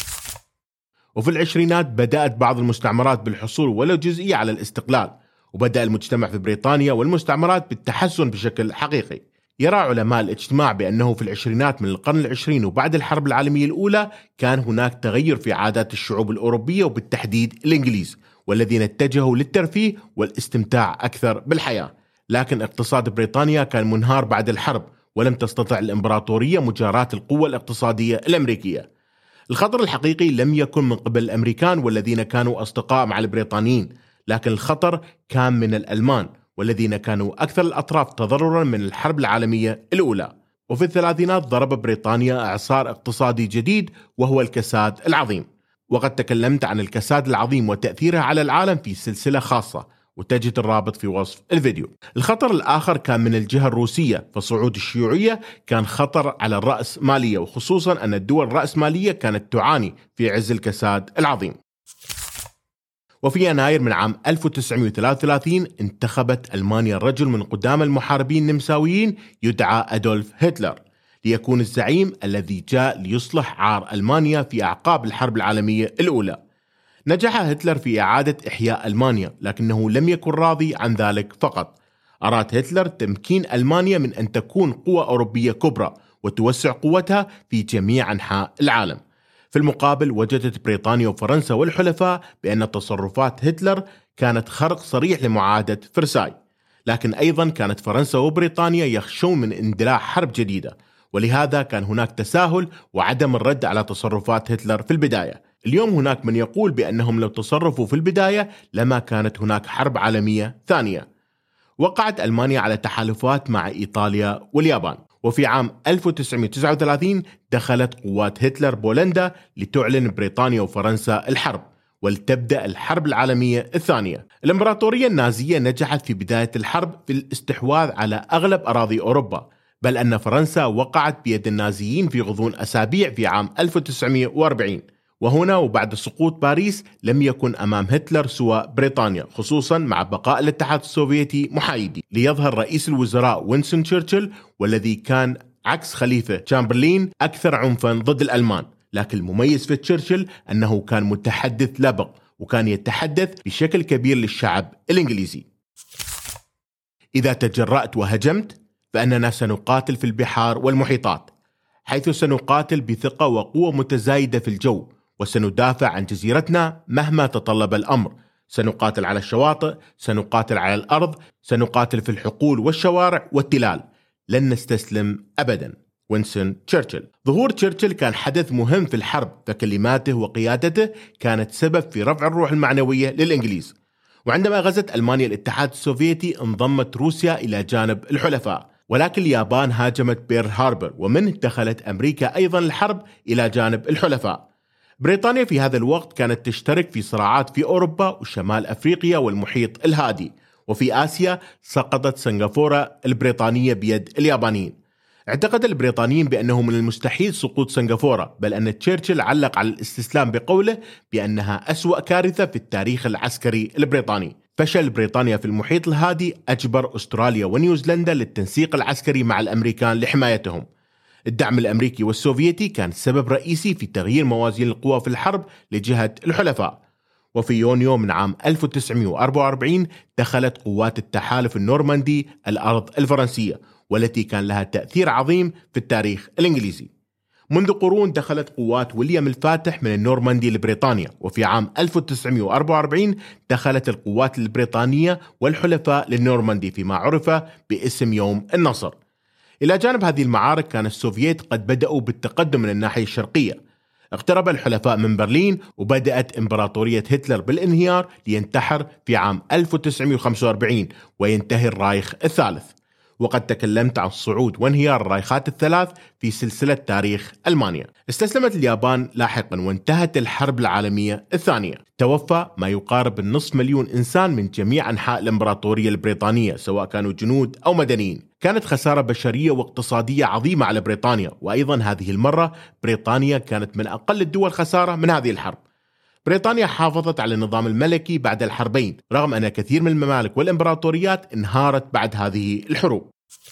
وفي العشرينات بدأت بعض المستعمرات بالحصول ولو جزئي على الاستقلال، وبدأ المجتمع في بريطانيا والمستعمرات بالتحسن بشكل حقيقي. يرى علماء الاجتماع بأنه في العشرينات من القرن العشرين وبعد الحرب العالمية الأولى كان هناك تغير في عادات الشعوب الأوروبية وبالتحديد الإنجليز، والذين اتجهوا للترفيه والاستمتاع أكثر بالحياة. لكن اقتصاد بريطانيا كان منهار بعد الحرب، ولم تستطع الإمبراطورية مجاراة القوة الاقتصادية الأمريكية. الخطر الحقيقي لم يكن من قبل الأمريكان والذين كانوا أصدقاء مع البريطانيين، لكن الخطر كان من الألمان والذين كانوا أكثر الأطراف تضررا من الحرب العالمية الأولى. وفي الثلاثينات ضرب بريطانيا إعصار اقتصادي جديد وهو الكساد العظيم، وقد تكلمت عن الكساد العظيم وتأثيرها على العالم في سلسلة خاصة، وتجد الرابط في وصف الفيديو. الخطر الآخر كان من الجهة الروسية، فصعود الشيوعية كان خطر على الرأسمالية، وخصوصا أن الدول الرأسمالية كانت تعاني في عز الكساد العظيم. وفي يناير من عام ألف وتسعمائة وثلاثة وثلاثين انتخبت ألمانيا الرجل من قدام المحاربين النمساويين يدعى أدولف هتلر ليكون الزعيم الذي جاء ليصلح عار ألمانيا في أعقاب الحرب العالمية الأولى. نجح هتلر في إعادة إحياء ألمانيا، لكنه لم يكن راضي عن ذلك فقط. أراد هتلر تمكين ألمانيا من أن تكون قوة أوروبية كبرى وتوسع قوتها في جميع أنحاء العالم. في المقابل وجدت بريطانيا وفرنسا والحلفاء بأن تصرفات هتلر كانت خرق صريح لمعاهدة فرساي، لكن أيضا كانت فرنسا وبريطانيا يخشون من اندلاع حرب جديدة، ولهذا كان هناك تساهل وعدم الرد على تصرفات هتلر في البداية. اليوم هناك من يقول بأنهم لو تصرفوا في البداية لما كانت هناك حرب عالمية ثانية. وقعت ألمانيا على تحالفات مع إيطاليا واليابان، وفي عام ألف وتسعمائة وتسعة وثلاثين دخلت قوات هتلر بولندا لتعلن بريطانيا وفرنسا الحرب ولتبدأ الحرب العالمية الثانية. الإمبراطورية النازية نجحت في بداية الحرب في الاستحواذ على أغلب أراضي أوروبا، بل أن فرنسا وقعت بيد النازيين في غضون أسابيع في عام ألف وتسعمائة وأربعين. وهنا وبعد سقوط باريس لم يكن أمام هتلر سوى بريطانيا، خصوصا مع بقاء الاتحاد السوفيتي محايدي، ليظهر رئيس الوزراء وينستون تشرشل والذي كان عكس خليفة تشامبرلين أكثر عنفا ضد الألمان. لكن المميز في تشرشل أنه كان متحدث لبق، وكان يتحدث بشكل كبير للشعب الإنجليزي. إذا تجرأت وهجمت فإننا سنقاتل في البحار والمحيطات، حيث سنقاتل بثقة وقوة متزايدة في الجو، وسندافع عن جزيرتنا مهما تطلب الأمر. سنقاتل على الشواطئ، سنقاتل على الأرض، سنقاتل في الحقول والشوارع والتلال، لن نستسلم أبدا. وينستون تشرشل. ظهور تشرشل كان حدث مهم في الحرب، فكلماته وقيادته كانت سبب في رفع الروح المعنوية للإنجليز. وعندما غزت ألمانيا الاتحاد السوفيتي انضمت روسيا إلى جانب الحلفاء، ولكن اليابان هاجمت بيرل هاربر، ومنه دخلت أمريكا أيضا الحرب إلى جانب الحلفاء. بريطانيا في هذا الوقت كانت تشترك في صراعات في أوروبا وشمال أفريقيا والمحيط الهادي، وفي آسيا سقطت سنغافورة البريطانية بيد اليابانيين. اعتقد البريطانيين بأنه من المستحيل سقوط سنغافورة، بل أن تشرشل علق على الاستسلام بقوله بأنها أسوأ كارثة في التاريخ العسكري البريطاني. فشل بريطانيا في المحيط الهادي أجبر أستراليا ونيوزيلندا للتنسيق العسكري مع الأمريكان لحمايتهم. الدعم الأمريكي والسوفيتي كان سبب رئيسي في تغيير موازين القوى في الحرب لجهة الحلفاء. وفي يونيو من عام ألف وتسعمائة وأربعة وأربعين دخلت قوات التحالف النورماندي الأرض الفرنسية، والتي كان لها تأثير عظيم في التاريخ الإنجليزي. منذ قرون دخلت قوات ويليام الفاتح من النورماندي لبريطانيا، وفي عام ألف وتسعمائة وأربعة وأربعين دخلت القوات البريطانية والحلفاء للنورماندي فيما عرف باسم يوم النصر. إلى جانب هذه المعارك كان السوفييت قد بدأوا بالتقدم من الناحية الشرقية. اقترب الحلفاء من برلين، وبدأت إمبراطورية هتلر بالانهيار لينتحر في عام ألف وتسعمائة وخمسة وأربعين وينتهي الرايخ الثالث. وقد تكلمت عن صعود وانهيار الرايخات الثلاث في سلسلة تاريخ ألمانيا. استسلمت اليابان لاحقا وانتهت الحرب العالمية الثانية. توفى ما يقارب النصف مليون إنسان من جميع أنحاء الإمبراطورية البريطانية، سواء كانوا جنود أو مدنيين. كانت خسارة بشرية واقتصادية عظيمة على بريطانيا، وأيضا هذه المرة بريطانيا كانت من أقل الدول خسارة من هذه الحرب. بريطانيا حافظت على النظام الملكي بعد الحربين، رغم أن كثير من الممالك والإمبراطوريات انهارت بعد هذه الحروب.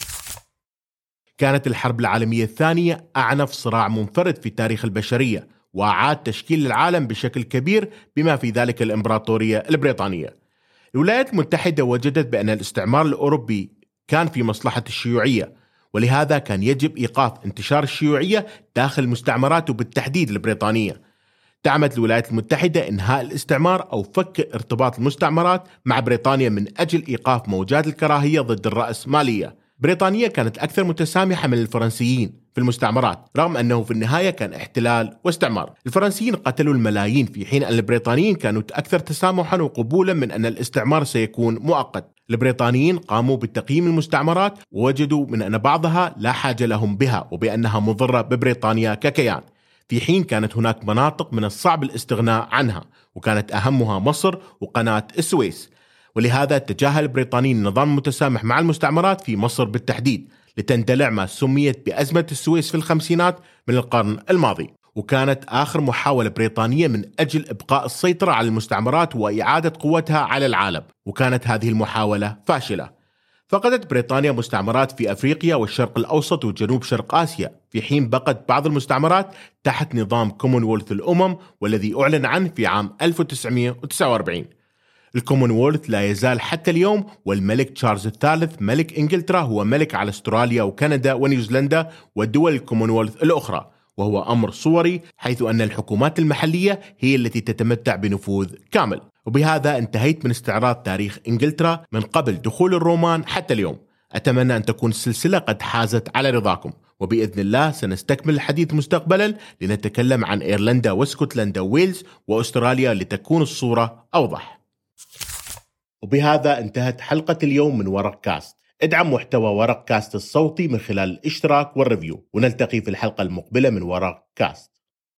كانت الحرب العالمية الثانية أعنف صراع منفرد في تاريخ البشرية، وأعاد تشكيل العالم بشكل كبير بما في ذلك الإمبراطورية البريطانية. الولايات المتحدة وجدت بأن الاستعمار الأوروبي كان في مصلحة الشيوعية، ولهذا كان يجب إيقاف انتشار الشيوعية داخل المستعمرات وبالتحديد البريطانية. دعمت الولايات المتحدة إنهاء الاستعمار أو فك ارتباط المستعمرات مع بريطانيا من أجل إيقاف موجات الكراهية ضد الرأسمالية. بريطانيا كانت أكثر متسامحة من الفرنسيين في المستعمرات، رغم أنه في النهاية كان احتلال واستعمار. الفرنسيين قتلوا الملايين، في حين أن البريطانيين كانوا أكثر تسامحا وقبولا من أن الاستعمار سيكون مؤقت. البريطانيين قاموا بتقييم المستعمرات ووجدوا من أن بعضها لا حاجة لهم بها وبأنها مضرة ببريطانيا ككيان، في حين كانت هناك مناطق من الصعب الاستغناء عنها، وكانت أهمها مصر وقناة السويس. ولهذا تجاهل البريطانيين النظام المتسامح مع المستعمرات في مصر بالتحديد، لتندلع ما سميت بأزمة السويس في الخمسينات من القرن الماضي. وكانت آخر محاولة بريطانية من أجل إبقاء السيطرة على المستعمرات وإعادة قوتها على العالم، وكانت هذه المحاولة فاشلة. فقدت بريطانيا مستعمرات في أفريقيا والشرق الأوسط وجنوب شرق آسيا، في حين بقت بعض المستعمرات تحت نظام كومنولث الأمم والذي أعلن عنه في عام ألف وتسعمائة وتسعة وأربعين. الكومنولث لا يزال حتى اليوم، والملك تشارلز الثالث ملك إنجلترا هو ملك على استراليا وكندا ونيوزيلندا والدول الكومنولث الأخرى، وهو أمر صوري حيث أن الحكومات المحلية هي التي تتمتع بنفوذ كامل. وبهذا انتهيت من استعراض تاريخ إنجلترا من قبل دخول الرومان حتى اليوم. أتمنى أن تكون السلسلة قد حازت على رضاكم، وبإذن الله سنستكمل الحديث مستقبلا لنتكلم عن إيرلندا واسكتلندا وويلز وأستراليا لتكون الصورة أوضح. وبهذا انتهت حلقة اليوم من ورق كاست. ادعم محتوى ورق كاست الصوتي من خلال الاشتراك والريفيو، ونلتقي في الحلقة المقبلة من ورق كاست.